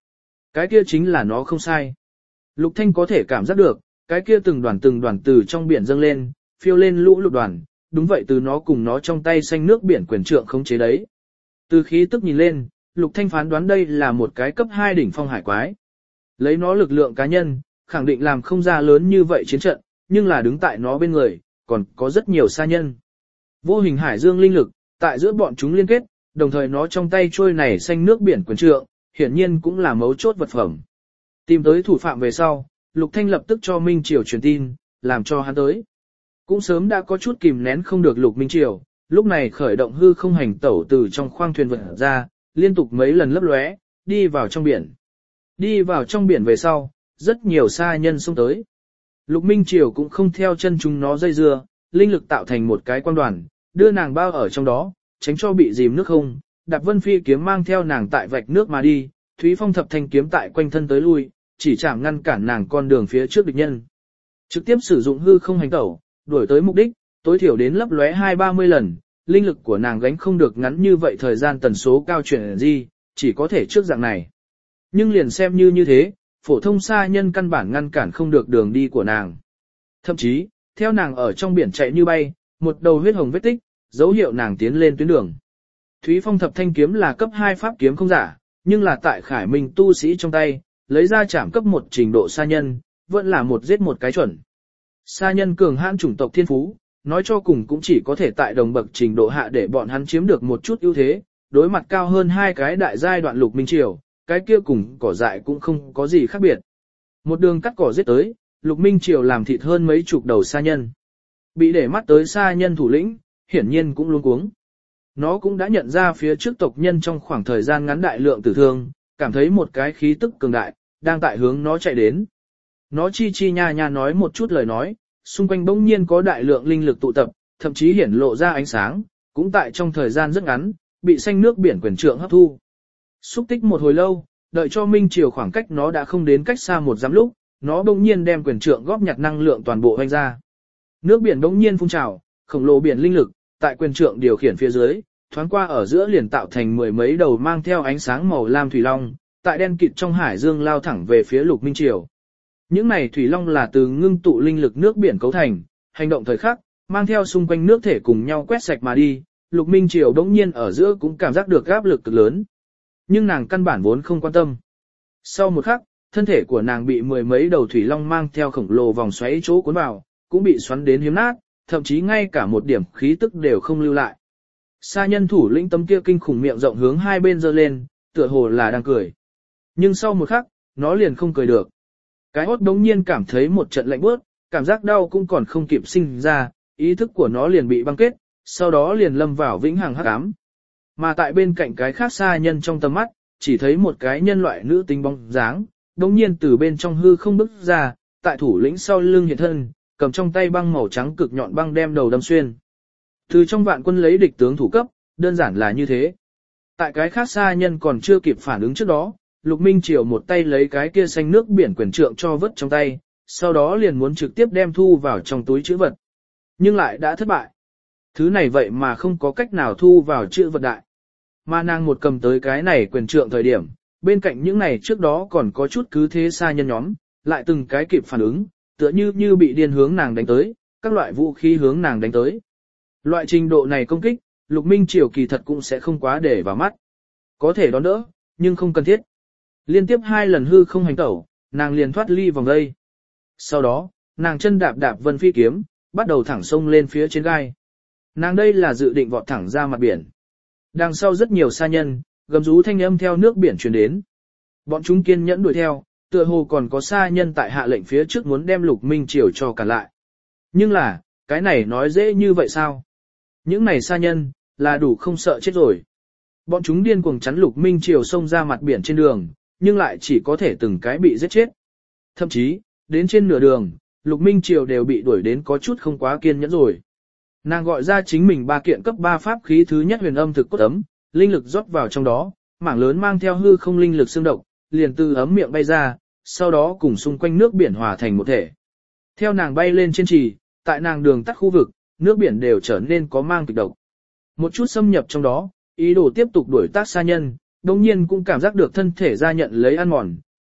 Cái kia chính là nó không sai. Lục Thanh có thể cảm giác được, cái kia từng đoàn từ trong biển dâng lên, phiêu lên lũ lụt đoàn, đúng vậy từ nó cùng nó trong tay xanh nước biển quyền trượng khống chế đấy. Từ khí tức nhìn lên, Lục Thanh phán đoán đây là một cái cấp 2 đỉnh phong hải quái. Lấy nó lực lượng cá nhân, khẳng định làm không ra lớn như vậy chiến trận, nhưng là đứng tại nó bên người, còn có rất nhiều sa nhân. Vô hình hải dương linh lực, tại giữa bọn chúng liên kết, đồng thời nó trong tay trôi này xanh nước biển quyền trượng, hiển nhiên cũng là mấu chốt vật phẩm. Tìm tới thủ phạm về sau, Lục Thanh lập tức cho Minh Triều truyền tin, làm cho hắn tới. Cũng sớm đã có chút kìm nén không được Lục Minh Triều, lúc này khởi động hư không hành tẩu từ trong khoang thuyền vượt ra, liên tục mấy lần lấp lóe, đi vào trong biển. Đi vào trong biển về sau, rất nhiều sa nhân xông tới. Lục Minh Triều cũng không theo chân chúng nó dây dưa, linh lực tạo thành một cái quang đoàn, đưa nàng bao ở trong đó, tránh cho bị dìm nước không. Đạp Vân Phi kiếm mang theo nàng tại vạch nước mà đi, Thúy Phong thập thanh kiếm tại quanh thân tới lui, chỉ chạm ngăn cản nàng con đường phía trước địch nhân. Trực tiếp sử dụng hư không hành tẩu, đuổi tới mục đích, tối thiểu đến lấp lóe 20-30 lần, linh lực của nàng gánh không được ngắn như vậy thời gian tần số cao chuyển gì, chỉ có thể trước dạng này. Nhưng liền xem như thế, phổ thông sa nhân căn bản ngăn cản không được đường đi của nàng. Thậm chí, theo nàng ở trong biển chạy như bay, một đầu huyết hồng vết tích, dấu hiệu nàng tiến lên tuyến đường. Thúy Phong thập thanh kiếm là cấp 2 pháp kiếm không giả, nhưng là tại Khải Minh tu sĩ trong tay, lấy ra chạm cấp 1 trình độ sa nhân, vẫn là một giết một cái chuẩn. Sa nhân cường hãn chủng tộc thiên phú, nói cho cùng cũng chỉ có thể tại đồng bậc trình độ hạ để bọn hắn chiếm được một chút ưu thế, đối mặt cao hơn hai cái đại giai đoạn Lục Minh Triều, cái kia cùng cỏ dại cũng không có gì khác biệt. Một đường cắt cỏ giết tới, Lục Minh Triều làm thịt hơn mấy chục đầu sa nhân. Bị để mắt tới sa nhân thủ lĩnh, hiển nhiên cũng luống cuống. Nó cũng đã nhận ra phía trước tộc nhân trong khoảng thời gian ngắn đại lượng tử thương, cảm thấy một cái khí tức cường đại, đang tại hướng nó chạy đến. Nó chi chi nha nha nói một chút lời nói, xung quanh bỗng nhiên có đại lượng linh lực tụ tập, thậm chí hiển lộ ra ánh sáng, cũng tại trong thời gian rất ngắn, bị xanh nước biển quyền trượng hấp thu. Xúc tích một hồi lâu, đợi cho Minh Triều khoảng cách nó đã không đến cách xa một dặm lúc, nó bỗng nhiên đem quyền trượng góp nhặt năng lượng toàn bộ hoành ra. Nước biển bỗng nhiên phun trào, khổng lồ biển linh lực, tại quyền trượng điều khiển phía dưới, thoáng qua ở giữa liền tạo thành mười mấy đầu mang theo ánh sáng màu lam thủy long, tại đen kịt trong hải dương lao thẳng về phía Lục Minh Triều. Những này thủy long là từ ngưng tụ linh lực nước biển cấu thành, hành động thời khắc, mang theo xung quanh nước thể cùng nhau quét sạch mà đi, Lục Minh Triều đống nhiên ở giữa cũng cảm giác được áp lực cực lớn. Nhưng nàng căn bản vốn không quan tâm. Sau một khắc, thân thể của nàng bị mười mấy đầu thủy long mang theo khổng lồ vòng xoáy chỗ cuốn vào, cũng bị xoắn đến hiếm nát, thậm chí ngay cả một điểm khí tức đều không lưu lại. Sa nhân thủ lĩnh tấm kia kinh khủng miệng rộng hướng hai bên giơ lên, tựa hồ là đang cười. Nhưng sau một khắc, nó liền không cười được. Cái hốt đống nhiên cảm thấy một trận lạnh bước, cảm giác đau cũng còn không kịp sinh ra, ý thức của nó liền bị băng kết, sau đó liền lâm vào vĩnh hằng hắc ám. Mà tại bên cạnh cái khác sa nhân trong tầm mắt, chỉ thấy một cái nhân loại nữ tính bóng dáng, đống nhiên từ bên trong hư không bước ra, tại thủ lĩnh sau lưng hiện thân, cầm trong tay băng màu trắng cực nhọn băng đem đầu đâm xuyên. Từ trong vạn quân lấy địch tướng thủ cấp, đơn giản là như thế. Tại cái khác sa nhân còn chưa kịp phản ứng trước đó, Lục Minh Triều một tay lấy cái kia xanh nước biển quyền trượng cho vứt trong tay, sau đó liền muốn trực tiếp đem thu vào trong túi trữ vật. Nhưng lại đã thất bại. Thứ này vậy mà không có cách nào thu vào trữ vật đại. Mà nàng một cầm tới cái này quyền trượng thời điểm, bên cạnh những này trước đó còn có chút cứ thế sa nhân nhóm, lại từng cái kịp phản ứng, tựa như bị điên hướng nàng đánh tới, các loại vũ khí hướng nàng đánh tới. Loại trình độ này công kích, Lục Minh Triều kỳ thật cũng sẽ không quá để vào mắt. Có thể đón đỡ, nhưng không cần thiết. Liên tiếp 2 lần hư không hành tẩu, nàng liền thoát ly vòng đây. Sau đó, nàng chân đạp đạp vân phi kiếm, bắt đầu thẳng sông lên phía trên gai. Nàng đây là dự định vọt thẳng ra mặt biển. Đằng sau rất nhiều sa nhân, gầm rú thanh âm theo nước biển truyền đến. Bọn chúng kiên nhẫn đuổi theo, tựa hồ còn có sa nhân tại hạ lệnh phía trước muốn đem Lục Minh Triều cho cản lại. Nhưng là, cái này nói dễ như vậy sao? Những này sa nhân, là đủ không sợ chết rồi. Bọn chúng điên cuồng chắn Lục Minh Triều xông ra mặt biển trên đường, nhưng lại chỉ có thể từng cái bị giết chết. Thậm chí, đến trên nửa đường, Lục Minh Triều đều bị đuổi đến có chút không quá kiên nhẫn rồi. Nàng gọi ra chính mình 3 kiện cấp 3 pháp khí thứ nhất huyền âm thực cốt ấm, linh lực rót vào trong đó, mảng lớn mang theo hư không linh lực xương độc, liền từ ấm miệng bay ra, sau đó cùng xung quanh nước biển hòa thành một thể. Theo nàng bay lên trên trì, tại nàng đường tắt khu vực, nước biển đều trở nên có mang kịch độc. Một chút xâm nhập trong đó, ý đồ tiếp tục đuổi tác sa nhân, đồng nhiên cũng cảm giác được thân thể ra nhận lấy ăn mòn,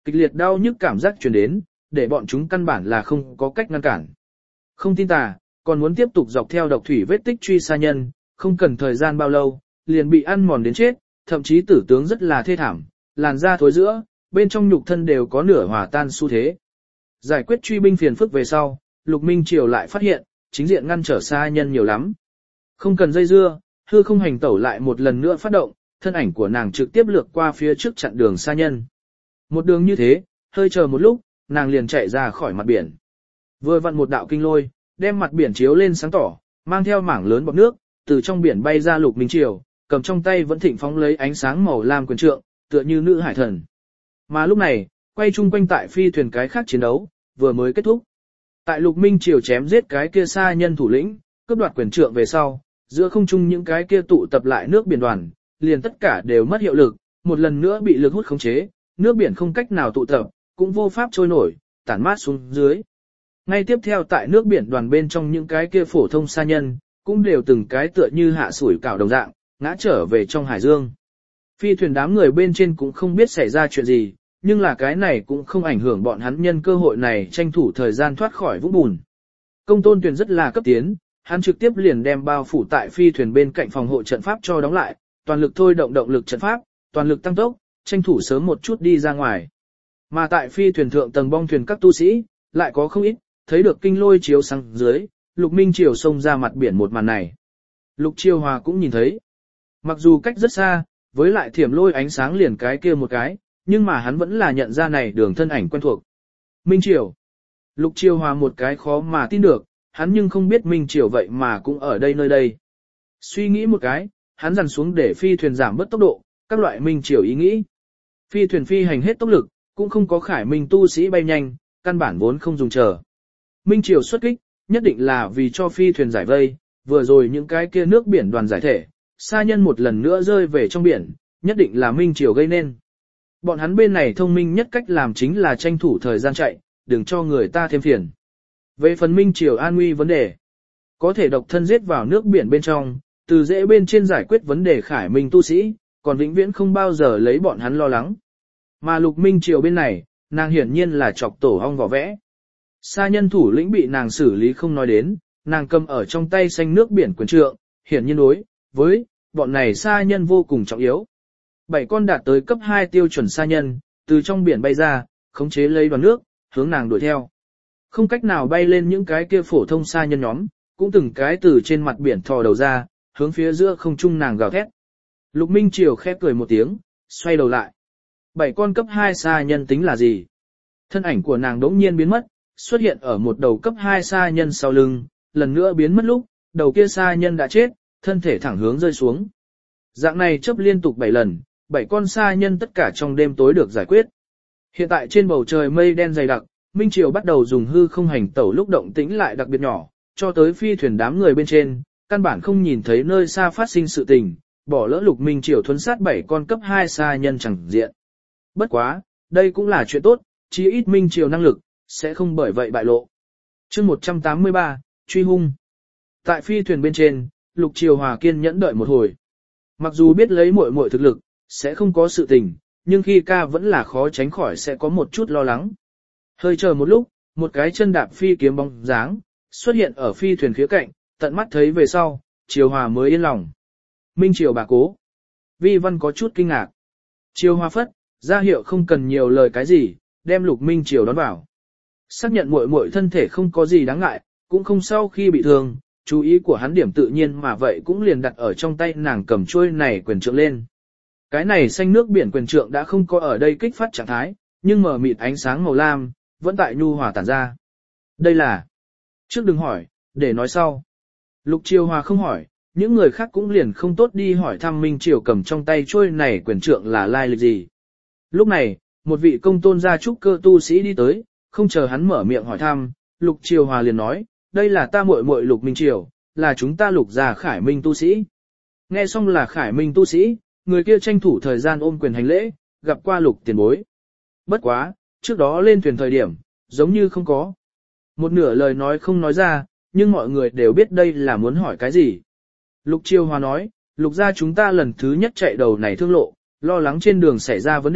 Kịch liệt đau nhức cảm giác truyền đến, để bọn chúng căn bản là không có cách ngăn cản. Không tin tà, còn muốn tiếp tục dọc theo độc thủy vết tích truy sa nhân, không cần thời gian bao lâu, liền bị ăn mòn đến chết, thậm chí tử tướng rất là thê thảm, làn da thối rữa, bên trong nhục thân đều có nửa hòa tan xu thế. Giải quyết truy binh phiền phức về sau, Lục Minh Triều lại phát hiện, chính diện ngăn trở sa nhân nhiều lắm. Không cần dây dưa, hư không hành tẩu lại một lần nữa phát động, thân ảnh của nàng trực tiếp lược qua phía trước chặn đường sa nhân. Một đường như thế, hơi chờ một lúc, nàng liền chạy ra khỏi mặt biển. Vừa vặn một đạo kinh lôi, đem mặt biển chiếu lên sáng tỏ, mang theo mảng lớn bọt nước, từ trong biển bay ra Lục Minh Triều, cầm trong tay vẫn thịnh phóng lấy ánh sáng màu lam quyền trượng, tựa như nữ hải thần. Mà lúc này, quay chung quanh tại phi thuyền cái khác chiến đấu, vừa mới kết thúc. Tại Lục Minh Triều chém giết cái kia sa nhân thủ lĩnh, cướp đoạt quyền trượng về sau, giữa không trung những cái kia tụ tập lại nước biển đoàn, liền tất cả đều mất hiệu lực, một lần nữa bị lực hút khống chế, nước biển không cách nào tụ tập, cũng vô pháp trôi nổi, tản mát xuống dưới. Ngay tiếp theo tại nước biển đoàn bên trong những cái kia phổ thông sa nhân, cũng đều từng cái tựa như hạ sủi cảo đồng dạng, ngã trở về trong hải dương. Phi thuyền đám người bên trên cũng không biết xảy ra chuyện gì, nhưng là cái này cũng không ảnh hưởng bọn hắn nhân cơ hội này tranh thủ thời gian thoát khỏi vũng bùn. Công tôn thuyền rất là cấp tiến, hắn trực tiếp liền đem bao phủ tại phi thuyền bên cạnh phòng hộ trận pháp cho đóng lại, toàn lực thôi động động lực trận pháp, toàn lực tăng tốc, tranh thủ sớm một chút đi ra ngoài. Mà tại phi thuyền thượng tầng bong thuyền các tu sĩ, lại có không ít, thấy được kinh lôi chiếu sang dưới, Lục Minh Triều xông ra mặt biển một màn này. Lục Chiêu Hòa cũng nhìn thấy. Mặc dù cách rất xa, với lại thiểm lôi ánh sáng liền cái kia một cái, nhưng mà hắn vẫn là nhận ra này đường thân ảnh quen thuộc. Minh Triều. Lục Chiêu Hòa một cái khó mà tin được, hắn nhưng không biết Minh Triều vậy mà cũng ở đây nơi đây. Suy nghĩ một cái, hắn dằn xuống để phi thuyền giảm bớt tốc độ, các loại Minh Triều ý nghĩ. Phi thuyền phi hành hết tốc lực, cũng không có khải minh tu sĩ bay nhanh, căn bản vốn không dùng chờ. Minh Triều xuất kích, nhất định là vì cho phi thuyền giải vây, vừa rồi những cái kia nước biển đoàn giải thể, sa nhân một lần nữa rơi về trong biển, nhất định là Minh Triều gây nên. Bọn hắn bên này thông minh nhất cách làm chính là tranh thủ thời gian chạy, đừng cho người ta thêm phiền. Về phần Minh Triều an nguy vấn đề, có thể độc thân giết vào nước biển bên trong, từ dễ bên trên giải quyết vấn đề khải minh tu sĩ, còn vĩnh viễn không bao giờ lấy bọn hắn lo lắng. Mà Lục Minh Triều bên này, nàng hiển nhiên là chọc tổ ong vỏ vẽ. Sa nhân thủ lĩnh bị nàng xử lý không nói đến, nàng cầm ở trong tay xanh nước biển quyền trượng, hiển nhiên đối với bọn này sa nhân vô cùng trọng yếu. 7 con đạt tới cấp 2 tiêu chuẩn sa nhân, từ trong biển bay ra, khống chế lấy đoàn nước, hướng nàng đuổi theo. Không cách nào bay lên những cái kia phổ thông sa nhân nhóm, cũng từng cái từ trên mặt biển thò đầu ra, hướng phía giữa không trung nàng gào thét. Lục Minh Triều khẽ cười một tiếng, xoay đầu lại. 7 con cấp 2 sa nhân tính là gì? Thân ảnh của nàng đống nhiên biến mất, xuất hiện ở một đầu cấp 2 sa nhân sau lưng, lần nữa biến mất lúc, đầu kia sa nhân đã chết, thân thể thẳng hướng rơi xuống. Dạng này chớp liên tục 7 lần, 7 con sa nhân tất cả trong đêm tối được giải quyết. Hiện tại trên bầu trời mây đen dày đặc, Minh Triều bắt đầu dùng hư không hành tẩu lúc động tĩnh lại đặc biệt nhỏ, cho tới phi thuyền đám người bên trên, căn bản không nhìn thấy nơi xa phát sinh sự tình, bỏ lỡ Lục Minh Triều thuấn sát 7 con cấp 2 sa nhân chẳng diện. Bất quá, đây cũng là chuyện tốt, chí ít Minh Triều năng lực, sẽ không bởi vậy bại lộ. Chương 183, truy hung. Tại phi thuyền bên trên, Lục Triều Hòa kiên nhẫn đợi một hồi. Mặc dù biết lấy muội muội thực lực, sẽ không có sự tình, nhưng khi ca vẫn là khó tránh khỏi sẽ có một chút lo lắng. Hơi chờ một lúc, một cái chân đạp phi kiếm bóng dáng, xuất hiện ở phi thuyền khía cạnh, tận mắt thấy về sau, Triều Hòa mới yên lòng. Minh Triều bà cố. Vi Văn có chút kinh ngạc. Triều Hòa phất, ra hiệu không cần nhiều lời cái gì, đem Lục Minh Triều đón vào. Xác nhận muội muội thân thể không có gì đáng ngại, cũng không sau khi bị thương, chú ý của hắn điểm tự nhiên mà vậy cũng liền đặt ở trong tay nàng cầm chuôi này quyền trượng lên. Cái này xanh nước biển quyền trượng đã không có ở đây kích phát trạng thái, nhưng mở mịt ánh sáng màu lam, vẫn tại nhu hòa tản ra. Đây là... Trước đừng hỏi, để nói sau. Lục Triều Hòa không hỏi, những người khác cũng liền không tốt đi hỏi thăm Minh Triều cầm trong tay chuôi này quyền trượng là lai lịch gì. Lúc này, một vị công tôn gia trúc cơ tu sĩ đi tới, không chờ hắn mở miệng hỏi thăm, Lục Triều Hòa liền nói, đây là ta muội muội Lục Minh Triều, là chúng ta Lục gia Khải Minh tu sĩ. Nghe xong là Khải Minh tu sĩ, người kia tranh thủ thời gian ôm quyền hành lễ, gặp qua Lục tiền bối. Bất quá, trước đó lên thuyền thời điểm, giống như không có. Một nửa lời nói không nói ra, nhưng mọi người đều biết đây là muốn hỏi cái gì. Lục Triều Hòa nói, Lục gia chúng ta lần thứ nhất chạy đầu này thương lộ, lo lắng trên đường xảy ra vấn đề,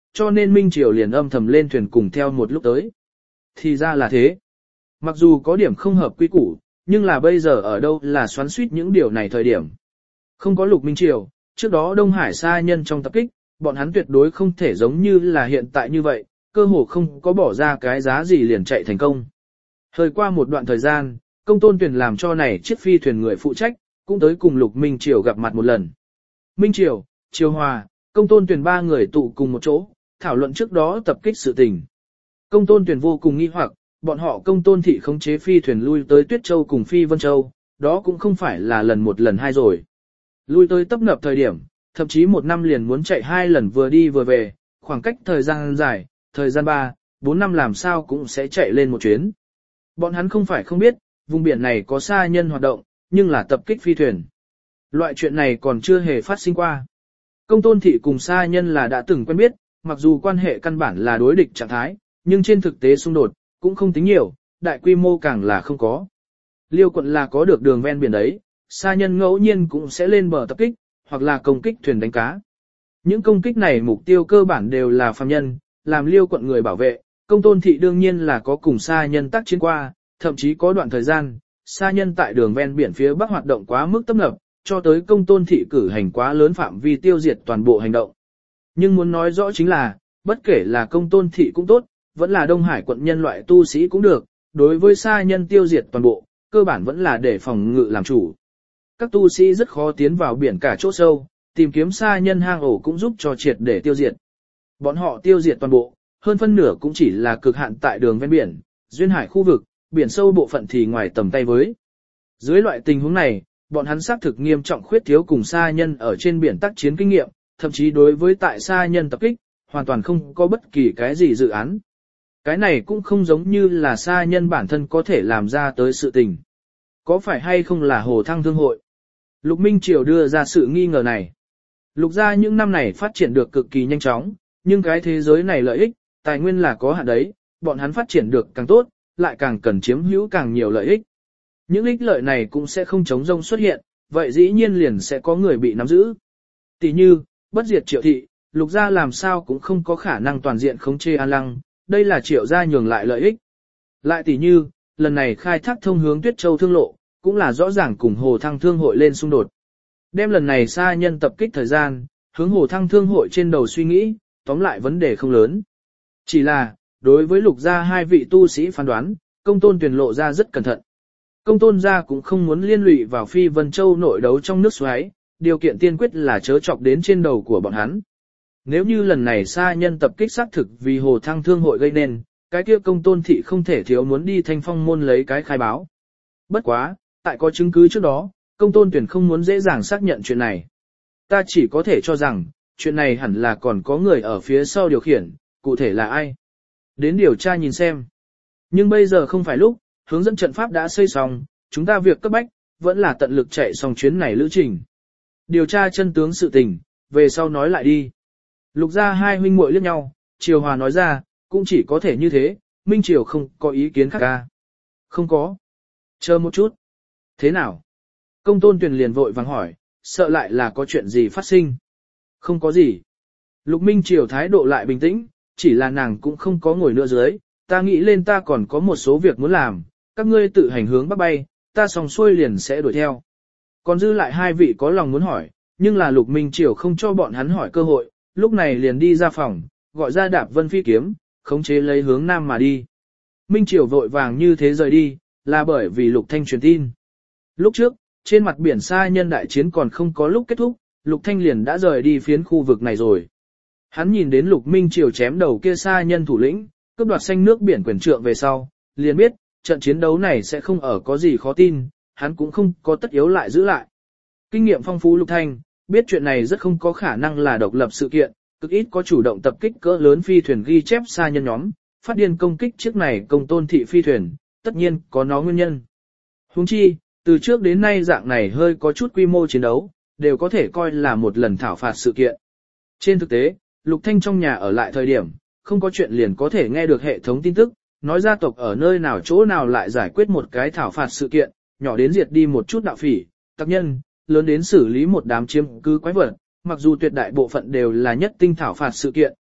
cho nên Minh Triều liền âm thầm lên thuyền cùng theo một lúc tới. Thì ra là thế. Mặc dù có điểm không hợp quy củ, nhưng là bây giờ ở đâu là xoắn suýt những điều này thời điểm. Không có Lục Minh Triều, trước đó Đông Hải sa nhân trong tập kích, bọn hắn tuyệt đối không thể giống như là hiện tại như vậy, cơ hồ không có bỏ ra cái giá gì liền chạy thành công. Hơi qua một đoạn thời gian, Công Tôn Tuyền làm cho này chiếc phi thuyền người phụ trách, cũng tới cùng Lục Minh Triều gặp mặt một lần. Minh Triều, Triều Hòa, Công Tôn Tuyền ba người tụ cùng một chỗ, thảo luận trước đó tập kích sự tình. Công Tôn Tuyền vô cùng nghi hoặc, bọn họ Công Tôn thị khống chế phi thuyền lui tới Tuyết Châu cùng Phi Vân Châu, đó cũng không phải là lần một lần hai rồi. Lui tới tấp nập thời điểm, thậm chí một năm liền muốn chạy 2 lần vừa đi vừa về, khoảng cách thời gian dài, thời gian 3, 4 năm làm sao cũng sẽ chạy lên một chuyến. Bọn hắn không phải không biết, vùng biển này có sa nhân hoạt động, nhưng là tập kích phi thuyền. Loại chuyện này còn chưa hề phát sinh qua. Công Tôn thị cùng sa nhân là đã từng quen biết, mặc dù quan hệ căn bản là đối địch trạng thái, nhưng trên thực tế xung đột cũng không tính nhiều, đại quy mô càng là không có. Liêu quận là có được đường ven biển đấy, sa nhân ngẫu nhiên cũng sẽ lên bờ tập kích, hoặc là công kích thuyền đánh cá. Những công kích này mục tiêu cơ bản đều là phàm nhân, làm Liêu quận người bảo vệ, Công Tôn thị đương nhiên là có cùng sa nhân tác chiến qua, thậm chí có đoạn thời gian, sa nhân tại đường ven biển phía Bắc hoạt động quá mức tấp nập, cho tới Công Tôn thị cử hành quá lớn phạm vi tiêu diệt toàn bộ hành động. Nhưng muốn nói rõ chính là, bất kể là Công Tôn thị cũng tốt, vẫn là Đông Hải quận nhân loại tu sĩ cũng được, đối với sa nhân tiêu diệt toàn bộ, cơ bản vẫn là để phòng ngự làm chủ. Các tu sĩ rất khó tiến vào biển cả chỗ sâu, tìm kiếm sa nhân hang ổ cũng giúp cho triệt để tiêu diệt. Bọn họ tiêu diệt toàn bộ, hơn phân nửa cũng chỉ là cực hạn tại đường ven biển, duyên hải khu vực, biển sâu bộ phận thì ngoài tầm tay với. Dưới loại tình huống này, bọn hắn xác thực nghiêm trọng khuyết thiếu cùng sa nhân ở trên biển tác chiến kinh nghiệm, thậm chí đối với tại sa nhân tập kích, hoàn toàn không có bất kỳ cái gì dự án. Cái này cũng không giống như là sa nhân bản thân có thể làm ra tới sự tình. Có phải hay không là Hồ Thăng Thương hội? Lục Minh Triều đưa ra sự nghi ngờ này. Lục gia những năm này phát triển được cực kỳ nhanh chóng, nhưng cái thế giới này lợi ích, tài nguyên là có hạn đấy, bọn hắn phát triển được càng tốt, lại càng cần chiếm hữu càng nhiều lợi ích. Những ích lợi này cũng sẽ không chống rông xuất hiện, vậy dĩ nhiên liền sẽ có người bị nắm giữ. Tỷ như, bất diệt Triệu thị, Lục gia làm sao cũng không có khả năng toàn diện khống chế An Lăng, đây là Triệu gia nhường lại lợi ích. Lại tỷ như, lần này khai thác thông hướng Tuyết Châu thương lộ, cũng là rõ ràng cùng Hồ Thăng Thương hội lên xung đột. Đem lần này sa nhân tập kích thời gian, hướng Hồ Thăng Thương hội trên đầu suy nghĩ, tóm lại vấn đề không lớn. Chỉ là, đối với Lục gia hai vị tu sĩ phán đoán, Công Tôn Tuyền lộ ra rất cẩn thận. Công Tôn gia cũng không muốn liên lụy vào Phi Vân Châu nội đấu trong nước xoáy, điều kiện tiên quyết là chớ chọc đến trên đầu của bọn hắn. Nếu như lần này sa nhân tập kích xác thực vì Hồ Thăng Thương hội gây nên, cái kia Công Tôn thị không thể thiếu muốn đi Thanh Phong môn lấy cái khai báo. Bất quá, tại có chứng cứ trước đó, Công Tôn Tuyền không muốn dễ dàng xác nhận chuyện này. Ta chỉ có thể cho rằng, chuyện này hẳn là còn có người ở phía sau điều khiển, cụ thể là ai. Đến điều tra nhìn xem. Nhưng bây giờ không phải lúc, hướng dẫn trận pháp đã xây xong, chúng ta việc cấp bách, vẫn là tận lực chạy xong chuyến này lữ trình. Điều tra chân tướng sự tình, về sau nói lại đi. Lục gia hai huynh muội liếc nhau, Triều Hòa nói ra, cũng chỉ có thể như thế, Minh Triều không có ý kiến khác ca. Không có. Chờ một chút. Thế nào? Công Tôn Tuyền liền vội vàng hỏi, sợ lại là có chuyện gì phát sinh. Không có gì. Lục Minh Triều thái độ lại bình tĩnh, chỉ là nàng cũng không có ngồi nữa dưới, ta nghĩ lên ta còn có một số việc muốn làm, các ngươi tự hành hướng bắc bay, ta xong xuôi liền sẽ đuổi theo. Còn dư lại hai vị có lòng muốn hỏi, nhưng là Lục Minh Triều không cho bọn hắn hỏi cơ hội, lúc này liền đi ra phòng, gọi ra Đạp Vân phi kiếm, khống chế lấy hướng nam mà đi. Minh Triều vội vàng như thế rời đi, là bởi vì Lục Thanh truyền tin. Lúc trước, trên mặt biển sa nhân đại chiến còn không có lúc kết thúc, Lục Thanh liền đã rời đi phiến khu vực này rồi. Hắn nhìn đến Lục Minh Triều chém đầu kia sa nhân thủ lĩnh, cướp đoạt xanh nước biển quyền trượng về sau, liền biết, trận chiến đấu này sẽ không ở có gì khó tin, hắn cũng không có tất yếu lại giữ lại. Kinh nghiệm phong phú Lục Thanh, biết chuyện này rất không có khả năng là độc lập sự kiện, cực ít có chủ động tập kích cỡ lớn phi thuyền ghi chép sa nhân nhóm, phát điên công kích chiếc này Công Tôn thị phi thuyền, tất nhiên có nó nguyên nhân. Huống chi, từ trước đến nay dạng này hơi có chút quy mô chiến đấu, đều có thể coi là một lần thảo phạt sự kiện. Trên thực tế, Lục Thanh trong nhà ở lại thời điểm, không có chuyện liền có thể nghe được hệ thống tin tức, nói gia tộc ở nơi nào chỗ nào lại giải quyết một cái thảo phạt sự kiện, nhỏ đến diệt đi một chút đạo phỉ, tác nhân, lớn đến xử lý một đám chiếm cứ quái vật, mặc dù tuyệt đại bộ phận đều là nhất tinh thảo phạt sự kiện,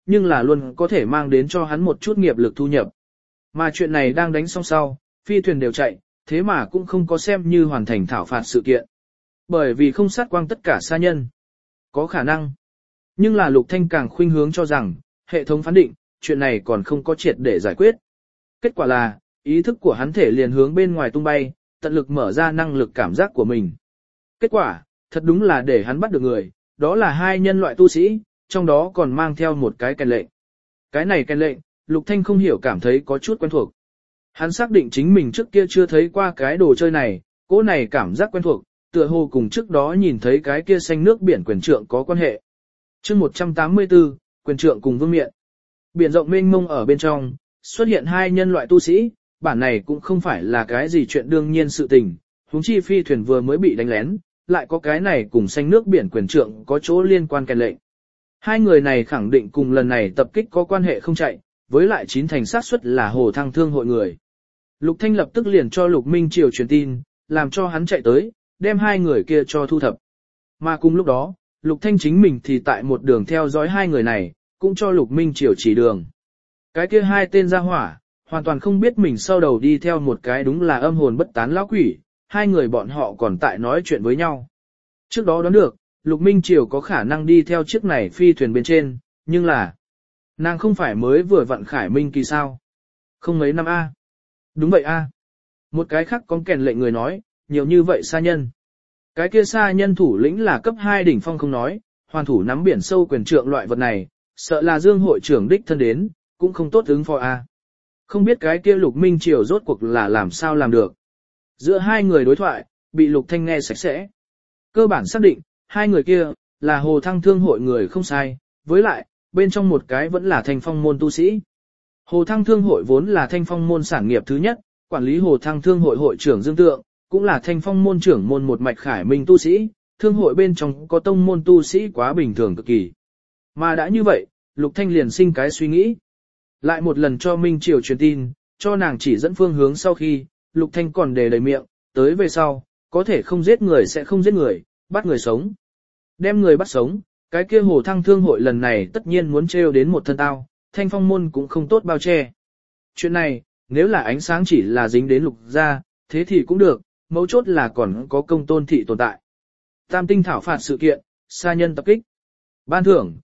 nhưng là luôn có thể mang đến cho hắn một chút nghiệp lực thu nhập. Mà chuyện này đang đánh xong sau, phi thuyền đều chạy, thế mà cũng không có xem như hoàn thành thảo phạt sự kiện. Bởi vì không sát quang tất cả sa nhân. Có khả năng. Nhưng là Lục Thanh càng khuynh hướng cho rằng, hệ thống phán định, chuyện này còn không có triệt để giải quyết. Kết quả là, ý thức của hắn thể liền hướng bên ngoài tung bay, tận lực mở ra năng lực cảm giác của mình. Kết quả, thật đúng là để hắn bắt được người, đó là hai nhân loại tu sĩ, trong đó còn mang theo một cái kèn lệnh. Cái này kèn lệnh, Lục Thanh không hiểu cảm thấy có chút quen thuộc. Hắn xác định chính mình trước kia chưa thấy qua cái đồ chơi này, cỗ này cảm giác quen thuộc, tựa hồ cùng trước đó nhìn thấy cái kia xanh nước biển quyền trượng có quan hệ. Chương 184, quyền trượng cùng vương miện. Biển rộng mênh mông ở bên trong, xuất hiện hai nhân loại tu sĩ, bản này cũng không phải là cái gì chuyện đương nhiên sự tình, huống chi phi thuyền vừa mới bị đánh lén, lại có cái này cùng xanh nước biển quyền trượng có chỗ liên quan kèn lệnh. Hai người này khẳng định cùng lần này tập kích có quan hệ không chạy, với lại 9 thành xác suất là Hồ Thăng Thương hội người. Lục Thanh lập tức liền cho Lục Minh Triều truyền tin, làm cho hắn chạy tới, đem hai người kia cho thu thập. Mà cùng lúc đó, Lục Thanh chính mình thì tại một đường theo dõi hai người này, cũng cho Lục Minh Triều chỉ đường. Cái kia hai tên gia hỏa, hoàn toàn không biết mình sau đầu đi theo một cái đúng là âm hồn bất tán lão quỷ, hai người bọn họ còn tại nói chuyện với nhau. Trước đó đoán được, Lục Minh Triều có khả năng đi theo chiếc này phi thuyền bên trên, nhưng là nàng không phải mới vừa vặn khải minh kỳ sao? Không mấy năm a. Đúng vậy a. Một cái khác có kèn lệnh người nói, nhiều như vậy sa nhân. Cái kia sa nhân thủ lĩnh là cấp 2 đỉnh phong không nói, hoàn thủ nắm biển sâu quyền trượng loại vật này, sợ là Dương hội trưởng đích thân đến, cũng không tốt ứng phó a. Không biết cái kia Lục Minh Triều rốt cuộc là làm sao làm được. Giữa hai người đối thoại, bị Lục Thanh nghe sạch sẽ. Cơ bản xác định, hai người kia, là Hồ Thăng Thương hội người không sai, với lại, bên trong một cái vẫn là Thanh Phong môn tu sĩ. Hồ Thăng Thương hội vốn là Thanh Phong môn sản nghiệp thứ nhất, quản lý Hồ Thăng Thương hội hội trưởng Dương Tượng, cũng là Thanh Phong môn trưởng môn một mạch khải minh tu sĩ, thương hội bên trong có tông môn tu sĩ quá bình thường cực kỳ. Mà đã như vậy, Lục Thanh liền sinh cái suy nghĩ. Lại một lần cho Minh Triều truyền tin, cho nàng chỉ dẫn phương hướng sau khi, Lục Thanh còn đề đầy miệng, tới về sau, có thể không giết người sẽ không giết người, bắt người sống. Đem người bắt sống, cái kia Hồ Thăng Thương hội lần này tất nhiên muốn trêu đến một thân tao, Thanh Phong môn cũng không tốt bao che. Chuyện này, nếu là ánh sáng chỉ là dính đến Lục gia, thế thì cũng được, mấu chốt là còn có công tôn thị tồn tại. Tam tinh thảo phạt sự kiện, sa nhân tập kích. Ban thưởng,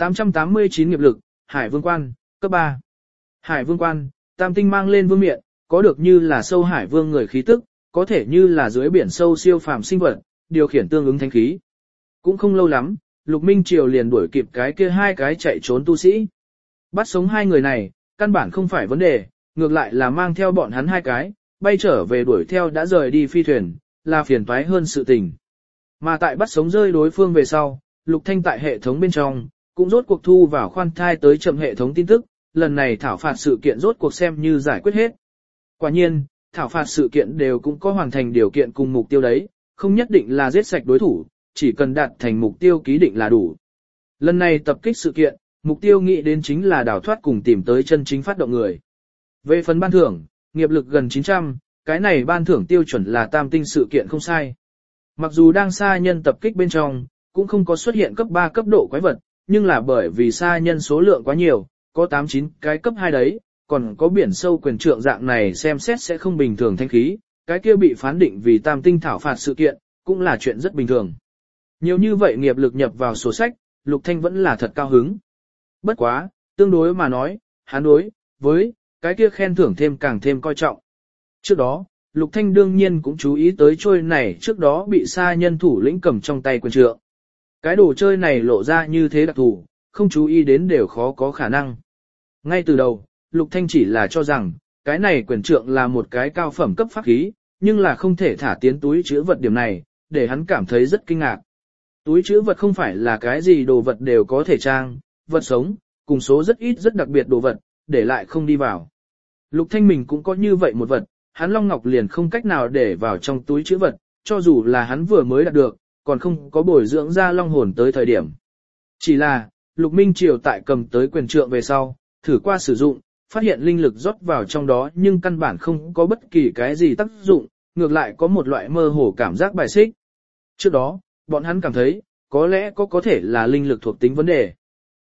889 nghiệp lực, Hải Vương Quan, cấp 3. Hải Vương Quan, tam tinh mang lên vương miện, có được như là sâu Hải Vương người khí tức, có thể như là dưới biển sâu siêu phàm sinh vật, điều khiển tương ứng thánh khí. Cũng không lâu lắm, Lục Minh Triều liền đuổi kịp cái kia hai cái chạy trốn tu sĩ. Bắt sống hai người này, căn bản không phải vấn đề, ngược lại là mang theo bọn hắn hai cái, bay trở về đuổi theo đã rời đi phi thuyền, là phiền toái hơn sự tình. Mà tại bắt sống rơi đối phương về sau, Lục Thanh tại hệ thống bên trong, cũng rốt cuộc thu vào khoan thai tới chậm hệ thống tin tức, lần này thảo phạt sự kiện rốt cuộc xem như giải quyết hết. Quả nhiên, thảo phạt sự kiện đều cũng có hoàn thành điều kiện cùng mục tiêu đấy, không nhất định là giết sạch đối thủ, chỉ cần đạt thành mục tiêu ký định là đủ. Lần này tập kích sự kiện, mục tiêu nghĩ đến chính là đào thoát cùng tìm tới chân chính phát động người. Về phần ban thưởng, nghiệp lực gần 900, cái này ban thưởng tiêu chuẩn là tam tinh sự kiện không sai. Mặc dù đang sa nhân tập kích bên trong, cũng không có xuất hiện cấp 3 cấp độ quái vật, nhưng là bởi vì sa nhân số lượng quá nhiều, có 8-9 cái cấp 2 đấy, còn có biển sâu quyền trượng dạng này xem xét sẽ không bình thường thanh khí, cái kia bị phán định vì tam tinh thảo phạt sự kiện, cũng là chuyện rất bình thường. Nhiều như vậy nghiệp lực nhập vào sổ sách, Lục Thanh vẫn là thật cao hứng. Bất quá, tương đối mà nói, hắn đối với cái kia khen thưởng thêm càng thêm coi trọng. Trước đó, Lục Thanh đương nhiên cũng chú ý tới trôi này trước đó bị sa nhân thủ lĩnh cầm trong tay quyền trượng. Cái đồ chơi này lộ ra như thế đặc thù, không chú ý đến đều khó có khả năng. Ngay từ đầu, Lục Thanh chỉ là cho rằng, cái này quyền trượng là một cái cao phẩm cấp pháp khí, nhưng là không thể thả tiến túi chứa vật điểm này, để hắn cảm thấy rất kinh ngạc. Túi chứa vật không phải là cái gì đồ vật đều có thể trang, vật sống, cùng số rất ít rất đặc biệt đồ vật, để lại không đi vào. Lục Thanh mình cũng có như vậy một vật, hắn Long Ngọc liền không cách nào để vào trong túi chứa vật, cho dù là hắn vừa mới đạt được, còn không có bồi dưỡng ra long hồn tới thời điểm. Chỉ là, Lục Minh Triều tại cầm tới quyền trượng về sau, thử qua sử dụng, phát hiện linh lực rót vào trong đó nhưng căn bản không có bất kỳ cái gì tác dụng, ngược lại có một loại mơ hồ cảm giác bài xích. Trước đó, bọn hắn cảm thấy, có lẽ có thể là linh lực thuộc tính vấn đề.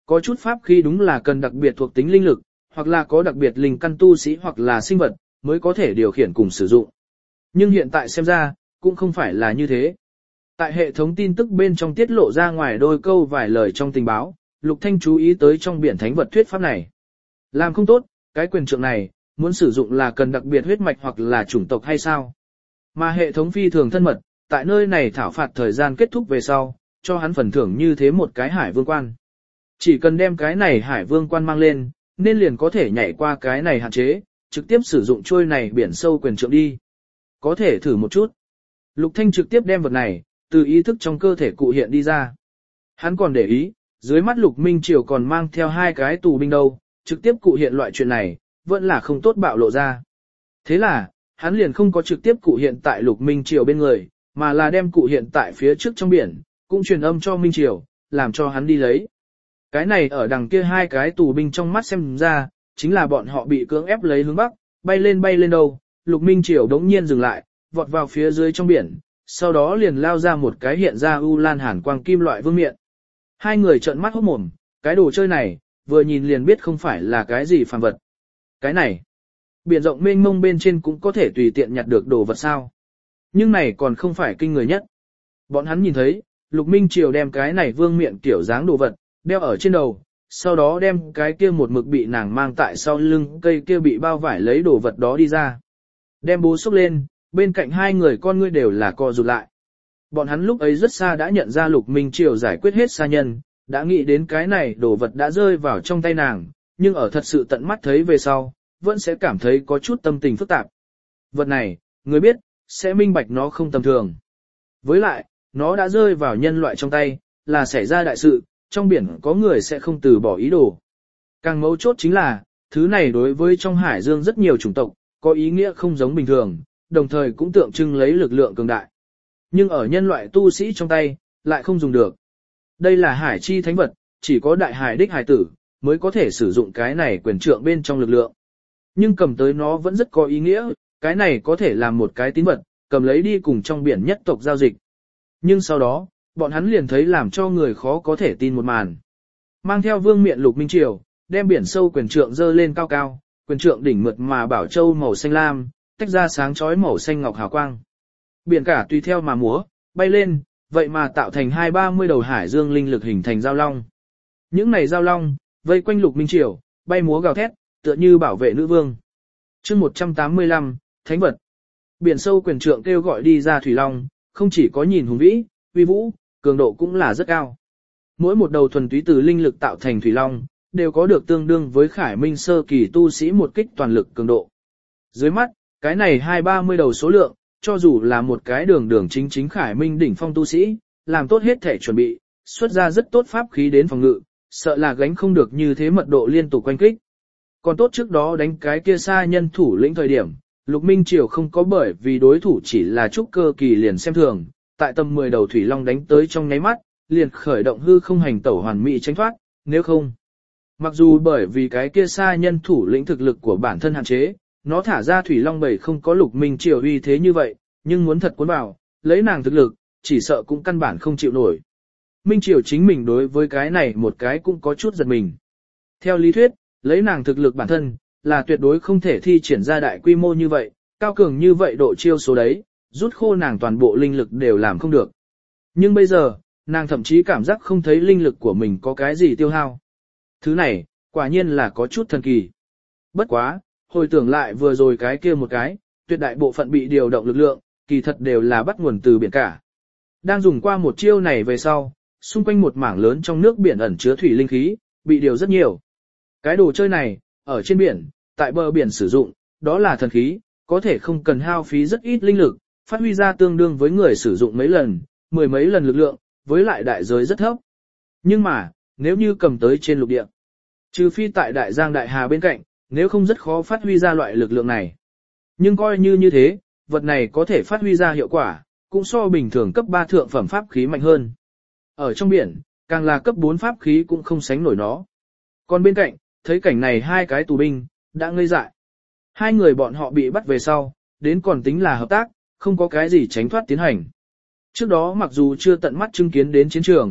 Có chút pháp khí đúng là cần đặc biệt thuộc tính linh lực, hoặc là có đặc biệt linh căn tu sĩ hoặc là sinh vật, mới có thể điều khiển cùng sử dụng. Nhưng hiện tại xem ra, cũng không phải là như thế. Tại hệ thống tin tức bên trong tiết lộ ra ngoài đôi câu vài lời trong tình báo, Lục Thanh chú ý tới trong biển thánh vật thuyết pháp này. Làm không tốt, cái quyền trượng này, muốn sử dụng là cần đặc biệt huyết mạch hoặc là chủng tộc hay sao? Mà hệ thống phi thường thân mật, tại nơi này thảo phạt thời gian kết thúc về sau, cho hắn phần thưởng như thế một cái hải vương quan. Chỉ cần đem cái này hải vương quan mang lên, nên liền có thể nhảy qua cái này hạn chế, trực tiếp sử dụng trôi này biển sâu quyền trượng đi. Có thể thử một chút. Lục Thanh trực tiếp đem vật này, từ ý thức trong cơ thể cụ hiện đi ra. Hắn còn để ý, dưới mắt Lục Minh Triều còn mang theo hai cái tù binh đâu, trực tiếp cụ hiện loại chuyện này, vẫn là không tốt bạo lộ ra. Thế là, hắn liền không có trực tiếp cụ hiện tại Lục Minh Triều bên người, mà là đem cụ hiện tại phía trước trong biển, cũng truyền âm cho Minh Triều, làm cho hắn đi lấy. Cái này ở đằng kia hai cái tù binh trong mắt xem ra, chính là bọn họ bị cưỡng ép lấy hướng bắc, bay lên đâu, Lục Minh Triều đống nhiên dừng lại, vọt vào phía dưới trong biển, sau đó liền lao ra một cái hiện ra u lan hàn quang kim loại vương miện. Hai người trợn mắt hốt mồm, cái đồ chơi này, vừa nhìn liền biết không phải là cái gì phàm vật. Cái này, biển rộng mênh mông bên trên cũng có thể tùy tiện nhặt được đồ vật sao. Nhưng này còn không phải kinh người nhất. Bọn hắn nhìn thấy, Lục Minh Triều đem cái này vương miện kiểu dáng đồ vật, đeo ở trên đầu, sau đó đem cái kia một mực bị nàng mang tại sau lưng cây kia bị bao vải lấy đồ vật đó đi ra. Đem bố xúc lên, bên cạnh hai người con ngươi đều là co rụt lại. Bọn hắn lúc ấy rất xa đã nhận ra Lục Minh Triều giải quyết hết sa nhân, đã nghĩ đến cái này đồ vật đã rơi vào trong tay nàng, nhưng ở thật sự tận mắt thấy về sau, vẫn sẽ cảm thấy có chút tâm tình phức tạp. Vật này, người biết, sẽ minh bạch nó không tầm thường. Với lại, nó đã rơi vào nhân loại trong tay, là xảy ra đại sự, trong biển có người sẽ không từ bỏ ý đồ. Càng mấu chốt chính là, thứ này đối với trong hải dương rất nhiều chủng tộc, có ý nghĩa không giống bình thường, đồng thời cũng tượng trưng lấy lực lượng cường đại. Nhưng ở nhân loại tu sĩ trong tay, lại không dùng được. Đây là hải chi thánh vật, chỉ có đại hải đích hải tử, mới có thể sử dụng cái này quyền trượng bên trong lực lượng. Nhưng cầm tới nó vẫn rất có ý nghĩa, cái này có thể làm một cái tín vật, cầm lấy đi cùng trong biển nhất tộc giao dịch. Nhưng sau đó, bọn hắn liền thấy làm cho người khó có thể tin một màn. Mang theo vương miện Lục Minh Triều, đem biển sâu quyền trượng dơ lên cao cao, quyền trượng đỉnh mượt mà bảo châu màu xanh lam, tách ra sáng chói màu xanh ngọc hào quang. Biển cả tùy theo mà múa, bay lên, vậy mà tạo thành 2-30 đầu hải dương linh lực hình thành giao long. Những này giao long, vây quanh Lục Minh Triều, bay múa gào thét, tựa như bảo vệ nữ vương. Chương 185, Thánh vật. Biển sâu quyền trượng kêu gọi đi ra thủy long, không chỉ có nhìn hùng vĩ, uy vũ, cường độ cũng là rất cao. Mỗi một đầu thuần túy từ linh lực tạo thành thủy long, đều có được tương đương với Khải Minh sơ kỳ tu sĩ một kích toàn lực cường độ. Dưới mắt, cái này 2-30 đầu số lượng, cho dù là một cái đường chính Khải Minh đỉnh phong tu sĩ, làm tốt hết thể chuẩn bị, xuất ra rất tốt pháp khí đến phòng ngự, sợ là gánh không được như thế mật độ liên tục quanh kích. Còn tốt trước đó đánh cái kia xa nhân thủ lĩnh thời điểm, Lục Minh Triều không có bởi vì đối thủ chỉ là trúc cơ kỳ liền xem thường, tại tầm 10 đầu thủy long đánh tới trong nháy mắt, liền khởi động hư không hành tẩu hoàn mỹ tránh thoát, nếu không. Mặc dù bởi vì cái kia xa nhân thủ lĩnh thực lực của bản thân hạn chế, nó thả ra thủy long bầy không có Lục Minh Triều uy thế như vậy, nhưng muốn thật cuốn vào, lấy nàng thực lực, chỉ sợ cũng căn bản không chịu nổi. Minh Triều chính mình đối với cái này một cái cũng có chút giật mình. Theo lý thuyết, lấy nàng thực lực bản thân, là tuyệt đối không thể thi triển ra đại quy mô như vậy, cao cường như vậy độ chiêu số đấy, rút khô nàng toàn bộ linh lực đều làm không được. Nhưng bây giờ, nàng thậm chí cảm giác không thấy linh lực của mình có cái gì tiêu hao. Thứ này, quả nhiên là có chút thần kỳ. Bất quá, hồi tưởng lại vừa rồi cái kia một cái, tuyệt đại bộ phận bị điều động lực lượng, kỳ thật đều là bắt nguồn từ biển cả. Đang dùng qua một chiêu này về sau, xung quanh một mảng lớn trong nước biển ẩn chứa thủy linh khí, bị điều rất nhiều. Cái đồ chơi này, ở trên biển, tại bờ biển sử dụng, đó là thần khí, có thể không cần hao phí rất ít linh lực, phát huy ra tương đương với người sử dụng mấy lần, mười mấy lần lực lượng, với lại đại giới rất thấp. Nhưng mà, nếu như cầm tới trên lục địa, trừ phi tại đại giang đại hà bên cạnh, nếu không rất khó phát huy ra loại lực lượng này. Nhưng coi như thế, vật này có thể phát huy ra hiệu quả, cũng so bình thường cấp 3 thượng phẩm pháp khí mạnh hơn. Ở trong biển, càng là cấp 4 pháp khí cũng không sánh nổi nó. Còn bên cạnh, thấy cảnh này hai cái tù binh, đã ngây dại. Hai người bọn họ bị bắt về sau, đến còn tính là hợp tác, không có cái gì tránh thoát tiến hành. Trước đó mặc dù chưa tận mắt chứng kiến đến chiến trường,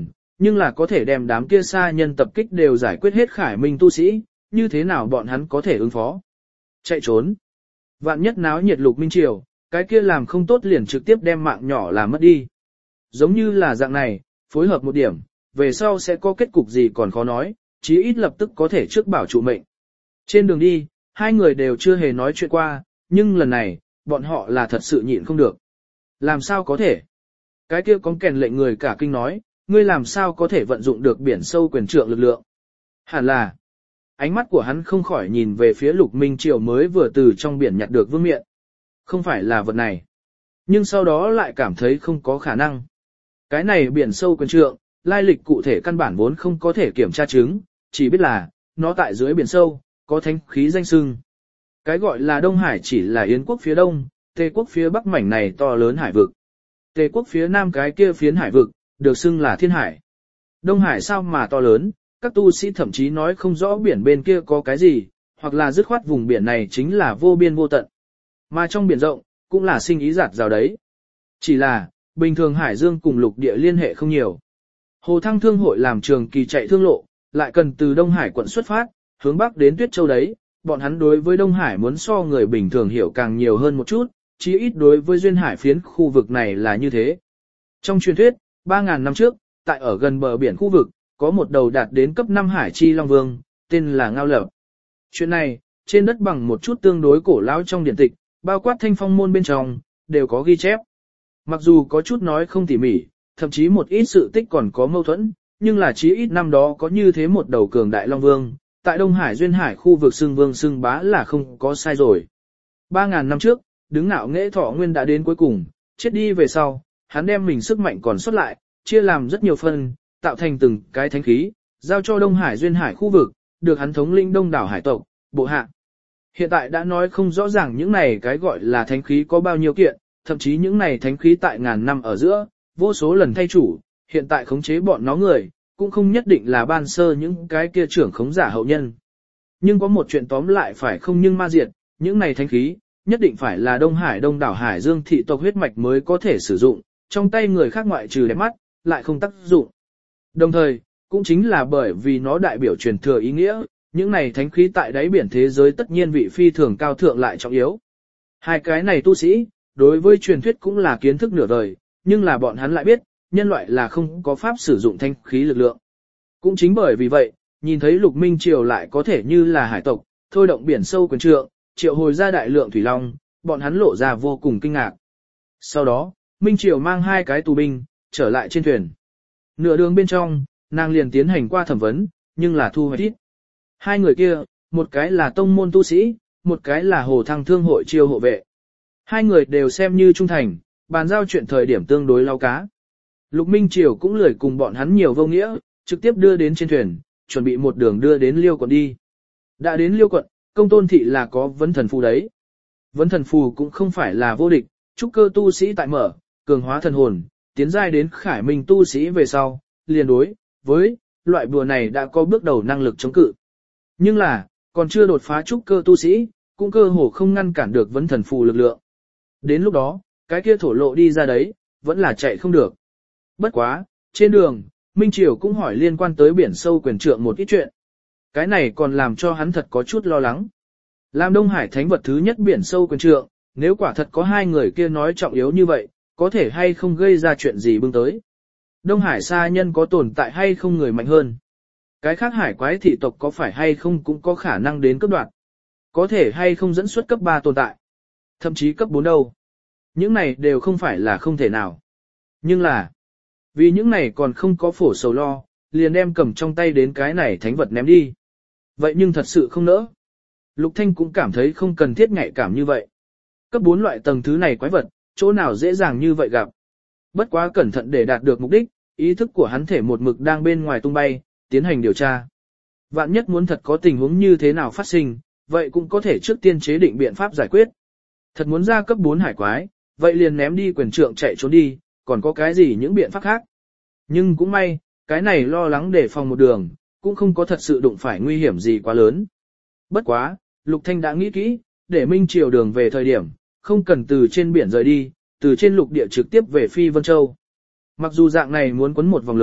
nhưng là có thể đem đám kia xa nhân tập kích đều giải quyết hết Khải Minh tu sĩ, như thế nào bọn hắn có thể ứng phó? Chạy trốn. Vạn nhất náo nhiệt Lục Minh Triều, cái kia làm không tốt liền trực tiếp đem mạng nhỏ làm mất đi. Giống như là dạng này, phối hợp một điểm, về sau sẽ có kết cục gì còn khó nói, chí ít lập tức có thể trước bảo trụ mệnh. Trên đường đi, hai người đều chưa hề nói chuyện qua, nhưng lần này, bọn họ là thật sự nhịn không được. Làm sao có thể? Cái kia có kèn lệnh người cả kinh nói, ngươi làm sao có thể vận dụng được biển sâu quyền trượng lực lượng? Hẳn là, ánh mắt của hắn không khỏi nhìn về phía Lục Minh Triều mới vừa từ trong biển nhặt được vương miện. Không phải là vật này. Nhưng sau đó lại cảm thấy không có khả năng. Cái này biển sâu quyền trượng, lai lịch cụ thể căn bản vốn không có thể kiểm tra chứng, chỉ biết là, nó tại dưới biển sâu, có thánh khí danh xưng. Cái gọi là Đông Hải chỉ là Yến quốc phía đông, Tề quốc phía bắc mảnh này to lớn hải vực. Tề quốc phía nam cái kia phiến hải vực, được xưng là Thiên Hải. Đông Hải sao mà to lớn, các tu sĩ thậm chí nói không rõ biển bên kia có cái gì, hoặc là dứt khoát vùng biển này chính là vô biên vô tận. Mà trong biển rộng, cũng là sinh ý giạt rào đấy. Chỉ là, bình thường hải dương cùng lục địa liên hệ không nhiều. Hồ Thăng Thương hội làm trường kỳ chạy thương lộ, lại cần từ Đông Hải quận xuất phát, hướng bắc đến Tuyết Châu đấy, bọn hắn đối với Đông Hải muốn so người bình thường hiểu càng nhiều hơn một chút, chí ít đối với duyên hải phiến khu vực này là như thế. Trong truyền thuyết, 3.000 năm trước, tại ở gần bờ biển khu vực, có một đầu đạt đến cấp 5 hải chi long vương, tên là Ngao Lập. Chuyện này, trên đất bằng một chút tương đối cổ lão trong điển tịch, bao quát Thanh Phong môn bên trong, đều có ghi chép. Mặc dù có chút nói không tỉ mỉ, thậm chí một ít sự tích còn có mâu thuẫn, nhưng là chí ít năm đó có như thế một đầu cường đại long vương, tại Đông Hải duyên hải khu vực xưng vương xưng bá là không có sai rồi. 3.000 năm trước, đứng ngạo nghệ thọ nguyên đã đến cuối cùng, chết đi về sau, hắn đem mình sức mạnh còn xuất lại, chia làm rất nhiều phần, tạo thành từng cái thánh khí, giao cho Đông Hải duyên hải khu vực, được hắn thống lĩnh đông đảo hải tộc, bộ hạ. Hiện tại đã nói không rõ ràng những này cái gọi là thánh khí có bao nhiêu kiện, thậm chí những này thánh khí tại ngàn năm ở giữa, vô số lần thay chủ, hiện tại khống chế bọn nó người, cũng không nhất định là ban sơ những cái kia trưởng khống giả hậu nhân. Nhưng có một chuyện tóm lại phải không nhưng ma diệt, những này thánh khí, nhất định phải là Đông Hải đông đảo Hải Dương thị tộc huyết mạch mới có thể sử dụng, trong tay người khác ngoại trừ đẹp mắt, lại không tác dụng. Đồng thời, cũng chính là bởi vì nó đại biểu truyền thừa ý nghĩa, những này thánh khí tại đáy biển thế giới tất nhiên vị phi thường cao thượng lại trọng yếu. Hai cái này tu sĩ, đối với truyền thuyết cũng là kiến thức nửa đời, nhưng là bọn hắn lại biết, nhân loại là không có pháp sử dụng thánh khí lực lượng. Cũng chính bởi vì vậy, nhìn thấy Lục Minh Triều lại có thể như là hải tộc, thôi động biển sâu quyền trượng, triệu hồi ra đại lượng thủy long, bọn hắn lộ ra vô cùng kinh ngạc. Sau đó, Minh Triều mang hai cái tù binh, trở lại trên thuyền. Nửa đường bên trong, nàng liền tiến hành qua thẩm vấn, nhưng là thu hoạch ít. Hai người kia, một cái là tông môn tu sĩ, một cái là Hồ Thăng Thương hội chiêu hộ vệ. Hai người đều xem như trung thành, bàn giao chuyện thời điểm tương đối lao cá. Lục Minh Triều cũng lười cùng bọn hắn nhiều vô nghĩa, trực tiếp đưa đến trên thuyền, chuẩn bị một đường đưa đến Liêu quận đi. Đã đến Liêu quận, Công Tôn thị là có vấn thần phù đấy. Vấn thần phù cũng không phải là vô địch, trúc cơ tu sĩ tại mở, cường hóa thần hồn, tiến giai đến Khải Minh tu sĩ về sau, liền đối với loại bùa này đã có bước đầu năng lực chống cự. Nhưng là, còn chưa đột phá trúc cơ tu sĩ, cũng cơ hồ không ngăn cản được vấn thần phù lực lượng. Đến lúc đó, cái kia thổ lộ đi ra đấy, vẫn là chạy không được. Bất quá, trên đường, Minh Triều cũng hỏi liên quan tới biển sâu quyền trượng một ít chuyện. Cái này còn làm cho hắn thật có chút lo lắng. Làm Đông Hải thánh vật thứ nhất biển sâu quyền trượng, nếu quả thật có hai người kia nói trọng yếu như vậy, có thể hay không gây ra chuyện gì bưng tới. Đông Hải sa nhân có tồn tại hay không người mạnh hơn. Cái khác hải quái thị tộc có phải hay không cũng có khả năng đến cấp đoạt. Có thể hay không dẫn xuất cấp 3 tồn tại. Thậm chí cấp 4 đâu. Những này đều không phải là không thể nào. Nhưng là, vì những này còn không có phổ sầu lo, liền đem cầm trong tay đến cái này thánh vật ném đi. Vậy nhưng thật sự không nỡ. Lục Thanh cũng cảm thấy không cần thiết nhạy cảm như vậy. Cấp 4 loại tầng thứ này quái vật, chỗ nào dễ dàng như vậy gặp. Bất quá cẩn thận để đạt được mục đích, ý thức của hắn thể một mực đang bên ngoài tung bay, tiến hành điều tra. Vạn nhất muốn thật có tình huống như thế nào phát sinh, vậy cũng có thể trước tiên chế định biện pháp giải quyết. Thật muốn ra cấp 4 hải quái, vậy liền ném đi quyền trượng chạy trốn đi, còn có cái gì những biện pháp khác. Nhưng cũng may, cái này lo lắng để phòng một đường, cũng không có thật sự đụng phải nguy hiểm gì quá lớn. Bất quá, Lục Thanh đã nghĩ kỹ, để Minh Triều đường về thời điểm, không cần từ trên biển rời đi, từ trên lục địa trực tiếp về Phi Vân Châu. Mặc dù dạng này muốn quấn một vòng lớn,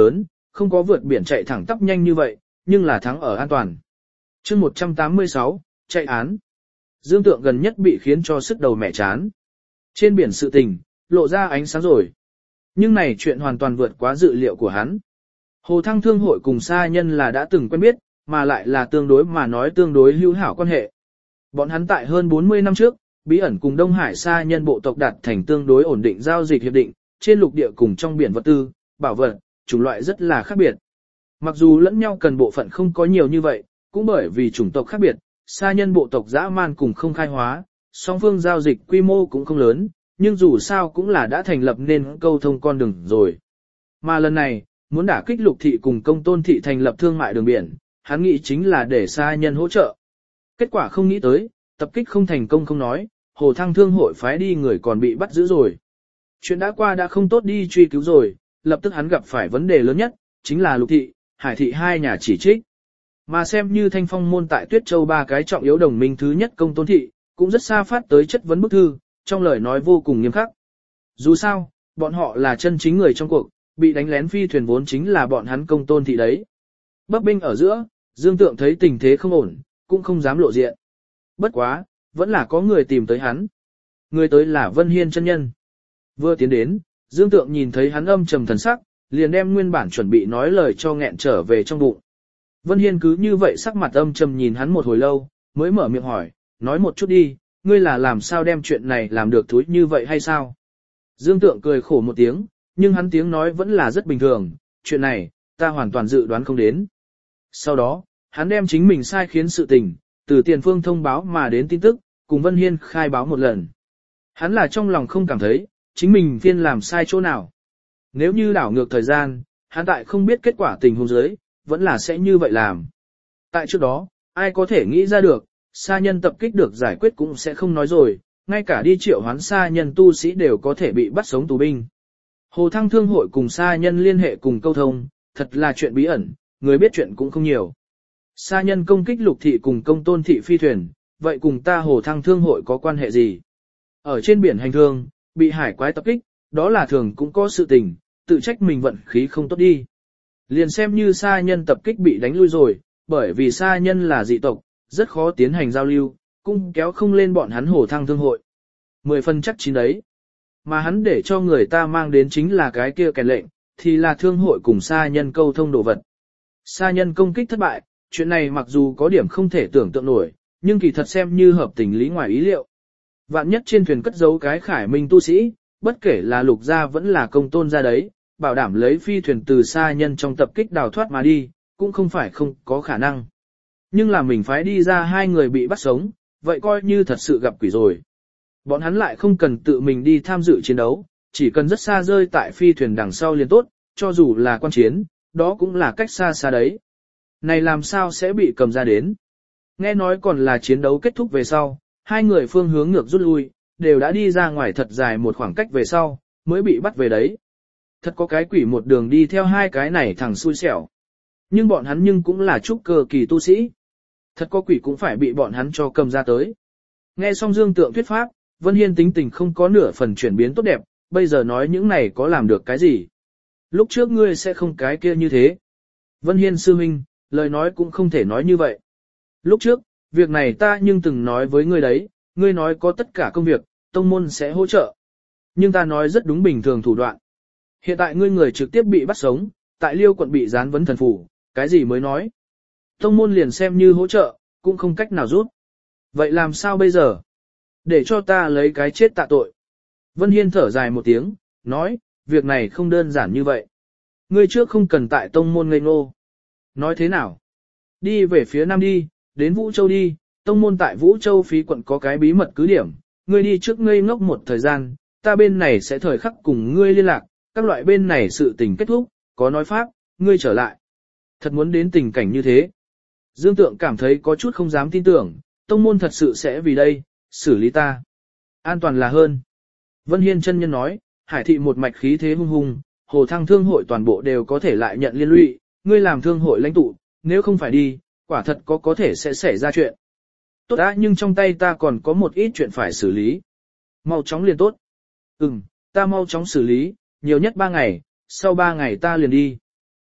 không có vượt biển chạy thẳng tắp nhanh như vậy, nhưng là thắng ở an toàn. chương 186, chạy án. Dương Tượng gần nhất bị khiến cho sức đầu mẹ chán. Trên biển sự tình, lộ ra ánh sáng rồi. Nhưng này chuyện hoàn toàn vượt quá dự liệu của hắn. Hồ Thăng Thương hội cùng Sa Nhân là đã từng quen biết, mà lại là tương đối mà nói tương đối hữu hảo quan hệ. Bọn hắn tại hơn 40 năm trước, bí ẩn cùng Đông Hải Sa Nhân bộ tộc đạt thành tương đối ổn định giao dịch hiệp định, trên lục địa cùng trong biển vật tư, bảo vật, chủng loại rất là khác biệt. Mặc dù lẫn nhau cần bộ phận không có nhiều như vậy, cũng bởi vì chủng tộc khác biệt, Sa Nhân bộ tộc dã man cùng không khai hóa, song phương giao dịch quy mô cũng không lớn, nhưng dù sao cũng là đã thành lập nên câu thông con đường rồi. Mà lần này, muốn đả kích Lục thị cùng Công Tôn thị thành lập thương mại đường biển, hắn nghĩ chính là để Sa Nhân hỗ trợ. Kết quả không nghĩ tới, tập kích không thành công không nói, Hồ Thăng Thương hội phái đi người còn bị bắt giữ rồi. Chuyện đã qua đã không tốt đi truy cứu rồi, lập tức hắn gặp phải vấn đề lớn nhất, chính là Lục thị, Hải thị hai nhà chỉ trích. Mà xem như Thanh Phong môn tại Tuyết Châu ba cái trọng yếu đồng minh thứ nhất Công Tôn thị, cũng rất xa phát tới chất vấn bức thư, trong lời nói vô cùng nghiêm khắc. Dù sao, bọn họ là chân chính người trong cuộc, bị đánh lén phi thuyền vốn chính là bọn hắn Công Tôn thị đấy. Bấp binh ở giữa, Dương Tượng thấy tình thế không ổn, cũng không dám lộ diện. Bất quá, vẫn là có người tìm tới hắn. Người tới là Vân Hiên chân nhân. Vừa tiến đến, Dương Tượng nhìn thấy hắn âm trầm thần sắc, liền đem nguyên bản chuẩn bị nói lời cho nghẹn trở về trong bụng. Vân Hiên cứ như vậy sắc mặt âm trầm nhìn hắn một hồi lâu, mới mở miệng hỏi, nói một chút đi, ngươi là làm sao đem chuyện này làm được thúi như vậy hay sao? Dương Tượng cười khổ một tiếng, nhưng hắn tiếng nói vẫn là rất bình thường, chuyện này, ta hoàn toàn dự đoán không đến. Sau đó, hắn đem chính mình sai khiến sự tình, từ tiền phương thông báo mà đến tin tức, cùng Vân Hiên khai báo một lần. Hắn là trong lòng không cảm thấy, chính mình phiên làm sai chỗ nào. Nếu như đảo ngược thời gian, hắn tại không biết kết quả tình huống dưới, vẫn là sẽ như vậy làm. Tại trước đó, ai có thể nghĩ ra được, Sa Nhân tập kích được giải quyết cũng sẽ không nói rồi, ngay cả đi triệu hoán Sa Nhân tu sĩ đều có thể bị bắt sống tù binh. Hồ Thăng Thương hội cùng Sa Nhân liên hệ cùng câu thông, thật là chuyện bí ẩn, người biết chuyện cũng không nhiều. Sa Nhân công kích Lục thị cùng Công Tôn thị phi thuyền, vậy cùng ta Hồ Thăng Thương hội có quan hệ gì? Ở trên biển hành thương, bị hải quái tập kích, đó là thường cũng có sự tình, tự trách mình vận khí không tốt đi. Liền xem như Sa Nhân tập kích bị đánh lui rồi, bởi vì Sa Nhân là dị tộc, rất khó tiến hành giao lưu, cũng kéo không lên bọn hắn Hồ Thăng Thương hội. 10 phần chắc chín đấy. Mà hắn để cho người ta mang đến chính là cái kia kèn lệnh, thì là thương hội cùng Sa Nhân câu thông đồ vật. Sa Nhân công kích thất bại, chuyện này mặc dù có điểm không thể tưởng tượng nổi, nhưng kỳ thật xem như hợp tình lý ngoài ý liệu. Vạn nhất trên thuyền cất giấu cái Khải Minh tu sĩ, bất kể là Lục gia vẫn là Công Tôn gia đấy, bảo đảm lấy phi thuyền từ Sa Nhân trong tập kích đào thoát mà đi, cũng không phải không có khả năng. Nhưng là mình phái đi ra hai người bị bắt sống, vậy coi như thật sự gặp quỷ rồi. Bọn hắn lại không cần tự mình đi tham dự chiến đấu, chỉ cần rất xa rơi tại phi thuyền đằng sau liền tốt, cho dù là quan chiến, đó cũng là cách xa xa đấy. Này làm sao sẽ bị cầm ra đến? Nghe nói còn là chiến đấu kết thúc về sau, hai người phương hướng ngược rút lui, đều đã đi ra ngoài thật dài một khoảng cách về sau, mới bị bắt về đấy. Thật có cái quỷ một đường đi theo hai cái này thằng xui xẻo. Nhưng bọn hắn nhưng cũng là trúc cơ kỳ tu sĩ. Thật có quỷ cũng phải bị bọn hắn cho cầm ra tới. Nghe xong Dương Tượng thuyết pháp, Vân Hiên tính tình không có nửa phần chuyển biến tốt đẹp, bây giờ nói những này có làm được cái gì. Lúc trước ngươi sẽ không cái kia như thế. Vân Hiên sư huynh, lời nói cũng không thể nói như vậy. Lúc trước, việc này ta nhưng từng nói với ngươi đấy, ngươi nói có tất cả công việc, tông môn sẽ hỗ trợ. Nhưng ta nói rất đúng bình thường thủ đoạn. Hiện tại ngươi người trực tiếp bị bắt sống, tại Liêu quận bị gián vấn thần phủ, cái gì mới nói. Tông môn liền xem như hỗ trợ, cũng không cách nào giúp. Vậy làm sao bây giờ? Để cho ta lấy cái chết tạ tội. Vân Hiên thở dài một tiếng, nói, việc này không đơn giản như vậy. Ngươi trước không cần tại tông môn ngây ngô. Nói thế nào? Đi về phía nam đi, đến Vũ Châu đi, tông môn tại Vũ Châu phí quận có cái bí mật cứ điểm. Ngươi đi trước ngây ngốc một thời gian, ta bên này sẽ thời khắc cùng ngươi liên lạc, các loại bên này sự tình kết thúc, có nói pháp, ngươi trở lại. Thật muốn đến tình cảnh như thế. Dương Tượng cảm thấy có chút không dám tin tưởng, tông môn thật sự sẽ vì đây, xử lý ta. An toàn là hơn. Vân Hiên chân nhân nói, Hải thị một mạch khí thế hung hùng, Hồ Thăng thương hội toàn bộ đều có thể lại nhận liên lụy, ngươi làm thương hội lãnh tụ, nếu không phải đi, quả thật có thể sẽ xảy ra chuyện. Tốt đã, nhưng trong tay ta còn có một ít chuyện phải xử lý. Mau chóng liền tốt. Ta mau chóng xử lý, nhiều nhất 3 ngày, sau 3 ngày ta liền đi.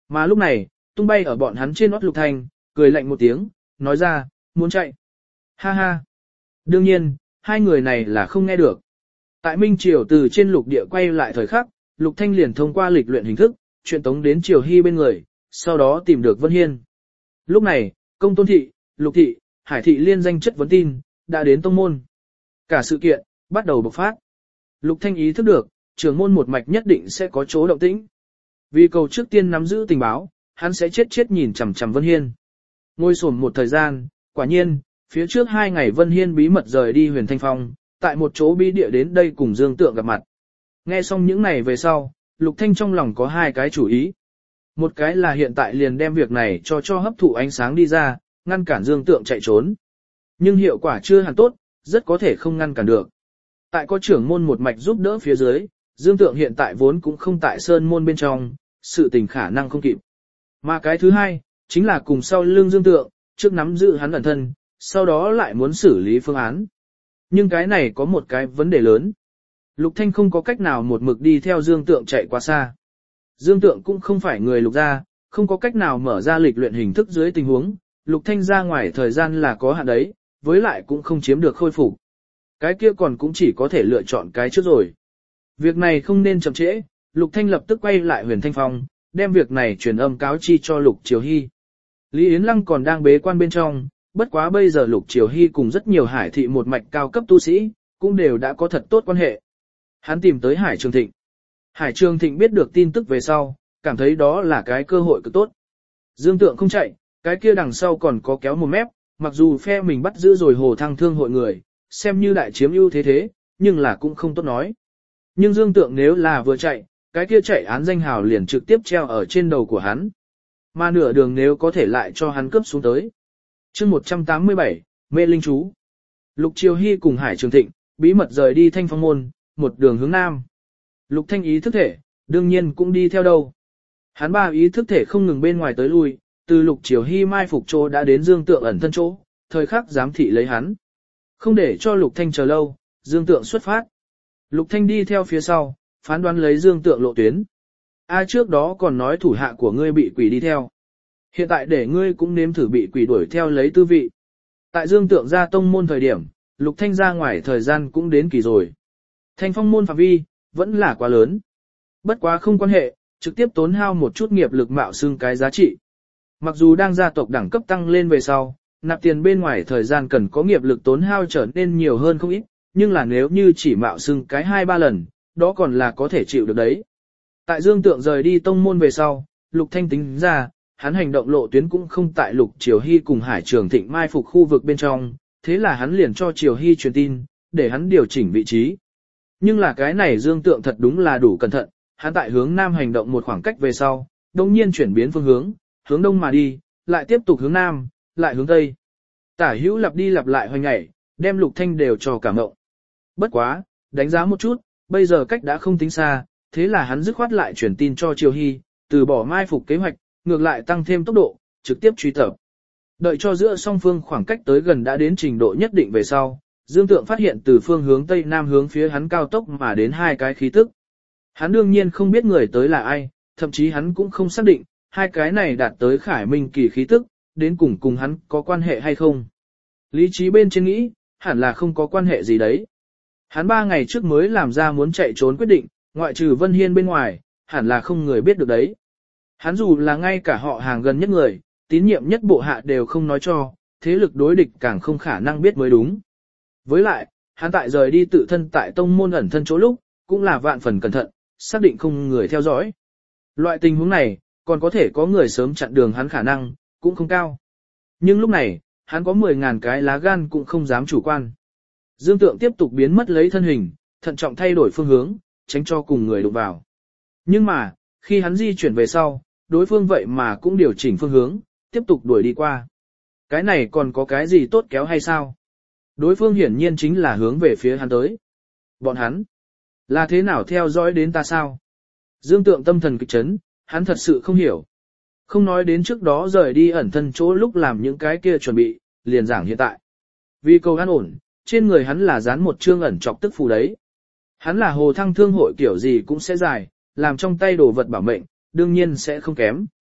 Mà lúc này, tung bay ở bọn hắn trên nót Lục Thanh, cười lạnh một tiếng, nói ra, muốn chạy. Ha ha. Đương nhiên, hai người này là không nghe được. Tại Minh Triều từ trên lục địa quay lại thời khắc, Lục Thanh liền thông qua lịch luyện hình thức, truyền tống đến Triều Hy bên người, sau đó tìm được Vân Hiên. Lúc này, Công Tôn Thị, Lục Thị, Hải Thị liên danh chất vấn tin, đã đến tông môn. Cả sự kiện, bắt đầu bộc phát. Lục Thanh ý thức được, trưởng môn một mạch nhất định sẽ có chỗ động tĩnh. Vì cầu trước tiên nắm giữ tình báo, hắn sẽ chết nhìn chằm chằm Vân Hiên. Ngồi xổm một thời gian, quả nhiên, phía trước 2 ngày Vân Hiên bí mật rời đi Huyền Thanh Phong, tại một chỗ bí địa đến đây cùng Dương Tượng gặp mặt. Nghe xong những này về sau, Lục Thanh trong lòng có 2 cái chủ ý. Một cái là hiện tại liền đem việc này cho hấp thụ ánh sáng đi ra, ngăn cản Dương Tượng chạy trốn. Nhưng hiệu quả chưa hẳn tốt, rất có thể không ngăn cản được. Tại có trưởng môn một mạch giúp đỡ phía dưới, Dương Tượng hiện tại vốn cũng không tại sơn môn bên trong, sự tình khả năng không kịp. Mà cái thứ hai, chính là cùng sau lưng Dương Tượng, trước nắm giữ hắn ẩn thân, sau đó lại muốn xử lý phương án. Nhưng cái này có một cái vấn đề lớn. Lục Thanh không có cách nào một mực đi theo Dương Tượng chạy quá xa. Dương Tượng cũng không phải người Lục gia, không có cách nào mở ra lịch luyện hình thức dưới tình huống, Lục Thanh ra ngoài thời gian là có hạn đấy, với lại cũng không chiếm được khôi phục. Cái kia còn cũng chỉ có thể lựa chọn cái trước rồi. Việc này không nên chậm trễ, Lục Thanh lập tức quay lại Huyền Thanh Phong, đem việc này truyền âm cáo chi cho Lục Triều Hy. Lý Yến Lăng còn đang bế quan bên trong, bất quá bây giờ Lục Triều Hy cùng rất nhiều Hải Thị một mạch cao cấp tu sĩ, cũng đều đã có thật tốt quan hệ. Hắn tìm tới Hải Trường Thịnh. Hải Trường Thịnh biết được tin tức về sau, cảm thấy đó là cái cơ hội cực tốt. Dương Tượng không chạy, cái kia đằng sau còn có kéo một mép, mặc dù phe mình bắt giữ rồi Hồ Thăng Thương hội người, xem như đại chiếm ưu thế, nhưng là cũng không tốt nói. Nhưng Dương Tượng nếu là vừa chạy, cái kia chạy án danh hào liền trực tiếp treo ở trên đầu của hắn. Mà nửa đường nếu có thể lại cho hắn cướp xuống tới. Chương 187, Mê Linh Chú. Lục Triều Hy cùng Hải Trường Thịnh, bí mật rời đi Thanh Phong môn, một đường hướng nam. Lục Thanh ý thức thể, đương nhiên cũng đi theo đâu. Hắn 3 ý thức thể không ngừng bên ngoài tới lui, từ Lục Triều Hy mai phục chỗ đã đến Dương Tượng ẩn thân chỗ, thời khắc giám thị lấy hắn. Không để cho Lục Thanh chờ lâu, Dương Tượng xuất phát. Lục Thanh đi theo phía sau, phán đoán lấy Dương Tượng lộ tuyến. Trước đó còn nói thủ hạ của ngươi bị quỷ đi theo. Hiện tại để ngươi cũng nếm thử bị quỷ đuổi theo lấy tư vị. Tại Dương Tượng ra tông môn thời điểm, Lục Thanh ra ngoài thời gian cũng đến kỳ rồi. Thanh Phong môn phạm vi, vẫn là quá lớn. Bất quá không quan hệ, trực tiếp tốn hao một chút nghiệp lực mạo xưng cái giá trị. Mặc dù đang gia tộc đẳng cấp tăng lên về sau, nạp tiền bên ngoài thời gian cần có nghiệp lực tốn hao trở nên nhiều hơn không ít, nhưng là nếu như chỉ mạo xưng cái 2-3 lần, đó còn là có thể chịu được đấy. Tại Dương Tượng rời đi tông môn về sau, Lục Thanh tính ra, hắn hành động lộ tuyến cũng không tại Lục Triều Hy cùng Hải Trường Thịnh mai phục khu vực bên trong, thế là hắn liền cho Triều Hy truyền tin, để hắn điều chỉnh vị trí. Nhưng là cái này Dương Tượng thật đúng là đủ cẩn thận, hắn tại hướng nam hành động một khoảng cách về sau, đồng nhiên chuyển biến phương hướng, hướng đông mà đi, lại tiếp tục hướng nam, lại hướng tây. Tả hữu lặp đi lặp lại hoành ngày, đem Lục Thanh đều cho cảm động. Bất quá, đánh giá một chút, bây giờ cách đã không tính xa, thế là hắn dứt khoát lại truyền tin cho Triều Hy, từ bỏ mai phục kế hoạch, ngược lại tăng thêm tốc độ, trực tiếp truy tập. Đợi cho giữa song phương khoảng cách tới gần đã đến trình độ nhất định về sau, Dương Tượng phát hiện từ phương hướng tây nam hướng phía hắn cao tốc mà đến 2 cái khí tức. Hắn đương nhiên không biết người tới là ai, thậm chí hắn cũng không xác định, 2 cái này đạt tới Khải Minh kỳ khí tức, đến cùng hắn có quan hệ hay không. Lý trí bên trên nghĩ, hẳn là không có quan hệ gì đấy. Hắn 3 ngày trước mới làm ra muốn chạy trốn quyết định, ngoại trừ Vân Hiên bên ngoài, hẳn là không người biết được đấy. Hắn dù là ngay cả họ hàng gần nhất người, tín nhiệm nhất bộ hạ đều không nói cho, thế lực đối địch càng không khả năng biết mới đúng. Với lại, hắn tại rời đi tự thân tại tông môn ẩn thân chỗ lúc, cũng là vạn phần cẩn thận, xác định không người theo dõi. Loại tình huống này, còn có thể có người sớm chặn đường hắn khả năng, cũng không cao. Nhưng lúc này, hắn có 10.000 cái lá gan cũng không dám chủ quan. Dương Tượng tiếp tục biến mất lấy thân hình, thận trọng thay đổi phương hướng, tránh cho cùng người đụng vào. Nhưng mà, khi hắn di chuyển về sau, đối phương vậy mà cũng điều chỉnh phương hướng, tiếp tục đuổi đi qua. Cái này còn có cái gì tốt kéo hay sao? Đối phương hiển nhiên chính là hướng về phía hắn tới. Bọn hắn, là thế nào theo dõi đến ta sao? Dương Tượng tâm thần kịch chấn, hắn thật sự không hiểu. Không nói đến trước đó rời đi ẩn thân chỗ lúc làm những cái kia chuẩn bị, liền giảng hiện tại. Vì cầu an ổn, trên người hắn là dán một chương ẩn chọc tức phù đấy. Hắn là Hồ Thăng Thương hội kiểu gì cũng sẽ giải, làm trong tay đồ vật bảo mệnh, đương nhiên sẽ không kém.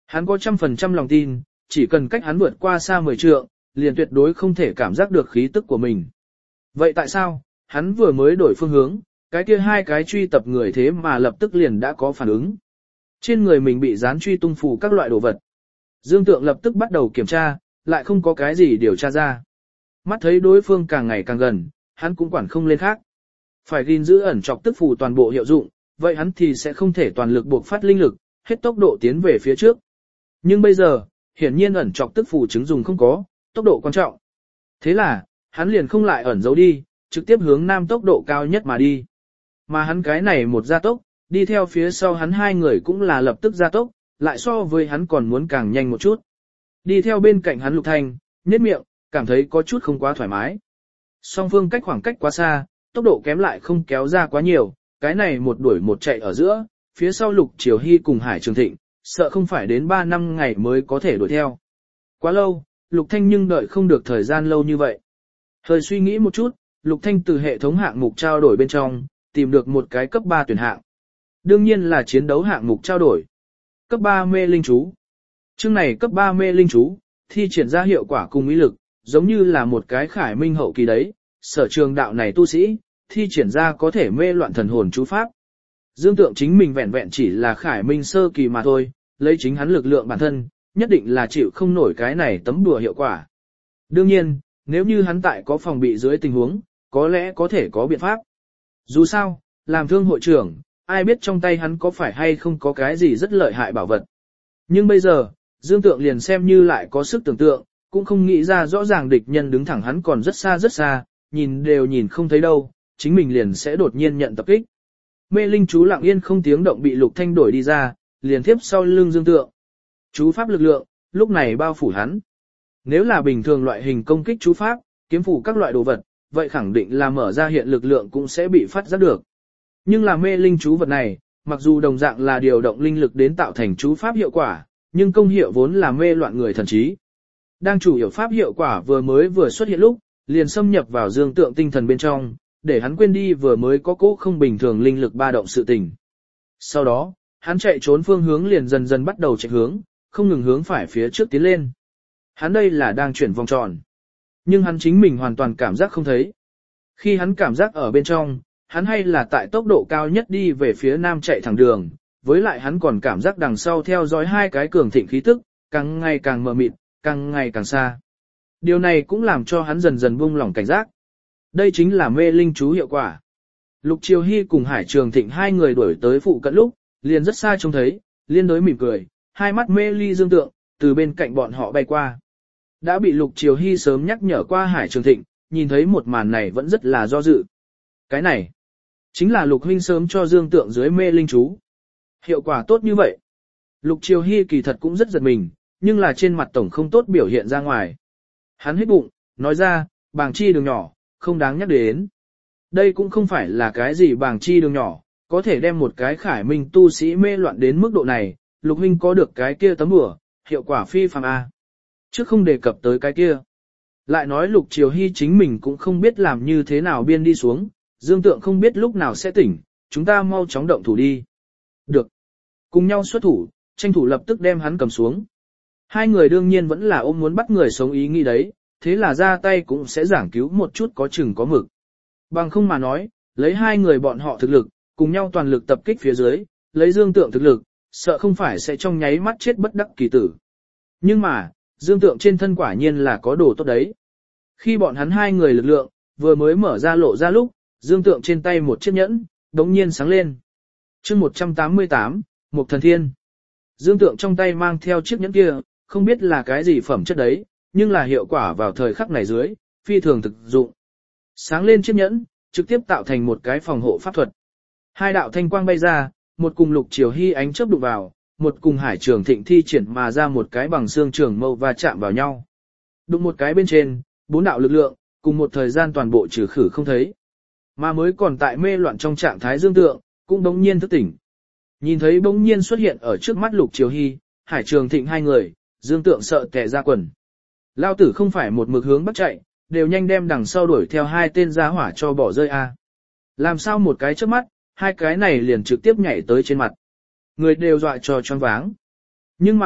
Hắn có 100% lòng tin, chỉ cần cách hắn vượt qua xa 10 trượng, liền tuyệt đối không thể cảm giác được khí tức của mình. Vậy tại sao, hắn vừa mới đổi phương hướng, cái kia hai cái truy tập người thế mà lập tức liền đã có phản ứng. Trên người mình bị dán truy tung phù các loại đồ vật. Dương Tượng lập tức bắt đầu kiểm tra, lại không có cái gì điều tra ra. Mắt thấy đối phương càng ngày càng gần, hắn cũng quản không lên khác. Phải gìn giữ ẩn trọc tức phù toàn bộ hiệu dụng, vậy hắn thì sẽ không thể toàn lực buộc phát linh lực, hết tốc độ tiến về phía trước. Nhưng bây giờ, hiển nhiên ẩn trọc tức phù chứng dùng không có, tốc độ quan trọng. Thế là, hắn liền không lại ẩn giấu đi, trực tiếp hướng nam tốc độ cao nhất mà đi. Mà hắn cái này một gia tốc, đi theo phía sau hắn hai người cũng là lập tức gia tốc, lại so với hắn còn muốn càng nhanh một chút. Đi theo bên cạnh hắn Lục Thanh, nhếch miệng, cảm thấy có chút không quá thoải mái. Song phương cách khoảng cách quá xa, tốc độ kém lại không kéo ra quá nhiều, cái này một đuổi một chạy ở giữa, phía sau Lục Triều Hy cùng Hải Trường Thịnh, sợ không phải đến 3 năm ngày mới có thể đuổi theo. Quá lâu, Lục Thanh nhưng đợi không được thời gian lâu như vậy. Hơi suy nghĩ một chút, Lục Thanh từ hệ thống hạng mục trao đổi bên trong, tìm được một cái cấp 3 tuyển hạng. Đương nhiên là chiến đấu hạng mục trao đổi. Cấp 3 mê linh chú. Chương này cấp 3 mê linh chú, thi triển ra hiệu quả cùng ý lực, giống như là một cái khải minh hậu kỳ đấy, sở trường đạo này tu sĩ, thi triển ra có thể mê loạn thần hồn chú pháp. Dương Tượng chính mình vẹn vẹn chỉ là khải minh sơ kỳ mà thôi, lấy chính hắn lực lượng bản thân, nhất định là chịu không nổi cái này tấm đùa hiệu quả. Đương nhiên, nếu như hắn tại có phòng bị dưới tình huống, có lẽ có thể có biện pháp. Dù sao, làm thương hội trưởng, ai biết trong tay hắn có phải hay không có cái gì rất lợi hại bảo vật. Nhưng bây giờ, Dương Tượng liền xem như lại có sức tưởng tượng, cũng không nghĩ ra rõ ràng địch nhân đứng thẳng hắn còn rất xa, nhìn đều nhìn không thấy đâu, chính mình liền sẽ đột nhiên nhận tập kích. Mê linh chú lặng yên không tiếng động bị Lục Thanh đổi đi ra, liền tiếp sau lưng Dương Tượng. Chú pháp lực lượng, lúc này bao phủ hắn. Nếu là bình thường loại hình công kích chú pháp, kiếm phủ các loại đồ vật, vậy khẳng định là mở ra hiện lực lượng cũng sẽ bị phát giác được. Nhưng là mê linh chú vật này, mặc dù đồng dạng là điều động linh lực đến tạo thành chú pháp hiệu quả, nhưng công hiệu vốn là mê loạn người thần trí. Đang chủ yếu pháp hiệu quả vừa xuất hiện lúc, liền xâm nhập vào Dương Tượng tinh thần bên trong, để hắn quên đi vừa mới có cố không bình thường linh lực ba động sự tình. Sau đó, hắn chạy trốn phương hướng liền dần dần bắt đầu chạy hướng, không ngừng hướng phải phía trước tiến lên. Hắn đây là đang chuyển vòng tròn. Nhưng hắn chính mình hoàn toàn cảm giác không thấy. Khi hắn cảm giác ở bên trong, hắn hay là tại tốc độ cao nhất đi về phía nam chạy thẳng đường, với lại hắn còn cảm giác đằng sau theo dõi hai cái cường thịnh khí tức, càng ngày càng mờ mịt, càng ngày càng xa. Điều này cũng làm cho hắn dần dần buông lỏng cảnh giác. Đây chính là mê linh chú hiệu quả. Lục Triều Hy cùng Hải Trường Thịnh hai người đuổi tới phụ cận lúc, liền rất xa trông thấy, liên đối mỉm cười, hai mắt mê ly Dương Tượng, từ bên cạnh bọn họ bay qua. Đã bị Lục Triều Hy sớm nhắc nhở qua Hải Trường Thịnh, nhìn thấy một màn này vẫn rất là do dự. Cái này, chính là Lục huynh sớm cho Dương Tượng dưới mê linh chú. Hiệu quả tốt như vậy. Lục Triều Hy kỳ thật cũng rất giật mình, nhưng là trên mặt tổng không tốt biểu hiện ra ngoài. Hắn hít bụng, nói ra, bàng chi đường nhỏ, không đáng nhắc đến. Đây cũng không phải là cái gì bàng chi đường nhỏ, có thể đem một cái khải minh tu sĩ mê loạn đến mức độ này, Lục huynh có được cái kia tấm bùa, hiệu quả phi phàm a. Chứ không đề cập tới cái kia. Lại nói Lục Triều Hy chính mình cũng không biết làm như thế nào biên đi xuống, Dương Tượng không biết lúc nào sẽ tỉnh, chúng ta mau chóng động thủ đi. Được. Cùng nhau xuất thủ, tranh thủ lập tức đem hắn cầm xuống. Hai người đương nhiên vẫn là ôm muốn bắt người sống ý nghĩ đấy, thế là ra tay cũng sẽ giảng cứu một chút có chừng có mực. Bằng không mà nói, lấy hai người bọn họ thực lực, cùng nhau toàn lực tập kích phía dưới, lấy Dương Tượng thực lực, sợ không phải sẽ trong nháy mắt chết bất đắc kỳ tử. Nhưng mà, Dương Tượng trên thân quả nhiên là có đồ tốt đấy. Khi bọn hắn hai người lực lượng, vừa mới mở ra lộ ra lúc, Dương Tượng trên tay một chiếc nhẫn, đống nhiên sáng lên. Chương 188, Mục Thần Thiên. Dương Tượng trong tay mang theo chiếc nhẫn kia, không biết là cái gì phẩm chất đấy, nhưng là hiệu quả vào thời khắc này dưới, phi thường thực dụng. Sáng lên chiếc nhẫn, trực tiếp tạo thành một cái phòng hộ pháp thuật. Hai đạo thanh quang bay ra, một cùng Lục Triều Hy ánh chớp đụng vào, một cùng Hải Trường Thịnh thi triển mà ra một cái bằng xương trường mâu và chạm vào nhau. Đụng một cái bên trên, bốn đạo lực lượng, cùng một thời gian toàn bộ trừ khử không thấy. Mà mới còn tại mê loạn trong trạng thái Dương Tượng, cũng đống nhiên thức tỉnh. Nhìn thấy bỗng nhiên xuất hiện ở trước mắt Lục Triều Hy, Hải Trường Thịnh hai người, Dương Tượng sợ tè ra quần. Lao tử không phải một mực hướng bắt chạy, đều nhanh đem đằng sau đuổi theo hai tên giá hỏa cho bỏ rơi a. Làm sao một cái trước mắt, hai cái này liền trực tiếp nhảy tới trên mặt. Người đều dọa cho choáng váng. Nhưng mà,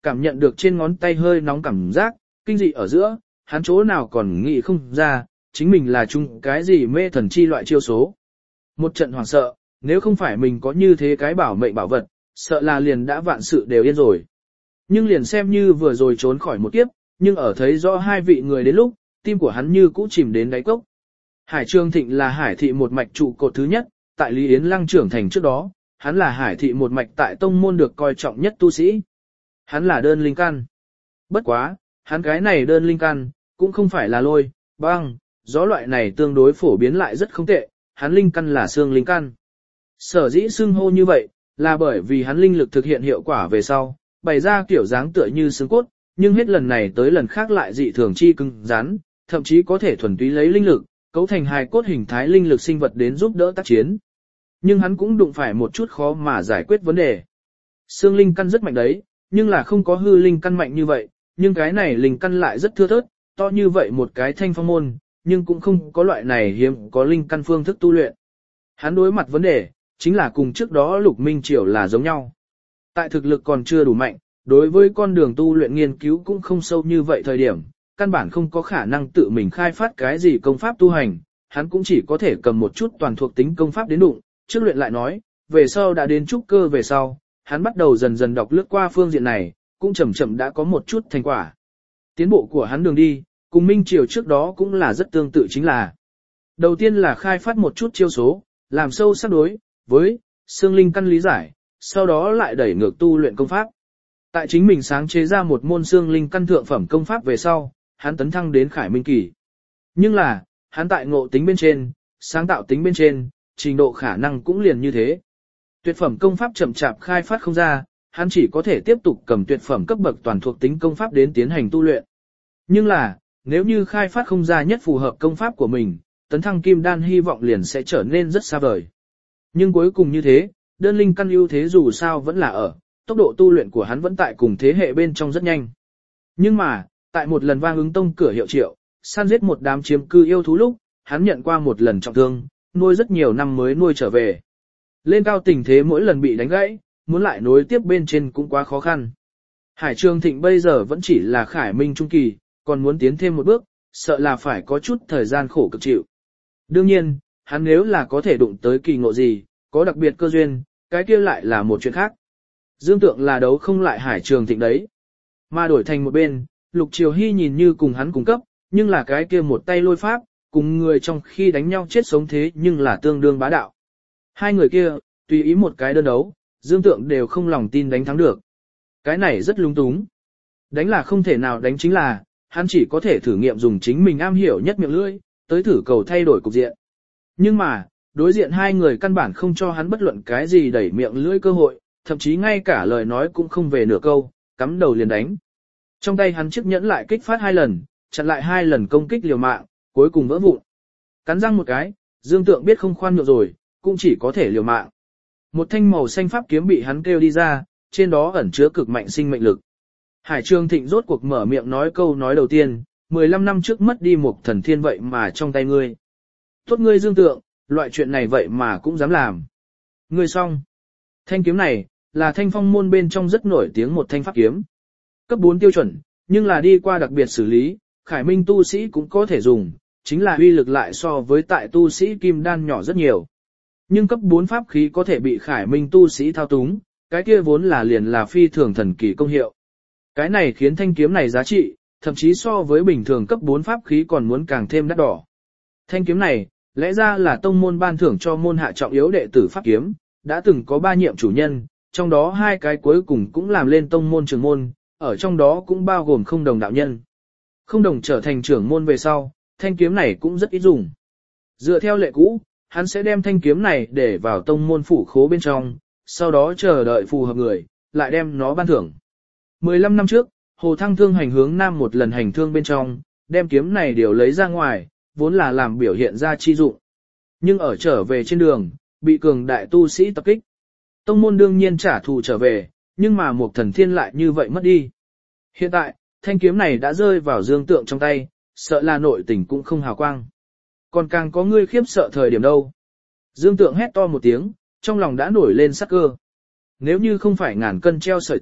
cảm nhận được trên ngón tay hơi nóng cảm giác, kinh dị ở giữa, hắn chỗ nào còn nghĩ không ra, chính mình là chung cái gì mê thần chi loại chiêu số. Một trận hoảng sợ, nếu không phải mình có như thế cái bảo mệnh bảo vật, sợ là liền đã vạn sự đều yên rồi. Nhưng liền xem như vừa rồi trốn khỏi một kiếp, nhưng ở thấy rõ hai vị người đến lúc, tim của hắn như cũ chìm đến đáy cốc. Hải Trương Thịnh là Hải thị một mạch trụ cột thứ nhất, tại Lý Yến Lăng trưởng thành trước đó, hắn là Hải thị một mạch tại tông môn được coi trọng nhất tu sĩ. Hắn là đơn linh căn. Bất quá, hắn cái này đơn linh căn, cũng không phải là lôi, băng, gió loại này tương đối phổ biến lại rất không tệ, hắn linh căn là xương linh căn. Sở dĩ xưng hô như vậy, là bởi vì hắn linh lực thực hiện hiệu quả về sau, bày ra kiểu dáng tựa như xương cốt, nhưng hết lần này tới lần khác lại dị thường chi cứng rắn, thậm chí có thể thuần túy lấy linh lực, cấu thành hài cốt hình thái linh lực sinh vật đến giúp đỡ tác chiến. Nhưng hắn cũng đụng phải một chút khó mà giải quyết vấn đề. Xương linh căn rất mạnh đấy, nhưng là không có hư linh căn mạnh như vậy, nhưng cái này linh căn lại rất thưa thớt, to như vậy một cái thanh phong môn, nhưng cũng không có loại này hiếm có linh căn phương thức tu luyện. Hắn đối mặt vấn đề, chính là cùng trước đó Lục Minh Triều là giống nhau. Tại thực lực còn chưa đủ mạnh, đối với con đường tu luyện nghiên cứu cũng không sâu như vậy thời điểm, căn bản không có khả năng tự mình khai phát cái gì công pháp tu hành, hắn cũng chỉ có thể cầm một chút toàn thuộc tính công pháp đến đụng, trước luyện lại nói, về sau đã đến trúc cơ về sau, hắn bắt đầu dần dần đọc lướt qua phương diện này, cũng chậm chậm đã có một chút thành quả. Tiến bộ của hắn đường đi, cùng Minh Triều trước đó cũng là rất tương tự chính là. Đầu tiên là khai phát một chút chiêu số, làm sâu sắc đối với xương linh căn lý giải, sau đó lại đẩy ngược tu luyện công pháp. Tại chính mình sáng chế ra một môn xương linh căn thượng phẩm công pháp về sau, hắn tấn thăng đến Khải Minh kỳ. Nhưng là, hắn tại ngộ tính bên trên, sáng tạo tính bên trên, trình độ khả năng cũng liền như thế. Tuyệt phẩm công pháp chậm chạp khai phát không ra, hắn chỉ có thể tiếp tục cầm tuyệt phẩm cấp bậc toàn thuộc tính công pháp đến tiến hành tu luyện. Nhưng là, nếu như khai phát không ra nhất phù hợp công pháp của mình, tấn thăng kim đan hy vọng liền sẽ trở nên rất xa vời. Nhưng cuối cùng như thế, đơn linh căn ưu thế dù sao vẫn là ở, tốc độ tu luyện của hắn vẫn tại cùng thế hệ bên trong rất nhanh. Nhưng mà, tại một lần vang ứng tông cửa hiệu triệu, săn giết một đám chiếm cư yêu thú lúc, hắn nhận qua một lần trọng thương, nuôi rất nhiều năm mới nuôi trở về. Lên cao tình thế mỗi lần bị đánh gãy, muốn lại nối tiếp bên trên cũng quá khó khăn. Hải Trương Thịnh bây giờ vẫn chỉ là Khải Minh trung kỳ, còn muốn tiến thêm một bước, sợ là phải có chút thời gian khổ cực chịu. Đương nhiên, hắn nếu là có thể đụng tới kỳ ngộ gì, có đặc biệt cơ duyên, cái kia lại là một chuyện khác. Dương Tượng là đấu không lại Hải Trương Thịnh đấy. Mà đổi thành một bên, Lục Triều Hy nhìn như cùng hắn cùng cấp, nhưng là cái kia một tay lôi pháp, cùng người trong khi đánh nhau chết sống thế nhưng là tương đương bá đạo. Hai người kia, tùy ý một cái đơn đấu, Dương Tượng đều không lòng tin đánh thắng được. Cái này rất lung túng. Đánh là không thể nào đánh chính là, hắn chỉ có thể thử nghiệm dùng chính mình am hiểu nhất miệng lưỡi, tới thử cầu thay đổi cục diện. Nhưng mà, đối diện hai người căn bản không cho hắn bất luận cái gì đẩy miệng lưỡi cơ hội, thậm chí ngay cả lời nói cũng không về nửa câu, cắm đầu liền đánh. Trong tay hắn chiếc nhẫn lại kích phát 2 lần, chặn lại 2 lần công kích liều mạng, cuối cùng vỡ vụn. Cắn răng một cái, Dương Tượng biết không khoan nhượng rồi, cũng chỉ có thể liều mạng. Một thanh màu xanh pháp kiếm bị hắn kêu đi ra, trên đó ẩn chứa cực mạnh sinh mệnh lực. Hải Trương Thịnh rốt cuộc mở miệng nói câu nói đầu tiên, 15 năm trước mất đi một thần thiên vậy mà trong tay ngươi. Tốt ngươi Dương Tượng, loại chuyện này vậy mà cũng dám làm. Ngươi xong. Thanh kiếm này, là thanh phong môn bên trong rất nổi tiếng một thanh pháp kiếm. Cấp 4 tiêu chuẩn, nhưng là đi qua đặc biệt xử lý, Khải Minh tu sĩ cũng có thể dùng, chính là uy lực lại so với tại tu sĩ kim đan nhỏ rất nhiều. Nhưng cấp 4 pháp khí có thể bị Khải Minh tu sĩ thao túng, cái kia vốn là liền là phi thường thần kỳ công hiệu. Cái này khiến thanh kiếm này giá trị, thậm chí so với bình thường cấp 4 pháp khí còn muốn càng thêm đắt đỏ. Thanh kiếm này, lẽ ra là tông môn ban thưởng cho môn hạ trọng yếu đệ tử pháp kiếm, đã từng có 3 nhiệm chủ nhân, trong đó 2 cái cuối cùng cũng làm lên tông môn trưởng môn, ở trong đó cũng bao gồm Không Đồng đạo nhân. Không Đồng trở thành trưởng môn về sau, thanh kiếm này cũng rất ít dùng. Dựa theo lệ cũ, hắn sẽ đem thanh kiếm này để vào tông môn phủ khố bên trong, sau đó chờ đợi phù hợp người, lại đem nó ban thưởng. 15 năm trước, Hồ Thăng Thương hành hướng nam một lần hành thương bên trong, đem kiếm này điều lấy ra ngoài, vốn là làm biểu hiện ra chi dụng. Nhưng ở trở về trên đường, bị cường đại tu sĩ tập kích. Tông môn đương nhiên trả thù trở về, nhưng mà một thần thiên lại như vậy mất đi. Hiện tại, thanh kiếm này đã rơi vào Dương Tượng trong tay, sợ là nội tình cũng không hào quang. Còn càng có ngươi khiếp sợ thời điểm đâu. Dương Tượng hét to một tiếng, trong lòng đã nổi lên sắc cơ. Nếu như không phải ngàn cân treo sợi tóc,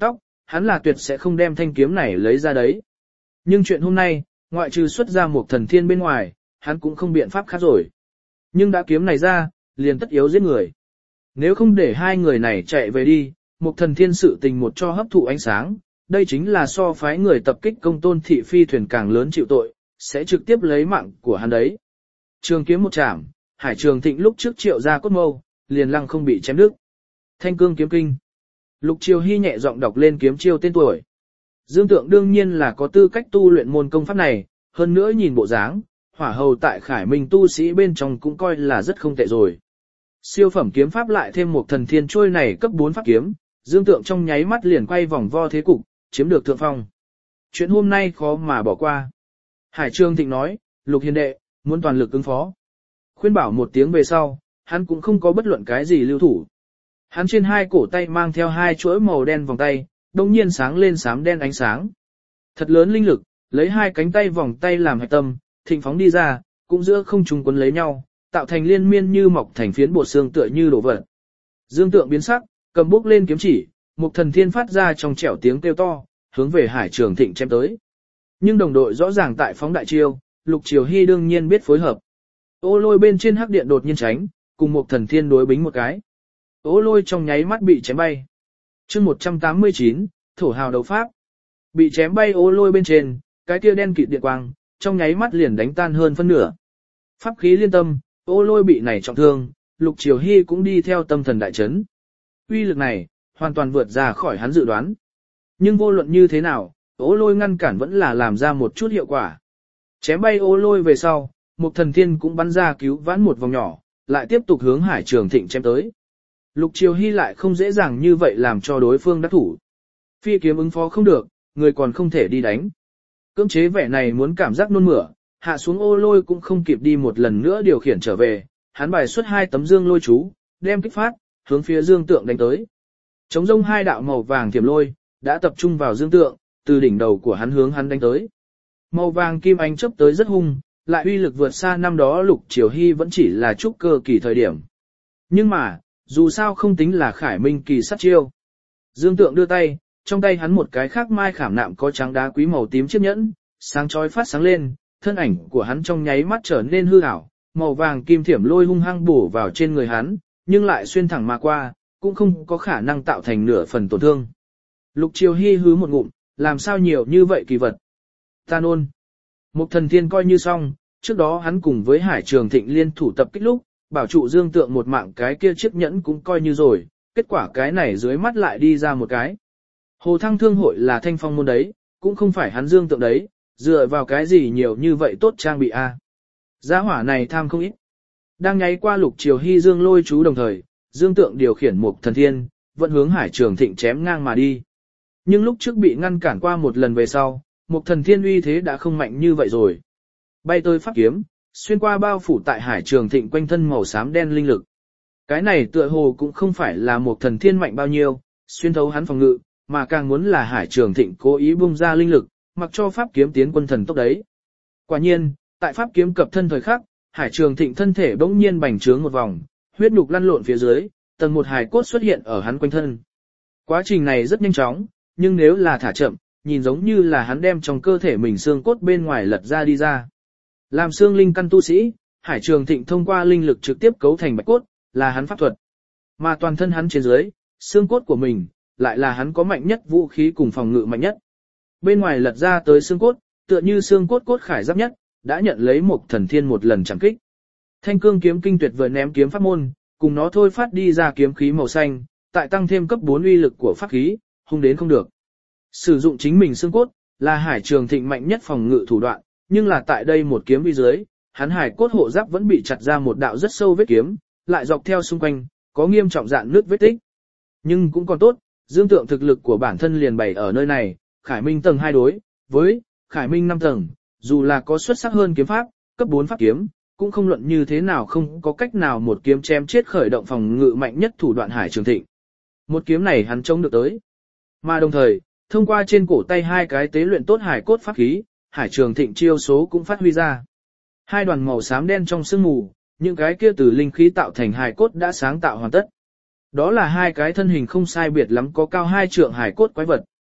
hắn là tuyệt sẽ không đem thanh kiếm này lấy ra đấy. Nhưng chuyện hôm nay, ngoại trừ xuất ra một thần thiên bên ngoài, hắn cũng không biện pháp khác rồi. Nhưng đã kiếm này ra, liền tất yếu giết người. Nếu không để hai người này chạy về đi, một thần thiên sự tình một cho hấp thụ ánh sáng, đây chính là so phái người tập kích công tôn thị phi thuyền càng lớn chịu tội, sẽ trực tiếp lấy mạng của hắn đấy. Trường kiếm một chạm, Hải Trường Thịnh lúc trước triệu ra cốt mâu, liền lăng không bị chém đứt. Thanh cương kiếm kinh. Lục Triều Hy nhẹ giọng đọc lên kiếm chiêu tên tuổi. Dương Tượng đương nhiên là có tư cách tu luyện môn công pháp này, hơn nữa nhìn bộ dáng, hỏa hầu tại Khải Minh tu sĩ bên trong cũng coi là rất không tệ rồi. Siêu phẩm kiếm pháp lại thêm một thần thiên trôi này cấp 4 pháp kiếm, Dương Tượng trong nháy mắt liền quay vòng vo thế cục, chiếm được thượng phong. Chuyện hôm nay khó mà bỏ qua. Hải Trường Thịnh nói, Lục hiền đệ, muốn toàn lực ứng phó. Khuyên bảo một tiếng về sau, hắn cũng không có bất luận cái gì lưu thủ. Hắn trên hai cổ tay mang theo hai chuỗi màu đen vòng tay, đồng nhiên sáng lên xám đen ánh sáng. Thật lớn linh lực, lấy hai cánh tay vòng tay làm hạch tâm, thịnh phóng đi ra, cũng giữa không trùng quấn lấy nhau, tạo thành liên miên như mọc thành phiến bột xương tựa như đổ vật. Dương Tượng biến sắc, cầm bút lên kiếm chỉ, một thần thiên phát ra trong trẻo tiếng kêu to, hướng về Hải Trường Thịnh chém tới. Nhưng đồng đội rõ ràng tại phóng đại chiêu, Lục Triều Hy đương nhiên biết phối hợp. Ô lôi bên trên hắc điện đột nhiên tránh, cùng một thần thiên đối bính một cái. Ô lôi trong nháy mắt bị chém bay. chương 189, thổ hào đấu pháp. Bị chém bay ô lôi bên trên, cái kia đen kịt điện quang, trong nháy mắt liền đánh tan hơn phân nửa. Pháp khí liên tâm, ô lôi bị này trọng thương, Lục Triều Hy cũng đi theo tâm thần đại chấn. Uy lực này, hoàn toàn vượt ra khỏi hắn dự đoán. Nhưng vô luận như thế nào, ô lôi ngăn cản vẫn là làm ra một chút hiệu quả. Chém bay ô lôi về sau, một thần thiên cũng bắn ra cứu vãn một vòng nhỏ, lại tiếp tục hướng Hải Trường Thịnh chém tới. Lục Triều Hy lại không dễ dàng như vậy làm cho đối phương đắc thủ. Phi kiếm ứng phó không được, người còn không thể đi đánh. Cưỡng chế vẻ này muốn cảm giác nôn mửa, hạ xuống ô lôi cũng không kịp đi một lần nữa điều khiển trở về, hắn bài xuất hai tấm dương lôi chú, đem kích phát, hướng phía Dương Tượng đánh tới. Chống rông hai đạo màu vàng thiểm lôi, đã tập trung vào Dương Tượng, từ đỉnh đầu của hắn hướng hắn đánh tới. Màu vàng kim ánh chớp tới rất hung, lại uy lực vượt xa năm đó Lục Triều Hy vẫn chỉ là trúc cơ kỳ thời điểm. Nhưng mà, dù sao không tính là Khải Minh kỳ sát chiêu. Dương Tượng đưa tay, trong tay hắn một cái khác mai khảm nạm có trắng đá quý màu tím chiếc nhẫn, sáng chói phát sáng lên, thân ảnh của hắn trong nháy mắt trở nên hư ảo, màu vàng kim thiểm lôi hung hăng bổ vào trên người hắn, nhưng lại xuyên thẳng mà qua, cũng không có khả năng tạo thành nửa phần tổn thương. Lục Triều Hy hứ một ngụm, làm sao nhiều như vậy kỳ vật. Ta nôn. Một thần thiên coi như xong, trước đó hắn cùng với Hải Trường Thịnh liên thủ tập kích lúc, bảo trụ Dương Tượng một mạng cái kia chiếc nhẫn cũng coi như rồi, kết quả cái này dưới mắt lại đi ra một cái. Hồ Thăng Thương hội là thanh phong môn đấy, cũng không phải hắn Dương Tượng đấy, dựa vào cái gì nhiều như vậy tốt trang bị a? Gia hỏa này tham không ít. Đang nháy qua Lục Triều Hy Dương lôi chú đồng thời, Dương Tượng điều khiển một thần thiên, vẫn hướng Hải Trường Thịnh chém ngang mà đi. Nhưng lúc trước bị ngăn cản qua một lần về sau, một thần thiên uy thế đã không mạnh như vậy rồi. Bay tới pháp kiếm, xuyên qua bao phủ tại Hải Trường Thịnh quanh thân màu xám đen linh lực. Cái này tựa hồ cũng không phải là một thần thiên mạnh bao nhiêu, xuyên thấu hắn phòng ngự, mà càng muốn là Hải Trường Thịnh cố ý bung ra linh lực, mặc cho pháp kiếm tiến quân thần tốc đấy. Quả nhiên, tại pháp kiếm cập thân thời khắc, Hải Trường Thịnh thân thể bỗng nhiên bành trướng một vòng, huyết nhục lăn lộn phía dưới, tầng một hài cốt xuất hiện ở hắn quanh thân. Quá trình này rất nhanh chóng, nhưng nếu là thả chậm, nhìn giống như là hắn đem trong cơ thể mình xương cốt bên ngoài lật ra đi ra. Làm xương linh căn tu sĩ, Hải Trường Thịnh thông qua linh lực trực tiếp cấu thành bạch cốt, là hắn pháp thuật. Mà toàn thân hắn trên dưới, xương cốt của mình, lại là hắn có mạnh nhất vũ khí cùng phòng ngự mạnh nhất. Bên ngoài lật ra tới xương cốt, tựa như xương cốt cốt khải giáp nhất, đã nhận lấy một thần thiên một lần chẳng kích. Thanh cương kiếm kinh tuyệt vời ném kiếm pháp môn, cùng nó thôi phát đi ra kiếm khí màu xanh, tại tăng thêm cấp 4 uy lực của pháp khí, hung đến không được. Sử dụng chính mình xương cốt, là Hải Trường Thịnh mạnh nhất phòng ngự thủ đoạn, nhưng là tại đây một kiếm vi dưới, hắn hải cốt hộ giáp vẫn bị chặt ra một đạo rất sâu vết kiếm, lại dọc theo xung quanh, có nghiêm trọng dạn nước vết tích. Nhưng cũng còn tốt, Dương Tượng thực lực của bản thân liền bày ở nơi này, Khải Minh tầng 2 đối với Khải Minh 5 tầng, dù là có xuất sắc hơn kiếm pháp, cấp 4 pháp kiếm, cũng không luận như thế nào không có cách nào một kiếm chém chết khởi động phòng ngự mạnh nhất thủ đoạn Hải Trường Thịnh. Một kiếm này hắn chống được tới. Mà đồng thời, thông qua trên cổ tay hai cái tế luyện tốt hải cốt pháp khí, Hải Trường Thịnh chiêu số cũng phát huy ra. Hai đoàn màu xám đen trong sương mù, những cái kia từ linh khí tạo thành hải cốt đã sáng tạo hoàn tất. Đó là hai cái thân hình không sai biệt lắm có cao 2 trượng hải cốt quái vật.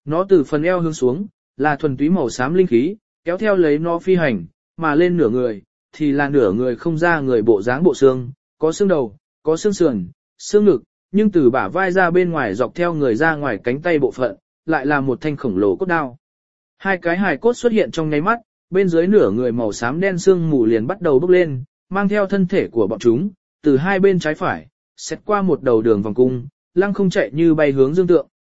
Nó từ phần eo hướng xuống, là thuần túy màu xám linh khí, kéo theo lấy nó phi hành, mà lên nửa người, thì là nửa người không ra người bộ dáng bộ xương, có xương đầu, có xương sườn, xương ngực, nhưng từ bả vai ra bên ngoài dọc theo người ra ngoài cánh tay bộ phận, lại là một thanh khổng lồ cốt đao. Hai cái hài cốt xuất hiện trong nháy mắt, bên dưới nửa người màu xám đen xương mù liền bắt đầu bốc lên, mang theo thân thể của bọn chúng, từ hai bên trái phải, xét qua một đầu đường vòng cung, lăng không chạy như bay hướng dương tượng.